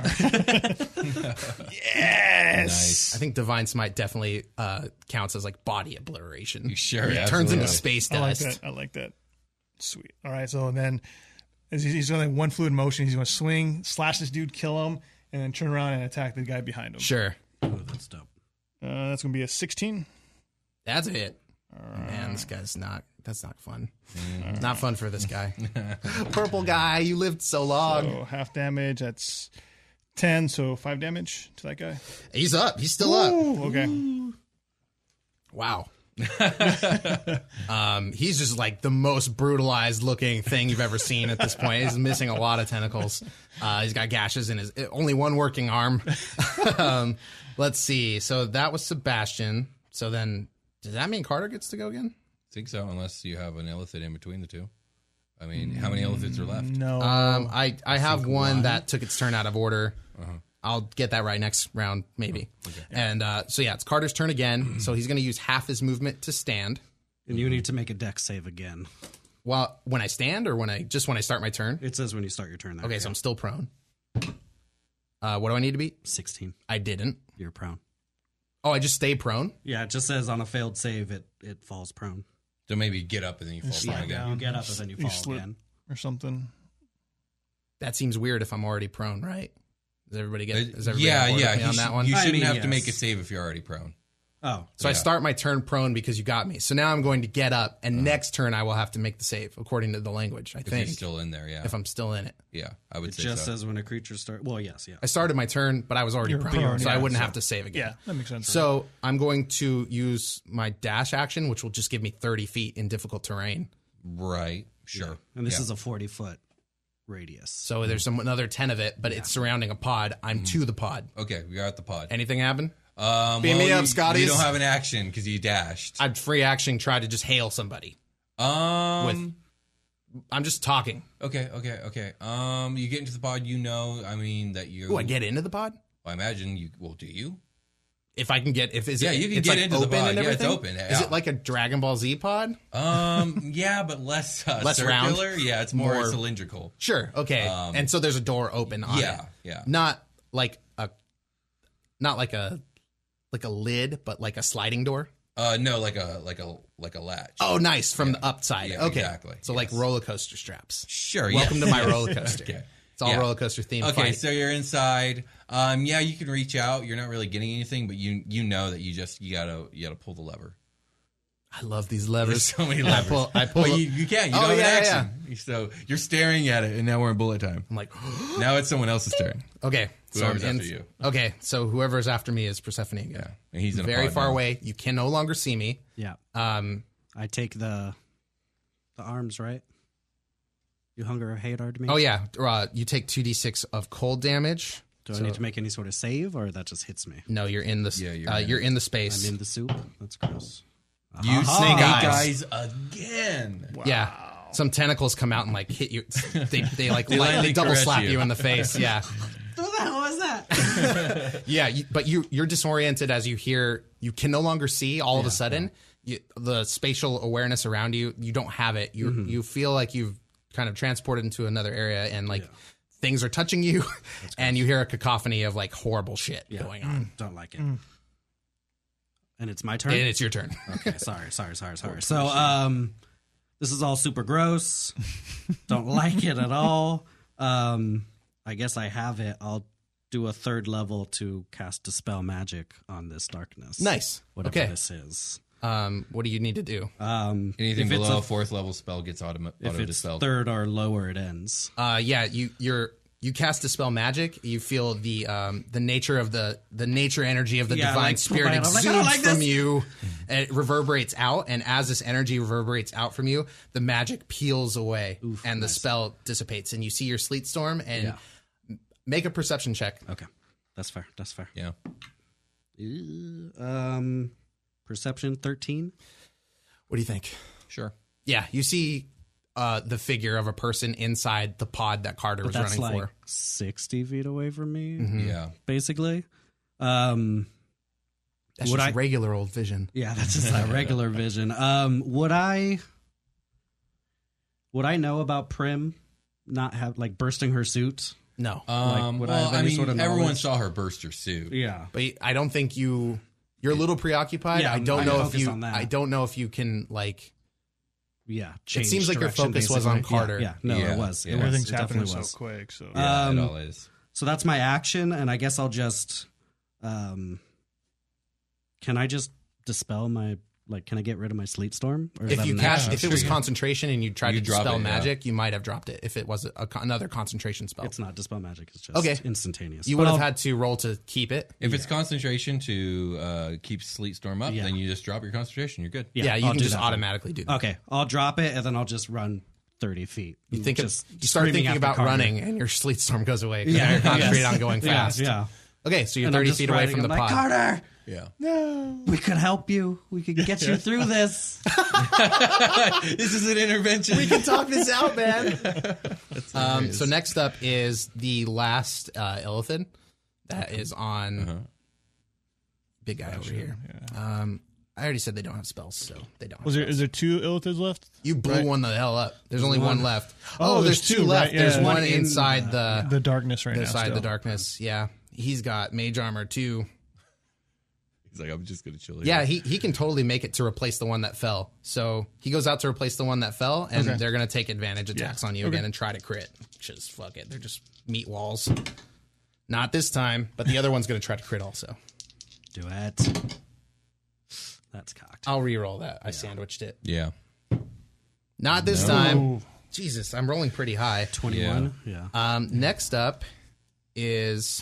Speaker 7: Nice.
Speaker 6: I think Divine Smite definitely uh, counts as like body obliteration.
Speaker 7: Sure,
Speaker 6: It turns into
Speaker 7: absolutely.
Speaker 6: space
Speaker 4: I like
Speaker 6: dust.
Speaker 4: that. I like that. Sweet. All right, so then as he's, he's doing like one fluid motion. He's going to swing, slash this dude, kill him, and then turn around and attack the guy behind him.
Speaker 6: Sure,
Speaker 5: Oh, that's dope.
Speaker 4: Uh, that's going to be a sixteen.
Speaker 6: that's a hit. Man, this guy's not. That's not fun. Not fun for this guy. Purple guy, you lived so long.
Speaker 4: So half damage. That's ten. So five damage to that guy.
Speaker 6: He's up. He's still up.
Speaker 4: Ooh, okay.
Speaker 6: Wow. um, he's just like the most brutalized looking thing you've ever seen at this point. He's missing a lot of tentacles. Uh, he's got gashes in his only one working arm. um, let's see. So that was Sebastian. So then, does that mean Carter gets to go again?
Speaker 7: I think so, unless you have an illithid in between the two. I mean, how many illithids are left?
Speaker 4: No.
Speaker 6: Um, I I have one that took its turn out of order. I'll get that right next round, maybe. And uh, so yeah, it's Carter's turn again. So he's going to use half his movement to stand.
Speaker 5: And you need to make a dex save again.
Speaker 6: Well, when I stand, or when I just when I start my turn.
Speaker 5: It says when you start your turn. There.
Speaker 6: Okay, so I'm still prone. Uh, what do I need to beat?
Speaker 5: sixteen.
Speaker 6: I didn't.
Speaker 5: You're prone.
Speaker 6: Oh, I just stay prone.
Speaker 5: Yeah, it just says on a failed save, it, it falls prone.
Speaker 7: So maybe get up and then you fall
Speaker 4: slide
Speaker 7: down again.
Speaker 4: down.
Speaker 5: You get up and then you
Speaker 4: You
Speaker 5: fall
Speaker 4: slip.
Speaker 5: again.
Speaker 4: or something.
Speaker 6: That seems weird if I'm already prone, right? Does everybody get?
Speaker 7: Uh,
Speaker 6: Is everybody
Speaker 7: yeah,
Speaker 6: on board
Speaker 7: yeah.
Speaker 6: with me
Speaker 7: he
Speaker 6: on
Speaker 7: sh-
Speaker 6: that one?
Speaker 7: You
Speaker 5: I
Speaker 7: shouldn't
Speaker 5: mean,
Speaker 7: have to
Speaker 5: yes.
Speaker 7: make a save if you're already prone.
Speaker 5: Oh,
Speaker 6: So I
Speaker 7: Yeah.
Speaker 6: start my turn prone because you got me. So now I'm going to get up, and next turn I will have to make the save according to the language. I
Speaker 7: If
Speaker 6: think
Speaker 7: you're still in there, yeah.
Speaker 6: if I'm still in it.
Speaker 7: yeah, I would
Speaker 5: it
Speaker 7: say
Speaker 5: just
Speaker 7: so.
Speaker 5: says when a creature starts. Well, yes, yeah.
Speaker 6: I started my turn, but I was already
Speaker 4: You're
Speaker 6: prone,
Speaker 4: prone,
Speaker 6: so I
Speaker 4: yeah,
Speaker 6: wouldn't
Speaker 4: so-
Speaker 6: have to save again.
Speaker 4: Yeah, that makes sense.
Speaker 6: So I'm going to use my dash action, which will just give me thirty feet in difficult terrain.
Speaker 7: Right, sure.
Speaker 5: And this
Speaker 7: Yeah.
Speaker 5: is a forty foot radius.
Speaker 6: So there's some, another ten of it, but it's surrounding a pod. I'm to the pod.
Speaker 7: Okay, we got the pod.
Speaker 6: Anything happen?
Speaker 7: Um,
Speaker 6: Beam
Speaker 7: well,
Speaker 6: me up,
Speaker 7: you,
Speaker 6: Scotties.
Speaker 7: You don't have an action because you dashed.
Speaker 6: I'd free action try to just hail somebody.
Speaker 7: Um,
Speaker 6: With- I'm just talking.
Speaker 7: okay, okay, okay. Um, you get into the pod. You know, I mean that you.
Speaker 6: Oh, I get into the pod?
Speaker 7: I imagine you. Well, do you?
Speaker 6: If I can get, if is
Speaker 7: Yeah,
Speaker 6: it,
Speaker 7: you can
Speaker 6: it's
Speaker 7: get
Speaker 6: like
Speaker 7: into the
Speaker 6: open
Speaker 7: pod.
Speaker 6: and
Speaker 7: Yeah, it's
Speaker 6: everything?
Speaker 7: open,
Speaker 6: Is
Speaker 7: yeah.
Speaker 6: it like a Dragon Ball Z pod?
Speaker 7: Um, yeah, but less uh,
Speaker 6: Less round?
Speaker 7: circular. Yeah, it's more,
Speaker 6: More-
Speaker 7: cylindrical.
Speaker 6: Sure. Okay.
Speaker 7: Um,
Speaker 6: and so there's a door open on
Speaker 7: Yeah,
Speaker 6: it.
Speaker 7: yeah.
Speaker 6: Not like a, not like a, like a lid, but like a sliding door.
Speaker 7: Uh, no, like a like a like a latch.
Speaker 6: Oh, nice from the upside.
Speaker 7: Yeah,
Speaker 6: okay.
Speaker 7: exactly.
Speaker 6: So like
Speaker 7: Yes.
Speaker 6: roller coaster straps.
Speaker 7: Sure.
Speaker 6: Welcome
Speaker 7: yeah.
Speaker 6: to my roller coaster.
Speaker 7: Okay.
Speaker 6: It's all
Speaker 7: Yeah.
Speaker 6: roller coaster themed.
Speaker 7: Okay,
Speaker 6: fight.
Speaker 7: so you're inside. Um, yeah, you can reach out. You're not really getting anything, but you you know that you just you gotta you gotta pull the lever.
Speaker 6: I love these
Speaker 7: There's
Speaker 6: levers.
Speaker 7: so many
Speaker 6: I
Speaker 7: levers.
Speaker 6: pull. I pull.
Speaker 7: But you, you can't. You
Speaker 6: Oh,
Speaker 7: don't
Speaker 6: yeah,
Speaker 7: have
Speaker 6: yeah,
Speaker 7: an action. So you're staring at it, and now we're in bullet time.
Speaker 6: I'm like,
Speaker 7: Now it's someone else's turn.
Speaker 6: okay. So I'm
Speaker 7: Whoever's
Speaker 6: in,
Speaker 7: after you.
Speaker 6: Okay, so whoever's after me is Persephone again.
Speaker 7: Yeah, and he's in a
Speaker 6: Very
Speaker 7: pod
Speaker 6: far
Speaker 7: now.
Speaker 6: away. You can no longer see me.
Speaker 5: Yeah.
Speaker 6: Um,
Speaker 5: I take the the arms, right? You hunger or hadar to me?
Speaker 6: oh yeah, uh, you take two d six of cold damage.
Speaker 5: Do
Speaker 6: so-
Speaker 5: I need to make any sort of save, or that just hits me?
Speaker 6: No, you're in the.
Speaker 7: Yeah, you're
Speaker 6: you're, uh,
Speaker 7: in
Speaker 6: you're
Speaker 7: it.
Speaker 6: in the space.
Speaker 5: I'm in the soup. That's gross.
Speaker 7: You
Speaker 5: Aha.
Speaker 7: snake
Speaker 6: Guys.
Speaker 7: guys again.
Speaker 6: Yeah. Some tentacles come out and like hit you. They they like
Speaker 7: They
Speaker 6: lightly
Speaker 7: lightly
Speaker 6: double
Speaker 7: caress
Speaker 6: slap you.
Speaker 7: you.
Speaker 6: in the face. Yeah.
Speaker 5: What the hell was that?
Speaker 6: Yeah, you, but you you're disoriented as you hear. You can no longer see. All of a sudden, you, the spatial awareness around you, you don't have it. You
Speaker 5: Mm-hmm.
Speaker 6: you feel like you've kind of transported into another area, and like things are touching you, and you hear a cacophony of like horrible shit
Speaker 5: Yeah.
Speaker 6: going on.
Speaker 5: Don't like it. And it's my turn.
Speaker 6: And it's your turn.
Speaker 5: Okay, sorry, sorry, sorry, sorry. So, um, this is all super gross. Don't like it at all. Um, I guess I have it. I'll do a third level to cast Dispel Magic on this darkness.
Speaker 6: Nice.
Speaker 5: Whatever
Speaker 6: Okay.
Speaker 5: this is.
Speaker 6: Um, what do you need to do?
Speaker 5: Um,
Speaker 7: Anything
Speaker 5: if it's
Speaker 7: below
Speaker 5: a-
Speaker 7: fourth level spell gets auto
Speaker 5: if
Speaker 7: auto
Speaker 5: it's
Speaker 7: dispelled.
Speaker 5: third or lower, it ends.
Speaker 6: Uh, yeah, you you're you cast Dispel Magic. You feel the um the nature of the the nature energy of the
Speaker 5: Yeah,
Speaker 6: divine
Speaker 5: like,
Speaker 6: spirit
Speaker 5: I'm like, I
Speaker 6: exudes
Speaker 5: don't like
Speaker 6: from
Speaker 5: this.
Speaker 6: you, and it reverberates out. And as this energy reverberates out from you, the magic peels away, and the spell dissipates. And you see your sleet storm. And
Speaker 5: Yeah.
Speaker 6: m- make a perception check.
Speaker 5: Okay, that's fair. That's fair.
Speaker 7: Yeah.
Speaker 5: Um, perception thirteen.
Speaker 6: What do you think?
Speaker 7: Sure.
Speaker 6: Yeah, you see uh, the figure of a person inside the pod that Carter
Speaker 5: But
Speaker 6: was
Speaker 5: that's
Speaker 6: running
Speaker 5: like
Speaker 6: for.
Speaker 5: sixty feet away from me,
Speaker 7: Yeah.
Speaker 5: basically. Um,
Speaker 6: That's
Speaker 5: would
Speaker 6: just
Speaker 5: I-
Speaker 6: regular old vision.
Speaker 5: yeah, that's just that regular vision. Um, would I? Would I know about Prim not have like bursting her suit?
Speaker 6: No,
Speaker 7: Um,
Speaker 5: would I
Speaker 7: well,
Speaker 5: have
Speaker 7: I,
Speaker 5: any
Speaker 7: mean,
Speaker 5: sort of
Speaker 7: everyone
Speaker 5: knowledge?
Speaker 7: saw her burst her suit.
Speaker 5: Yeah.
Speaker 6: but I don't think you. You're a little preoccupied.
Speaker 5: Yeah,
Speaker 6: I don't
Speaker 5: I'm
Speaker 6: know if
Speaker 5: focused
Speaker 6: you.
Speaker 5: on that.
Speaker 6: I don't know if you can like.
Speaker 5: Yeah,
Speaker 6: It
Speaker 5: change
Speaker 6: seems like your
Speaker 5: direction,
Speaker 6: focus was on
Speaker 5: basically. Yeah,
Speaker 6: Carter.
Speaker 5: Yeah, no,
Speaker 7: Yeah,
Speaker 5: it was. It
Speaker 7: yeah.
Speaker 5: was.
Speaker 4: Everything's
Speaker 5: It
Speaker 4: happening
Speaker 5: definitely
Speaker 4: so
Speaker 5: was.
Speaker 4: quick. So
Speaker 7: Yeah,
Speaker 5: Um,
Speaker 7: it all is.
Speaker 5: So that's my action, and I guess I'll just. Um, can I just dispel my like? Can I get rid of my sleet storm? Or is
Speaker 6: If
Speaker 5: that
Speaker 6: you
Speaker 5: an
Speaker 6: cast,
Speaker 5: action?
Speaker 6: if it was concentration and you tried
Speaker 7: You
Speaker 6: to
Speaker 7: drop
Speaker 6: dispel
Speaker 7: it, yeah.
Speaker 6: magic, you might have dropped it. If it was a, a con- another concentration spell,
Speaker 5: It's not dispel magic. It's just
Speaker 6: Okay.
Speaker 5: instantaneous.
Speaker 6: you
Speaker 5: But
Speaker 6: would have
Speaker 5: I'll-
Speaker 6: had to roll to keep it.
Speaker 7: If it's concentration to uh, keep Sleet Storm up,
Speaker 5: Yeah.
Speaker 7: then you just drop your concentration. You're good.
Speaker 6: Yeah, you
Speaker 5: I'll
Speaker 6: can
Speaker 5: do
Speaker 6: just
Speaker 5: that.
Speaker 6: automatically do that.
Speaker 5: Okay, I'll drop it and then I'll just run thirty feet.
Speaker 6: You think
Speaker 5: just
Speaker 6: of, you start
Speaker 5: screaming
Speaker 6: thinking
Speaker 5: after
Speaker 6: about
Speaker 5: Carter.
Speaker 6: running, and your sleet storm goes away. 'Cause
Speaker 5: Yeah,
Speaker 6: now you're concentrated
Speaker 5: yes.
Speaker 6: on going
Speaker 5: Yeah,
Speaker 6: fast.
Speaker 5: Yeah,
Speaker 6: Okay, so you're
Speaker 5: And I'm
Speaker 6: thirty
Speaker 5: just
Speaker 6: feet away
Speaker 5: riding,
Speaker 6: from the
Speaker 5: I'm
Speaker 6: pod.
Speaker 5: like, Carter,
Speaker 7: Yeah.
Speaker 5: we could help you. We could get you through this.
Speaker 7: This is an intervention.
Speaker 6: We can talk this out, man. um, so next up is the last uh, Illithid that is on
Speaker 7: Uh-huh.
Speaker 6: big guy over here. Um, I already said they don't have spells, so they don't. Have
Speaker 4: was there
Speaker 6: spells.
Speaker 4: is there two Illithids left?
Speaker 6: You blew
Speaker 4: right?
Speaker 6: one the hell up. There's only one,
Speaker 5: one.
Speaker 6: left.
Speaker 4: Oh,
Speaker 6: Oh,
Speaker 4: there's
Speaker 6: there's, two,
Speaker 4: two,
Speaker 6: left.
Speaker 4: right? Yeah.
Speaker 6: There's
Speaker 4: One
Speaker 6: one
Speaker 5: in
Speaker 6: inside the,
Speaker 4: The darkness right now.
Speaker 6: inside
Speaker 4: still.
Speaker 6: the darkness. Yeah, he's got mage armor too.
Speaker 7: He's like, I'm just gonna chill here.
Speaker 6: Yeah, he, he can totally make it to replace the one that fell. So he goes out to replace the one that fell, and
Speaker 4: Okay.
Speaker 6: they're going to take advantage attacks on you
Speaker 4: Okay.
Speaker 6: again and try to crit. Just fuck it. They're just meat walls. Not this time, but the other one's going to try to crit also.
Speaker 5: Do it. That's cocked.
Speaker 6: I'll re-roll that. I sandwiched it.
Speaker 7: Yeah.
Speaker 6: Not this
Speaker 4: No.
Speaker 6: time. Jesus, I'm rolling pretty high.
Speaker 5: Twenty-one. Yeah.
Speaker 6: Um, next up is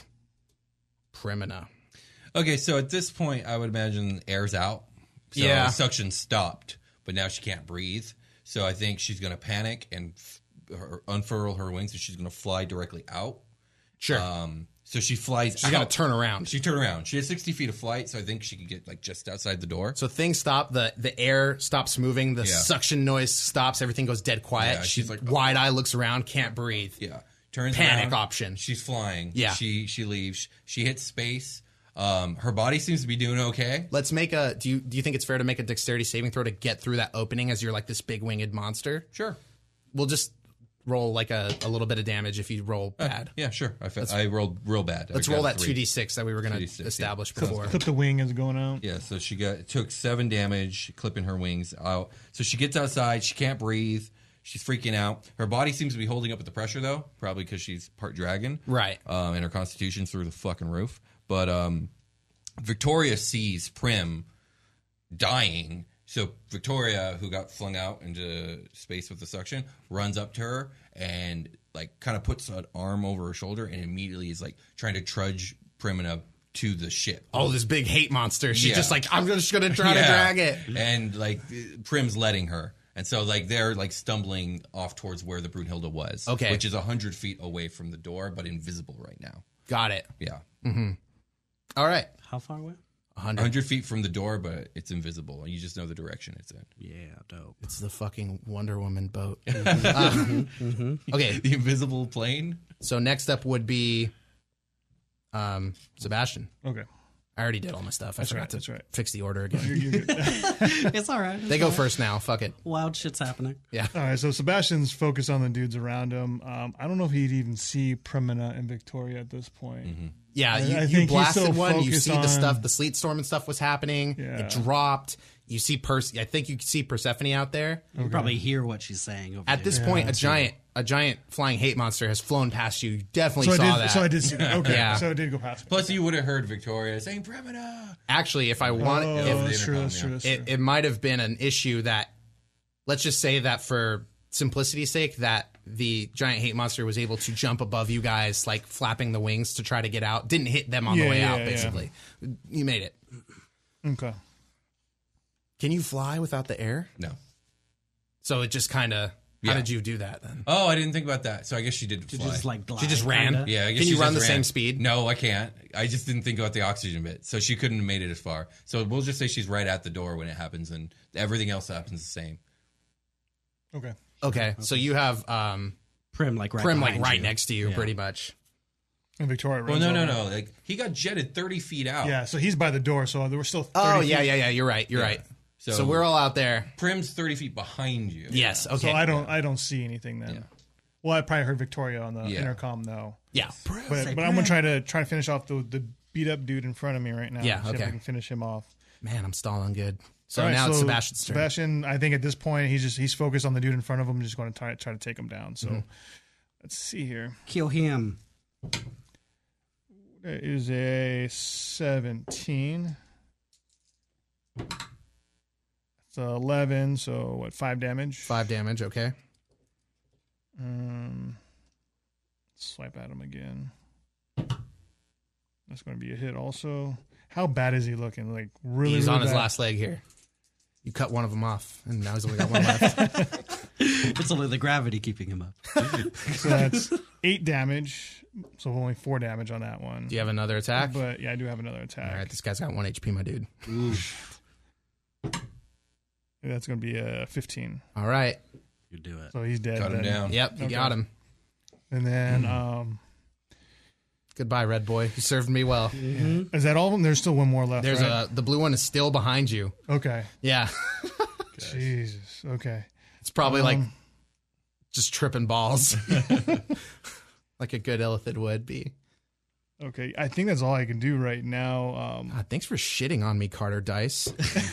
Speaker 6: Primina.
Speaker 7: Okay, so at this point, I would imagine air's out. So
Speaker 6: Yeah.
Speaker 7: suction stopped, but now she can't breathe. So I think she's gonna panic and f- her, unfurl her wings, and she's gonna fly directly out.
Speaker 6: Sure.
Speaker 7: Um, so she flies.
Speaker 6: She's got to turn around.
Speaker 7: She turned around. She has sixty feet of flight, so I think she could get like just outside the door.
Speaker 6: So things stop. The the air stops moving. The
Speaker 7: Yeah.
Speaker 6: suction noise stops. Everything goes dead quiet.
Speaker 7: Yeah,
Speaker 6: she's
Speaker 7: she's
Speaker 6: like
Speaker 7: like,
Speaker 6: wide eye, looks around, can't breathe.
Speaker 7: Yeah, turns
Speaker 6: Panic
Speaker 7: around.
Speaker 6: option.
Speaker 7: She's flying.
Speaker 6: Yeah.
Speaker 7: she she leaves. She hits space. Um, her body seems to be doing okay.
Speaker 6: Let's make a. Do you do you think it's fair to make a dexterity saving throw to get through that opening as you're like this big winged monster?
Speaker 7: Sure.
Speaker 6: We'll just roll like a, a little bit of damage if you roll bad.
Speaker 7: Yeah, sure. I, fe- I rolled real bad.
Speaker 6: Let's
Speaker 7: I
Speaker 6: roll
Speaker 7: got
Speaker 6: that
Speaker 7: three.
Speaker 6: two d six that we were going
Speaker 7: two
Speaker 6: to
Speaker 7: d six, yeah.
Speaker 6: establish
Speaker 7: Sounds
Speaker 6: before.
Speaker 4: Clip the wing is going out.
Speaker 7: Yeah, so she got took seven damage, clipping her wings out. So she gets outside. She can't breathe. She's freaking out. Her body seems to be holding up with the pressure, though, probably because she's part dragon,
Speaker 6: Right.
Speaker 7: Um, and her constitution's through the fucking roof. But um, Victoria sees Prim dying. So Victoria, who got flung out into space with the suction, runs up to her and like kind of puts an arm over her shoulder and immediately is like trying to trudge Primina to the ship.
Speaker 6: Oh, this big hate monster. She's
Speaker 7: Yeah.
Speaker 6: just like, I'm just going to try to
Speaker 7: Yeah.
Speaker 6: drag it.
Speaker 7: And like Prim's letting her. And so like they're like stumbling off towards where the Brunhilde was.
Speaker 6: Okay.
Speaker 7: Which is a hundred feet away from the door, but invisible right now.
Speaker 6: Got it.
Speaker 7: Yeah.
Speaker 6: All right.
Speaker 5: How far away?
Speaker 6: one
Speaker 7: A
Speaker 6: hundred.
Speaker 7: hundred feet from the door, but it's invisible. And you just know the direction it's in.
Speaker 5: Yeah, dope.
Speaker 6: It's the fucking Wonder Woman boat. Uh, okay.
Speaker 7: The invisible plane?
Speaker 6: So next up would be um, Sebastian.
Speaker 4: Okay.
Speaker 6: I already did all my stuff. I
Speaker 4: That's
Speaker 6: forgot
Speaker 4: right,
Speaker 6: to
Speaker 4: that's right.
Speaker 6: fix the order again.
Speaker 4: You're- you're good.
Speaker 5: It's all right. It's
Speaker 6: They go
Speaker 5: all right.
Speaker 6: first now. Fuck it.
Speaker 5: Wild shit's happening.
Speaker 6: Yeah.
Speaker 4: All right, so Sebastian's focused on the dudes around him. Um, I don't know if he'd even see Primina and Victoria at this point.
Speaker 6: Yeah,
Speaker 4: I-
Speaker 6: you,
Speaker 4: I
Speaker 6: you
Speaker 4: think he's
Speaker 6: blasted
Speaker 4: so
Speaker 6: one. You
Speaker 4: focused
Speaker 6: see the stuff,
Speaker 4: on-
Speaker 6: the sleet storm and stuff was happening.
Speaker 4: Yeah.
Speaker 6: It dropped. You see, Perse- I think you see Persephone out there.
Speaker 5: You can probably hear what she's saying over
Speaker 6: At
Speaker 5: there.
Speaker 6: this point, a giant, a giant flying hate monster has flown past you. You definitely
Speaker 4: So
Speaker 6: saw
Speaker 4: I did.
Speaker 6: that.
Speaker 4: So I did see that. Okay,
Speaker 6: Yeah.
Speaker 4: so it did go past me.
Speaker 7: Plus, you would have heard Victoria saying Primina.
Speaker 6: Actually, if I want,
Speaker 4: Oh,
Speaker 6: if
Speaker 4: that's true.
Speaker 7: intercom,
Speaker 4: That's true.
Speaker 7: yeah.
Speaker 4: That's
Speaker 6: it,
Speaker 4: true.
Speaker 6: it might have been an issue that, let's just say that for simplicity's sake, that the giant hate monster was able to jump above you guys, like flapping the wings to try to get out. Didn't hit them on
Speaker 4: Yeah,
Speaker 6: the way
Speaker 4: yeah,
Speaker 6: out,
Speaker 4: yeah.
Speaker 6: basically. You made it.
Speaker 4: Okay.
Speaker 6: Can you fly without the air?
Speaker 7: No.
Speaker 6: So it just kind of. How
Speaker 7: Yeah.
Speaker 6: did you do that then?
Speaker 7: Oh, I didn't think about that. So I guess she did
Speaker 5: She
Speaker 7: fly.
Speaker 5: just like glide,
Speaker 6: She just ran?
Speaker 5: kinda.
Speaker 7: Yeah, I guess
Speaker 6: Can
Speaker 7: she
Speaker 6: you run
Speaker 7: just
Speaker 6: the
Speaker 7: ran.
Speaker 6: same speed?
Speaker 7: No, I can't. I just didn't think about the oxygen bit. So she couldn't have made it as far. So we'll just say she's right at the door when it happens, and everything else happens the same.
Speaker 4: Okay.
Speaker 6: Okay, so you have um,
Speaker 5: Prim like right
Speaker 6: Prim like
Speaker 5: behind
Speaker 6: right
Speaker 5: you.
Speaker 6: next to you,
Speaker 7: Yeah.
Speaker 6: pretty much.
Speaker 4: And Victoria
Speaker 7: Well,
Speaker 4: runs
Speaker 7: no, no,
Speaker 4: over.
Speaker 7: no. Like he got jetted thirty feet out.
Speaker 4: Yeah, so he's by the door, so there were still. thirty
Speaker 6: Oh yeah,
Speaker 4: feet.
Speaker 6: yeah, yeah. You're right. You're
Speaker 7: Yeah.
Speaker 6: right. So,
Speaker 7: So-
Speaker 6: we're all out there.
Speaker 7: Prim's thirty feet behind you.
Speaker 6: Yes. Okay.
Speaker 4: So I don't, I don't see anything then.
Speaker 7: Yeah.
Speaker 4: Well, I probably heard Victoria on the
Speaker 7: Yeah.
Speaker 4: intercom though.
Speaker 6: yeah.
Speaker 4: But, but I'm gonna try to try to finish off the the beat up dude in front of me right now.
Speaker 6: Yeah,
Speaker 4: See if
Speaker 6: okay.
Speaker 4: I can finish him off.
Speaker 6: Man, I'm stalling good. So
Speaker 4: All right,
Speaker 6: now it's
Speaker 4: so
Speaker 6: Sebastian's turn.
Speaker 4: Sebastian, I think at this point he's just he's focused on the dude in front of him, just going to try try to take him down. So
Speaker 6: Mm-hmm.
Speaker 4: let's see here.
Speaker 5: Kill him.
Speaker 4: That is a seventeen. It's a eleven. So what? Five damage.
Speaker 6: Five damage. Okay.
Speaker 4: Um, swipe at him again. That's going to be a hit. Also, how bad is he looking? Like really?
Speaker 6: He's
Speaker 4: really
Speaker 6: on his
Speaker 4: bad?
Speaker 6: last leg here. You cut one of them off, and now he's only got one left.
Speaker 5: It's only the gravity keeping him up.
Speaker 4: So that's eight damage. So only four damage on that one.
Speaker 6: Do you have another attack?
Speaker 4: But yeah, I do have another attack.
Speaker 6: All right, this guy's got one H P, my dude.
Speaker 4: That's going to be a fifteen.
Speaker 6: All right.
Speaker 5: You do it.
Speaker 4: So he's dead.
Speaker 7: Cut him
Speaker 4: then.
Speaker 7: down.
Speaker 6: Yep, you
Speaker 4: Okay.
Speaker 6: got him.
Speaker 4: And then, um,
Speaker 6: Goodbye, Red Boy. You served me well.
Speaker 4: is that all of them? There's still one more left.
Speaker 6: There's
Speaker 4: right?
Speaker 6: a the blue one is still behind you.
Speaker 4: Okay.
Speaker 6: Yeah,
Speaker 4: Jesus. Okay.
Speaker 6: it's probably like
Speaker 4: Um,
Speaker 6: just tripping balls, like a good Illithid would be.
Speaker 4: Okay. I think that's all I can do right now. Um,
Speaker 6: God, thanks for shitting on me, Carter Dice.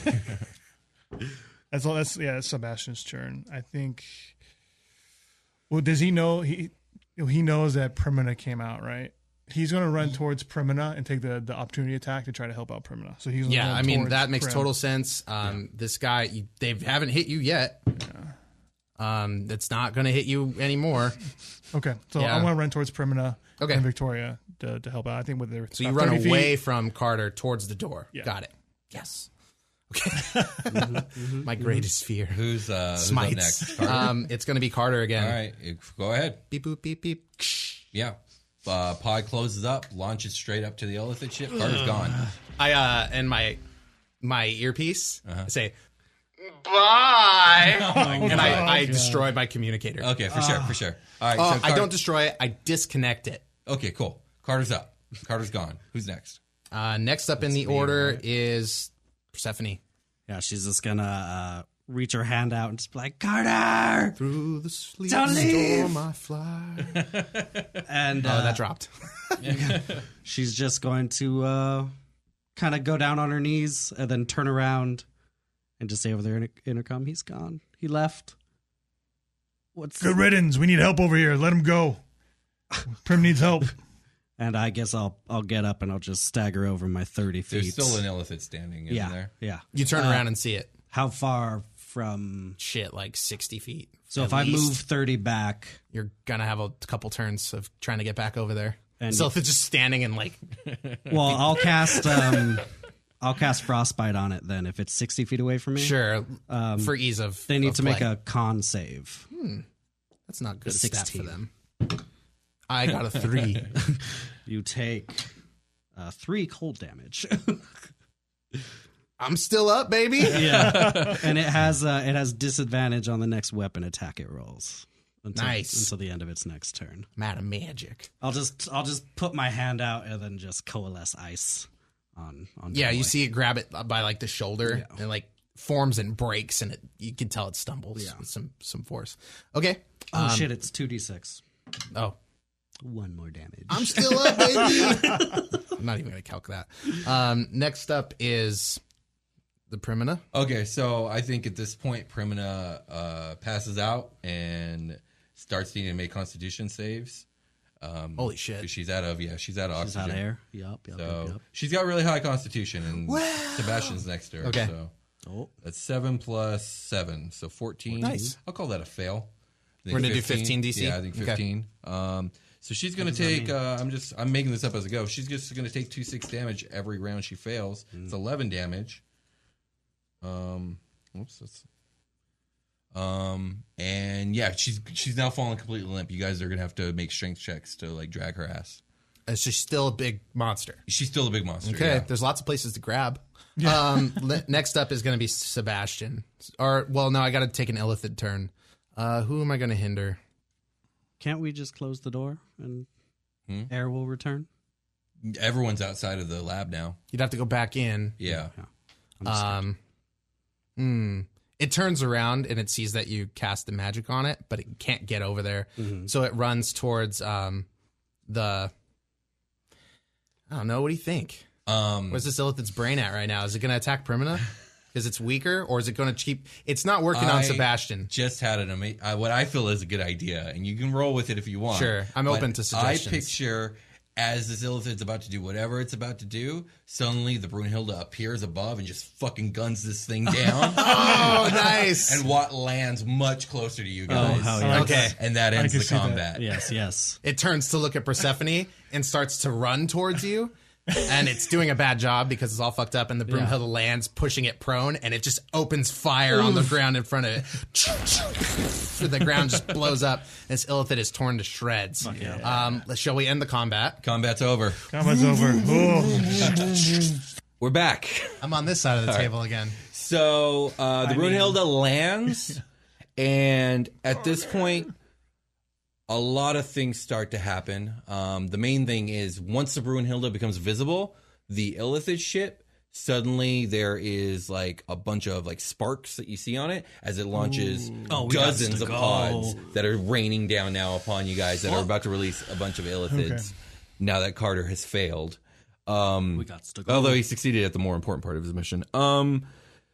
Speaker 4: That's all. That's yeah. That's Sebastian's turn. I think. Well, does he know he he knows that Primina came out, right? He's going to run towards Primina and take the, the opportunity attack to try to help out Primina. So he's gonna
Speaker 6: Yeah,
Speaker 4: run
Speaker 6: I mean
Speaker 4: towards
Speaker 6: that makes
Speaker 4: Prim.
Speaker 6: total sense. Um, This guy, you, they haven't hit you yet. Um, it's not going to hit you anymore.
Speaker 4: Okay, so
Speaker 6: Yeah.
Speaker 4: I'm going to run towards Primina
Speaker 6: Okay.
Speaker 4: and Victoria to, to help out. I think with their
Speaker 6: So you
Speaker 4: about
Speaker 6: run
Speaker 4: thirty
Speaker 6: away
Speaker 4: feet.
Speaker 6: from Carter towards the door.
Speaker 4: Yeah.
Speaker 6: Got it. Yes. Okay. My greatest fear.
Speaker 7: Who's uh, who's up
Speaker 6: Smites.
Speaker 7: next? Carter?
Speaker 6: Um, it's going to be Carter again.
Speaker 7: All right, go ahead.
Speaker 6: Beep boop beep beep.
Speaker 7: Yeah. Uh, pod closes up, launches straight up to the Illithid ship. Carter's gone.
Speaker 6: I uh, and my my earpiece
Speaker 7: Uh-huh.
Speaker 6: I say bye,
Speaker 7: Oh
Speaker 6: and I, I destroyed my communicator.
Speaker 7: Okay, for sure, for sure. All right,
Speaker 6: Uh,
Speaker 7: so
Speaker 6: I
Speaker 7: Car-
Speaker 6: don't destroy it. I disconnect it.
Speaker 7: Okay, cool. Carter's up. Carter's gone. Who's next?
Speaker 6: Uh, next up in the
Speaker 7: me,
Speaker 6: order
Speaker 7: right?
Speaker 6: is Persephone.
Speaker 5: Yeah, she's just gonna uh, reach her hand out and just be like, Carter!
Speaker 6: Through the sleep
Speaker 5: Don't leave!
Speaker 6: storm I fly.
Speaker 5: And
Speaker 6: Oh,
Speaker 5: uh,
Speaker 6: that dropped.
Speaker 5: she's just going to uh, kind of go down on her knees and then turn around and just say over there in intercom, he's gone. He left. What's
Speaker 4: Good riddance. We need help over here. Let him go. Prim needs help.
Speaker 5: And I guess I'll I'll get up and I'll just stagger over my thirty feet.
Speaker 7: There's still an Illithid standing, isn't
Speaker 5: yeah,
Speaker 7: there?
Speaker 5: yeah.
Speaker 6: You turn
Speaker 5: Uh,
Speaker 6: around and see it.
Speaker 5: How far from?
Speaker 6: Shit, like sixty feet.
Speaker 5: So
Speaker 6: At
Speaker 5: if I
Speaker 6: least.
Speaker 5: move thirty back,
Speaker 6: You're gonna have a couple turns of trying to get back over there.
Speaker 5: And-
Speaker 6: so if it's just standing and like,
Speaker 5: well, I'll cast um, I'll cast frostbite on it. Then if it's sixty feet away from me,
Speaker 6: sure, for ease of
Speaker 5: they need
Speaker 6: of
Speaker 5: to make
Speaker 6: play.
Speaker 5: a con save.
Speaker 6: That's not good
Speaker 5: a
Speaker 6: stat for
Speaker 5: sixteen.
Speaker 6: them. I got a three.
Speaker 5: You take uh, three cold damage.
Speaker 6: I'm still up, baby.
Speaker 5: Yeah, and it has uh, it has disadvantage on the next weapon attack it rolls. Until,
Speaker 6: Nice.
Speaker 5: until the end of its next turn.
Speaker 6: I'm out of magic.
Speaker 5: I'll just I'll just put my hand out and then just coalesce ice on on.
Speaker 6: Yeah,
Speaker 5: Toy.
Speaker 6: you see it grab it by like the shoulder
Speaker 5: Yeah.
Speaker 6: and like forms and breaks, and it you can tell it stumbles
Speaker 5: Yeah.
Speaker 6: with some some force. Okay.
Speaker 5: Oh
Speaker 6: Um,
Speaker 5: shit! It's two d six.
Speaker 6: Oh,
Speaker 5: One more damage.
Speaker 6: I'm still up, baby. I'm not even gonna calc that. Um, next up is the Primina.
Speaker 7: Okay, so I think at this point, Primina uh, passes out and starts needing to make Constitution saves. Um,
Speaker 6: Holy shit.
Speaker 7: 'cause She's out of yeah, she's out of
Speaker 5: She's
Speaker 7: oxygen.
Speaker 5: out of air. Yup. Yup.
Speaker 7: So
Speaker 5: yup, yup.
Speaker 7: she's got really high Constitution, and Sebastian's next to her.
Speaker 6: Okay.
Speaker 7: So
Speaker 5: Oh.
Speaker 7: that's seven plus seven, so fourteen.
Speaker 6: Nice.
Speaker 7: I'll call that a fail. I think
Speaker 6: We're gonna do fifteen D C?
Speaker 7: Yeah, I think
Speaker 6: Okay.
Speaker 7: fifteen. Um, so she's gonna take. Uh, I'm just. I'm making this up as I go. She's just gonna take two six damage every round she fails.
Speaker 6: Mm.
Speaker 7: It's eleven damage. Um. Oops. That's. Um. And yeah, she's she's now falling completely limp. You guys are gonna have to make strength checks to like drag her ass.
Speaker 6: It's just still a big monster.
Speaker 7: She's still a big monster.
Speaker 6: Okay,
Speaker 7: Yeah.
Speaker 6: there's lots of places to grab. Um, le- next up is going to be Sebastian. Or, well, no, I got to take an Illithid turn. Uh, who am I going to hinder?
Speaker 5: Can't we just close the door and
Speaker 7: Hmm?
Speaker 5: air will return?
Speaker 7: Everyone's outside of the lab now.
Speaker 6: You'd have to go back in.
Speaker 7: Yeah.
Speaker 5: I'm just scared.
Speaker 6: Um, hmm. It turns around and it sees that you cast the magic on it, but it can't get over there.
Speaker 5: Mhm.
Speaker 6: So it runs towards um, the. I don't know. What do you think?
Speaker 7: Um.
Speaker 6: Where's this Illithid's brain at right now? Is it going to attack Primina? Because it's weaker, or is it going to keep? It's not working on
Speaker 7: I
Speaker 6: Sebastian.
Speaker 7: Just had an amazing. Uh, what I feel is a good idea, and you can roll with it if you want.
Speaker 6: Sure, I'm
Speaker 7: But
Speaker 6: open to suggestions.
Speaker 7: I picture as this Illithid's about to do whatever it's about to do, suddenly the Brunhilde appears above and just fucking guns this thing down.
Speaker 6: Oh, nice.
Speaker 7: And Watt lands much closer to you guys.
Speaker 5: hell yeah.
Speaker 6: Okay.
Speaker 7: And that ends
Speaker 4: can
Speaker 7: the
Speaker 4: see that.
Speaker 7: combat.
Speaker 5: Yes. Yes.
Speaker 6: It turns to look at Persephone and starts to run towards you. And it's doing a bad job because it's all fucked up, and the Broomhilda lands, pushing it prone, and it just opens fire on the ground in front of it. The ground just blows up, and this Illithid is torn to shreds. Um, shall we end the combat?
Speaker 7: Combat's over.
Speaker 4: Combat's over. Oh.
Speaker 7: We're back.
Speaker 6: I'm on this side of the table again.
Speaker 7: So uh, the
Speaker 4: I mean-
Speaker 7: Brunhilde lands, and at this point, a lot of things start to happen. Um, the main thing is once the Brunhilde becomes visible, the Illithid ship, suddenly there is like a bunch of like sparks that you see on it as it launches
Speaker 5: Oh, we got
Speaker 7: dozens
Speaker 5: to
Speaker 7: of
Speaker 5: go.
Speaker 7: pods that are raining down now upon you guys that are about to release a bunch of Illithids
Speaker 4: Okay.
Speaker 7: now that Carter has failed. Um,
Speaker 5: We got to go.
Speaker 7: although he succeeded at the more important part of his mission. Um,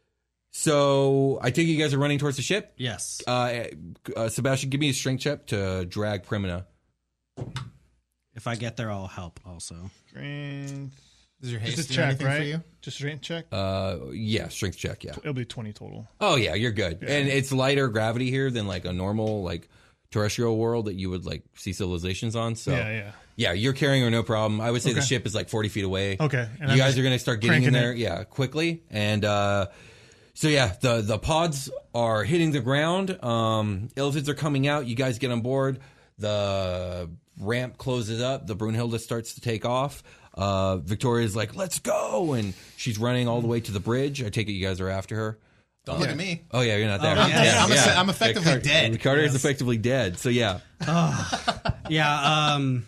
Speaker 7: so I think you guys are running towards the ship.
Speaker 5: Yes.
Speaker 7: Uh, uh, Sebastian, give me a strength check to drag Primina.
Speaker 5: If I get there, I'll help. Also.
Speaker 4: Strength.
Speaker 6: Does your
Speaker 4: Just
Speaker 6: haste
Speaker 4: a
Speaker 6: do
Speaker 4: check,
Speaker 6: anything
Speaker 4: right?
Speaker 6: for you?
Speaker 4: Just a strength check.
Speaker 7: Uh, yeah, strength check. Yeah.
Speaker 4: It'll be twenty total.
Speaker 7: Oh yeah, you're good. And it's lighter gravity here than like a normal like terrestrial world that you would like see civilizations on. So
Speaker 4: Yeah, yeah.
Speaker 7: yeah, you're carrying her no problem. I would say the
Speaker 4: Okay.
Speaker 7: ship is like forty feet away.
Speaker 4: Okay, and
Speaker 7: you
Speaker 4: I'm
Speaker 7: guys
Speaker 4: just
Speaker 7: are gonna start getting in
Speaker 4: cranking
Speaker 7: there,
Speaker 4: it.
Speaker 7: yeah, quickly. And uh, so yeah, the the pods are hitting the ground. Um, Illithids are coming out. You guys get on board. The ramp closes up. The Brunhilde starts to take off. Uh, Victoria's like, "Let's go!" and she's running all the way to the bridge. I take it you guys are after her.
Speaker 6: Don't look at me.
Speaker 7: Oh yeah, you're not there.
Speaker 6: I'm
Speaker 7: yeah,
Speaker 6: dead. I'm,
Speaker 7: yeah.
Speaker 6: eff- I'm effectively
Speaker 7: Carter,
Speaker 6: dead.
Speaker 7: Carter is effectively dead. So yeah,
Speaker 5: Yeah. Um.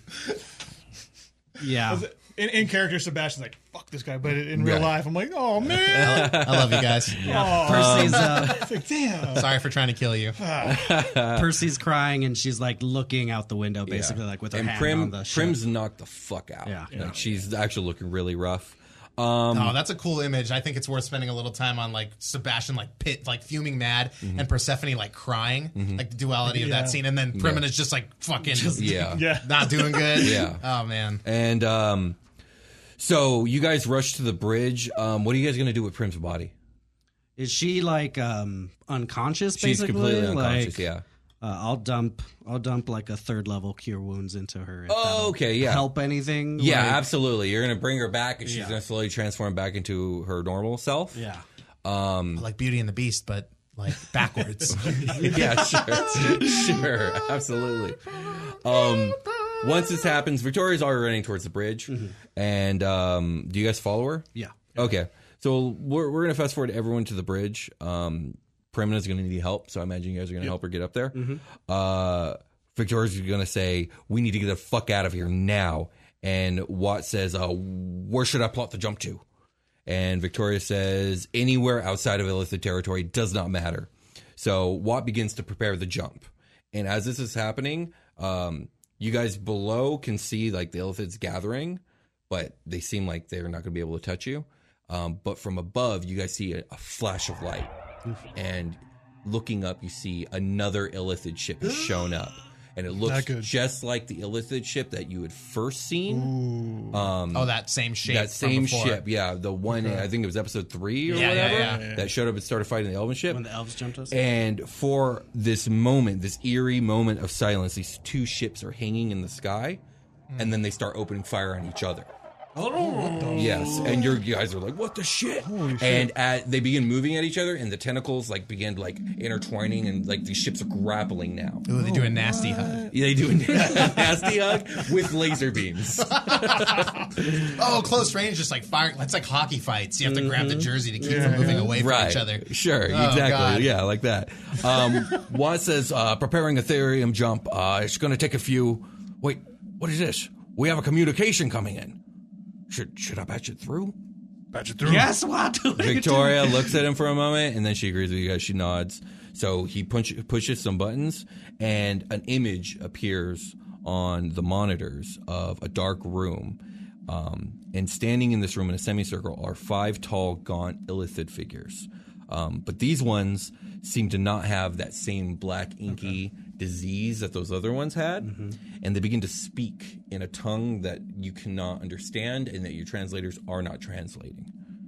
Speaker 5: Yeah.
Speaker 4: In, in character, Sebastian's like, fuck this guy. But in real
Speaker 7: Right.
Speaker 4: life, I'm like, oh, man.
Speaker 6: I love you guys.
Speaker 4: Oh,
Speaker 5: Percy's uh,
Speaker 4: it's like, damn.
Speaker 6: Sorry for trying to kill you.
Speaker 5: Percy's crying, and she's like looking out the window, basically, like with her
Speaker 7: and
Speaker 5: hand
Speaker 7: Prim
Speaker 5: on the ship.
Speaker 7: Prim's knocked the fuck out.
Speaker 5: Yeah.
Speaker 7: like she's actually looking really rough. Um,
Speaker 6: Oh, that's a cool image. I think it's worth spending a little time on like Sebastian like pit like fuming mad and Persephone like crying, like the duality of
Speaker 4: Yeah.
Speaker 6: that scene, and then Primina's just like fucking
Speaker 7: yeah,
Speaker 4: Yeah.
Speaker 6: not doing good.
Speaker 7: Yeah.
Speaker 6: Oh man.
Speaker 7: And um, so you guys rush to the bridge. Um, what are you guys gonna do with Prim's body?
Speaker 5: Is she like um unconscious?
Speaker 7: She's
Speaker 5: Basically,
Speaker 7: completely unconscious.
Speaker 5: Like,
Speaker 7: yeah.
Speaker 5: Uh, I'll dump. I'll dump like a third level cure wounds into her. If
Speaker 7: Oh,
Speaker 5: that'll
Speaker 7: okay, yeah.
Speaker 5: Help anything?
Speaker 7: Yeah,
Speaker 5: Like,
Speaker 7: absolutely. You're gonna bring her back, and she's
Speaker 5: Yeah.
Speaker 7: gonna slowly transform back into her normal self.
Speaker 5: Yeah.
Speaker 6: Like Beauty and the Beast, but like backwards.
Speaker 7: yeah, sure, sure, absolutely. Um, once this happens, Victoria's already running towards the bridge, and um, do you guys follow her?
Speaker 5: Yeah.
Speaker 7: Okay, so we're we're gonna fast forward everyone to the bridge. Um, Primina's gonna need help, so I imagine you guys are gonna help her get up there. Uh, Victoria's gonna say, "We need to get the fuck out of here now,"
Speaker 3: And Watt says, uh, where should I plot the jump to? And Victoria says, anywhere outside of Illithid territory does not matter. So Watt begins to prepare the jump. And as this is happening, um, you guys below can see like the Illithids gathering, but they seem like they're not going to be able to touch you. Um, but from above, you guys see a, a flash of light. And looking up, you see another Illithid ship has shown up. And it looks just like the Illithid ship that you had first seen. Um,
Speaker 6: oh, that same shape.
Speaker 3: That same ship, yeah. The one, okay. I think it was episode three or yeah, whatever, yeah, yeah, yeah. that showed up and started fighting the Elven ship.
Speaker 5: When the elves jumped us.
Speaker 3: And for this moment, this eerie moment of silence, these two ships are hanging in the sky, mm. and then they start opening fire on each other.
Speaker 5: Oh,
Speaker 3: yes, and your guys are like, "What the shit?" Holy shit. And at, they begin moving at each other, and the tentacles like begin like intertwining, and like these ships are grappling now.
Speaker 6: Ooh, they do a nasty hug.
Speaker 3: Yeah, they do a nasty hug with laser beams.
Speaker 6: Oh, close range, just like fire. It's like hockey fights. You have to mm-hmm. grab the jersey to keep yeah. from moving away from
Speaker 3: right.
Speaker 6: each other.
Speaker 3: Sure,
Speaker 6: oh,
Speaker 3: exactly.
Speaker 6: God.
Speaker 3: Yeah, like that. Um, Watt says, uh, "Preparing a Therium jump. Uh, it's going to take a few. Wait, what is this? We have a communication coming in." Should should I patch it through?
Speaker 4: Patch it through.
Speaker 5: Yes, what?
Speaker 3: Victoria looks at him for a moment, and then she agrees with you guys. She nods. So he punch, pushes some buttons, and an image appears on the monitors of a dark room. Um, and standing in this room in a semicircle are five tall, gaunt Illithid figures. Um, but these ones seem to not have that same black inky okay. disease that those other ones had. Mm-hmm. And they begin to speak in a tongue that you cannot understand and that your translators are not translating.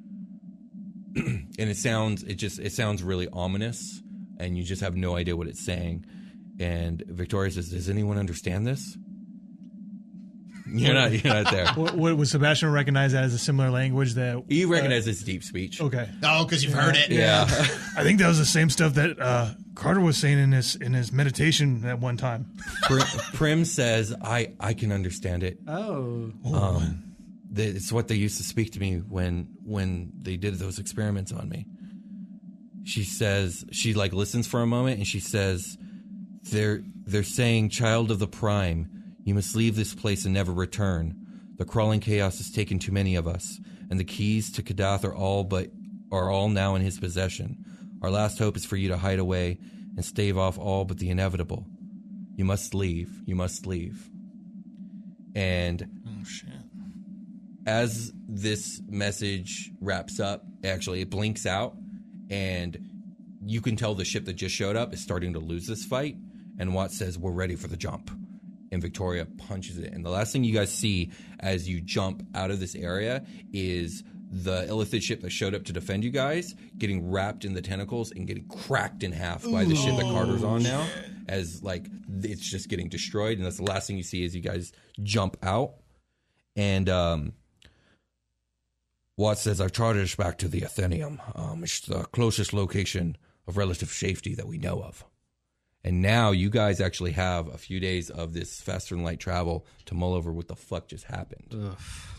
Speaker 3: And it sounds, it just, it sounds really ominous, and you just have no idea what it's saying. And Victoria says, "Does anyone understand this?" You're not, you're not there.
Speaker 4: What, what, would Sebastian recognize that as a similar language that
Speaker 3: you recognize uh, as deep speech?
Speaker 4: Okay.
Speaker 6: Oh, because you've heard it.
Speaker 3: Yeah.
Speaker 4: yeah. I think that was the same stuff that uh, Carter was saying in his in his meditation at one time.
Speaker 3: Prim, Prim says, "I I can understand it.
Speaker 5: Oh.
Speaker 3: Um, the, it's what they used to speak to me when when they did those experiments on me." She says she like listens for a moment, and she says, "They're they're saying, child of the Prime, you must leave this place and never return. The crawling chaos has taken too many of us, and the keys to Kadath are all but are all now in his possession. Our last hope is for you to hide away and stave off all but the inevitable. You must leave. You must leave." And
Speaker 4: oh shit.
Speaker 3: As this message wraps up, actually it blinks out, and you can tell the ship that just showed up is starting to lose this fight. And Watt says, "We're ready for the jump." And Victoria punches it. And the last thing you guys see as you jump out of this area is the Illithid ship that showed up to defend you guys getting wrapped in the tentacles and getting cracked in half by the ship that Carter's on now, as like it's just getting destroyed. And that's the last thing you see as you guys jump out. And um, Watt says, "I've chartered us back to the Athenium. Um, it's the closest location of relative safety that we know of. And now you guys actually have a few days of this faster than light travel to mull over what the fuck just happened."
Speaker 5: Ugh.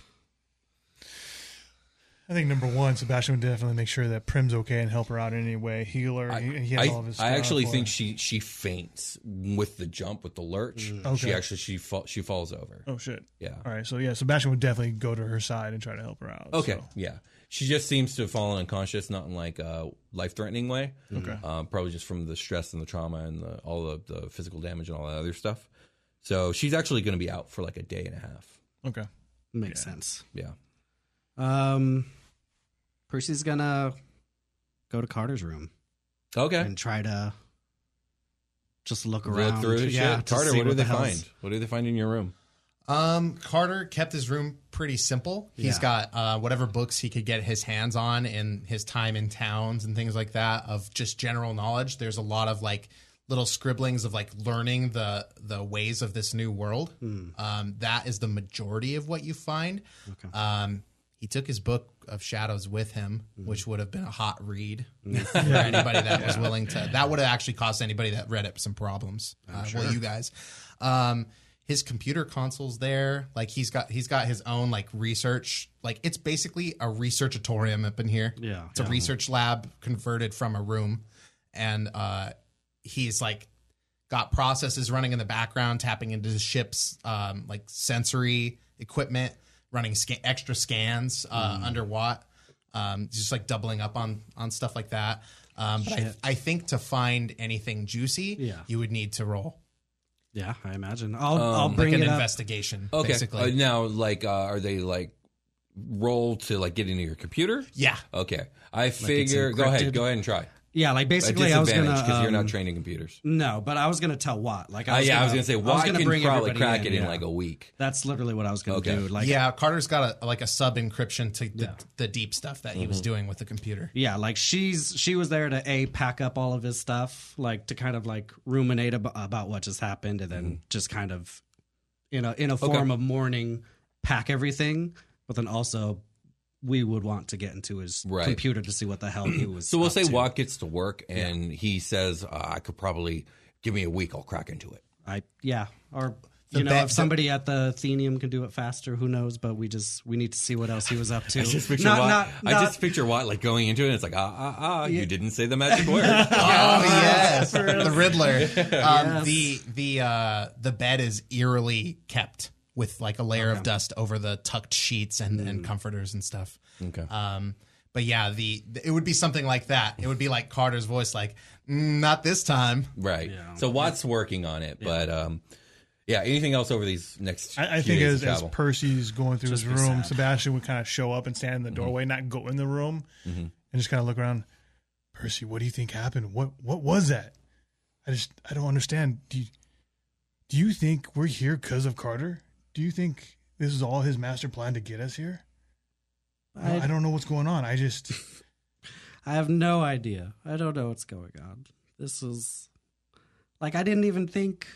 Speaker 4: I think number one, Sebastian would definitely make sure that Prim's okay and help her out in any way, heal her.
Speaker 3: I,
Speaker 4: he, he
Speaker 3: I,
Speaker 4: all of his
Speaker 3: I actually think
Speaker 4: her.
Speaker 3: she she faints with the jump, with the lurch.
Speaker 4: Mm. Okay.
Speaker 3: She actually she fall, she falls over.
Speaker 4: Oh shit!
Speaker 3: Yeah.
Speaker 4: All right. So yeah, Sebastian would definitely go to her side and try to help her out.
Speaker 3: Okay.
Speaker 4: So.
Speaker 3: Yeah. She just seems to have fallen unconscious, not in like a life-threatening way.
Speaker 4: Okay.
Speaker 3: Um, probably just from the stress and the trauma and the, all the, the physical damage and all that other stuff. So she's actually going to be out for like a day and a half.
Speaker 4: Okay.
Speaker 5: Makes
Speaker 4: yeah.
Speaker 5: sense.
Speaker 3: Yeah.
Speaker 5: Um, Percy's gonna go to Carter's room.
Speaker 3: Okay.
Speaker 5: And try to just look
Speaker 3: Look
Speaker 5: around.
Speaker 3: through his
Speaker 5: yeah,
Speaker 3: shit. Carter,
Speaker 5: what,
Speaker 3: what do
Speaker 5: the
Speaker 3: they
Speaker 5: hell's...
Speaker 3: find? What do they find in your room?
Speaker 6: Um, Carter kept his room pretty simple. He's
Speaker 5: Yeah.
Speaker 6: got uh, whatever books he could get his hands on in his time in towns and things like that of just general knowledge. There's a lot of like little scribblings of like learning the the ways of this new world.
Speaker 5: Hmm.
Speaker 6: Um, that is the majority of what you find.
Speaker 5: Okay.
Speaker 6: Um, he took his book of shadows with him,
Speaker 5: Mm.
Speaker 6: which would have been a hot read for anybody that was willing to. That would have actually caused anybody that read it some problems. Uh,
Speaker 5: sure.
Speaker 6: Well, you guys. Um, his computer console's there. Like he's got he's got his own like research. Like it's basically a researchatorium up in here.
Speaker 5: Yeah,
Speaker 6: it's a
Speaker 5: yeah.
Speaker 6: research lab converted from a room, and uh, he's like got processes running in the background, tapping into the ship's um, like sensory equipment, running sca- extra scans uh,
Speaker 5: Mm.
Speaker 6: under Watt, um, just like doubling up on on stuff like that. Um, but I, I think to find anything juicy,
Speaker 5: Yeah.
Speaker 6: you would need to roll
Speaker 5: Yeah, I imagine. I'll I'll
Speaker 6: Um, like
Speaker 5: bring
Speaker 6: an
Speaker 5: it up.
Speaker 6: investigation.
Speaker 7: Okay.
Speaker 6: Basically,
Speaker 7: Uh, now, like, uh, are they like roll to like get into your computer?
Speaker 6: yeah.
Speaker 7: Okay. I
Speaker 5: it's
Speaker 7: figure. Go ahead.
Speaker 5: encrypted?
Speaker 7: Go ahead and try.
Speaker 5: Yeah, like
Speaker 7: At
Speaker 5: basically, I was
Speaker 7: disadvantage
Speaker 5: gonna
Speaker 7: because you're not
Speaker 5: um,
Speaker 7: trained in computers.
Speaker 5: No, but I was gonna tell Watt. Like, I
Speaker 7: Uh,
Speaker 5: was
Speaker 7: yeah,
Speaker 5: gonna,
Speaker 7: I was gonna say
Speaker 5: I was
Speaker 7: Watt
Speaker 5: gonna
Speaker 7: can
Speaker 5: bring
Speaker 7: probably
Speaker 5: everybody
Speaker 7: crack it in
Speaker 5: yeah.
Speaker 7: like a week.
Speaker 5: That's literally what I was gonna
Speaker 7: Okay.
Speaker 5: do. Like,
Speaker 6: Yeah, Carter's got a like a sub encryption to the,
Speaker 5: Yeah.
Speaker 6: the deep stuff that he
Speaker 7: Mm-hmm.
Speaker 6: was doing with the computer.
Speaker 5: yeah, like she's she was there to a pack up all of his stuff, like to kind of like ruminate ab- about what just happened, and then just kind of, you know, in a form of mourning, pack everything, but then also. We would want to get into his
Speaker 7: Right.
Speaker 5: computer to see what the hell he was.
Speaker 7: So we'll
Speaker 5: up
Speaker 7: say
Speaker 5: to.
Speaker 7: Watt gets to work and he says, uh, "I could probably give me a week. I'll crack into it."
Speaker 5: I yeah, or
Speaker 6: The
Speaker 5: you know,
Speaker 6: ba-
Speaker 5: if somebody at the Athenium can do it faster, who knows? But we just we need to see what else he was up to.
Speaker 7: I just picture
Speaker 5: Not-
Speaker 7: Watt.
Speaker 5: not-
Speaker 7: I
Speaker 5: not-
Speaker 7: just picture Watt like going into it. And it's like, ah, ah, ah. You didn't say the magic word.
Speaker 6: Oh yes, the Riddler. Um,
Speaker 5: Yes.
Speaker 6: The the uh, the bed is eerily kept with like a layer of dust over the tucked sheets and, and comforters and stuff.
Speaker 7: Okay.
Speaker 6: Um, but yeah, the, the it would be something like that. It would be like Carter's voice, like "Mm, not this time.
Speaker 7: Right.
Speaker 5: Yeah.
Speaker 7: So Watt's working on it, but um, yeah. Anything else over these next?
Speaker 4: I, I
Speaker 7: few
Speaker 4: think
Speaker 7: days
Speaker 4: as,
Speaker 7: of
Speaker 4: as
Speaker 7: travel?
Speaker 4: Percy's going through
Speaker 5: Just
Speaker 4: his
Speaker 5: be
Speaker 4: room,
Speaker 5: sad.
Speaker 4: Sebastian would kind of show up and stand in the doorway, not go in the room, and just kind of look around. Percy, what do you think happened? What what was that? I just I don't understand. Do you, do you think we're here because of Carter? Do you think this is all his master plan to get us here? I,
Speaker 5: I-
Speaker 4: I don't know what's going on. I just
Speaker 5: I have no idea. I don't know what's going on. This is like I didn't even think.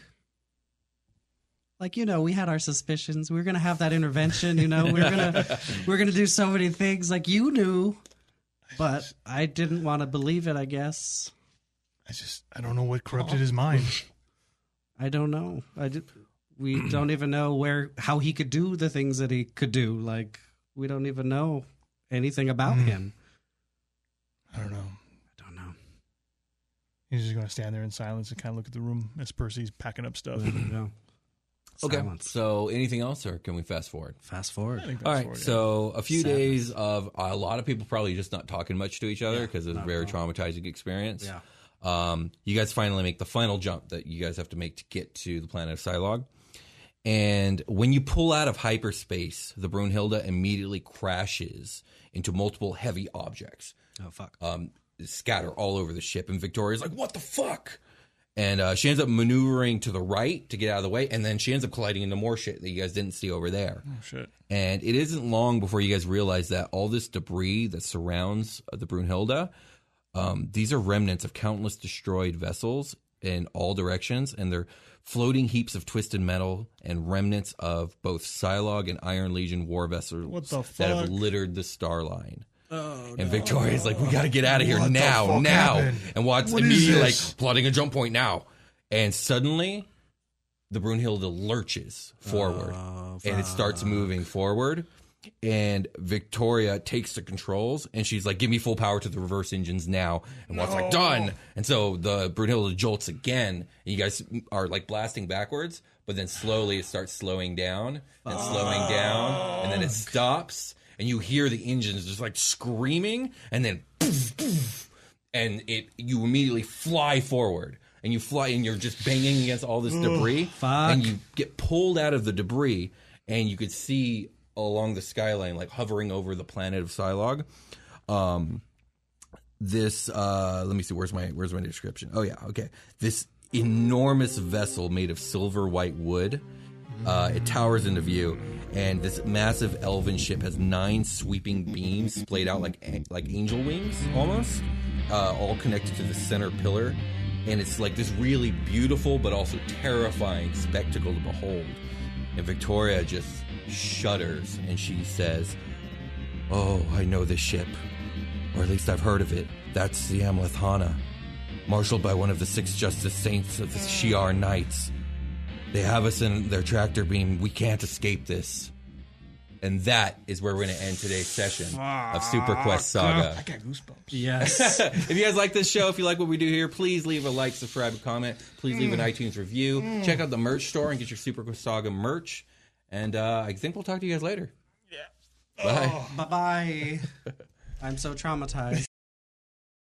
Speaker 5: Like, you know, we had our suspicions. We were gonna have that intervention. You know, we were gonna we are gonna do so many things. Like you knew, but I didn't want to believe it. I guess
Speaker 4: I just I don't know what corrupted his mind.
Speaker 5: I don't know. I did, we don't even know where how he could do the things that he could do. Like we don't even know anything about
Speaker 4: Mm.
Speaker 5: him.
Speaker 4: I don't know.
Speaker 5: I don't know.
Speaker 4: He's just gonna stand there in silence and kind of look at the room as Percy's packing up stuff.
Speaker 5: No.
Speaker 7: Okay.
Speaker 5: Silence.
Speaker 7: So anything else, or can we fast forward?
Speaker 5: Fast forward.
Speaker 4: I think
Speaker 7: All
Speaker 4: that's
Speaker 7: right.
Speaker 4: forward, yeah.
Speaker 7: So a few
Speaker 5: Sadness.
Speaker 7: days of a lot of people probably just not talking much to each other
Speaker 5: Yeah,
Speaker 7: because it's a
Speaker 5: not
Speaker 7: very
Speaker 5: at all.
Speaker 7: traumatizing experience.
Speaker 5: Yeah.
Speaker 7: Um, you guys finally make the final jump that you guys have to make to get to the planet of Psylog. And when you pull out of hyperspace, the Brunhilde immediately crashes into multiple heavy objects,
Speaker 5: Oh fuck.
Speaker 7: um, scatter all over the ship. And Victoria's like, "What the fuck?" And uh, she ends up maneuvering to the right to get out of the way, and then she ends up colliding into more shit that you guys didn't see over there.
Speaker 4: Oh shit.
Speaker 7: And it isn't long before you guys realize that all this debris that surrounds the Brunhilde, um, these are remnants of countless destroyed vessels in all directions, and they're floating heaps of twisted metal and remnants of both Psylog and Iron Legion war vessels
Speaker 4: What the
Speaker 7: that have
Speaker 4: fuck?
Speaker 7: littered the Starline.
Speaker 5: Oh,
Speaker 7: And Victoria's like, "We got to get out of here
Speaker 4: What the
Speaker 7: now,
Speaker 4: fuck
Speaker 7: now!"
Speaker 4: happened?
Speaker 7: And Watt's
Speaker 4: What is
Speaker 7: immediately like
Speaker 4: this?
Speaker 7: plotting a jump point now. And suddenly, the Brunhilde lurches forward,
Speaker 5: Oh,
Speaker 7: and it starts moving forward. And Victoria takes the controls, and she's like, "Give me full power to the reverse engines now." And Watt's like, "Done." And so the Brunhilde jolts again, and you guys are like blasting backwards, but then slowly it starts slowing down and slowing down, and then it stops, and you hear the engines just like screaming, and then poof, poof, and it you immediately fly forward. And you fly, and you're just banging against all this debris,
Speaker 5: fuck.
Speaker 7: and you get pulled out of the debris, and you could see along the skyline, like hovering over the planet of Psylog. Um, this, uh, let me see, where's my where's my description? Oh yeah, okay. This enormous vessel made of silver white wood. Uh, it towers into view, and this massive elven ship has nine sweeping beams splayed out like like angel wings, almost, uh, all connected to the center pillar. And it's like this really beautiful but also terrifying spectacle to behold. And Victoria just shudders, and she says, "Oh, I know this ship, or at least I've heard of it. That's the Amleth Hana, marshaled by one of the six Justice Saints of the Shi'ar Knights. They have us in their tractor beam. We can't escape this." And that is where we're going to end today's session of Super Quest Saga.
Speaker 4: I got goosebumps.
Speaker 5: Yes.
Speaker 7: If you guys like this show, if you like what we do here, please leave a like, subscribe, and comment. Please leave an iTunes review. Check out the merch store and get your Super Quest Saga merch. And uh, I think we'll talk to you guys later.
Speaker 5: Bye bye. I'm so traumatized.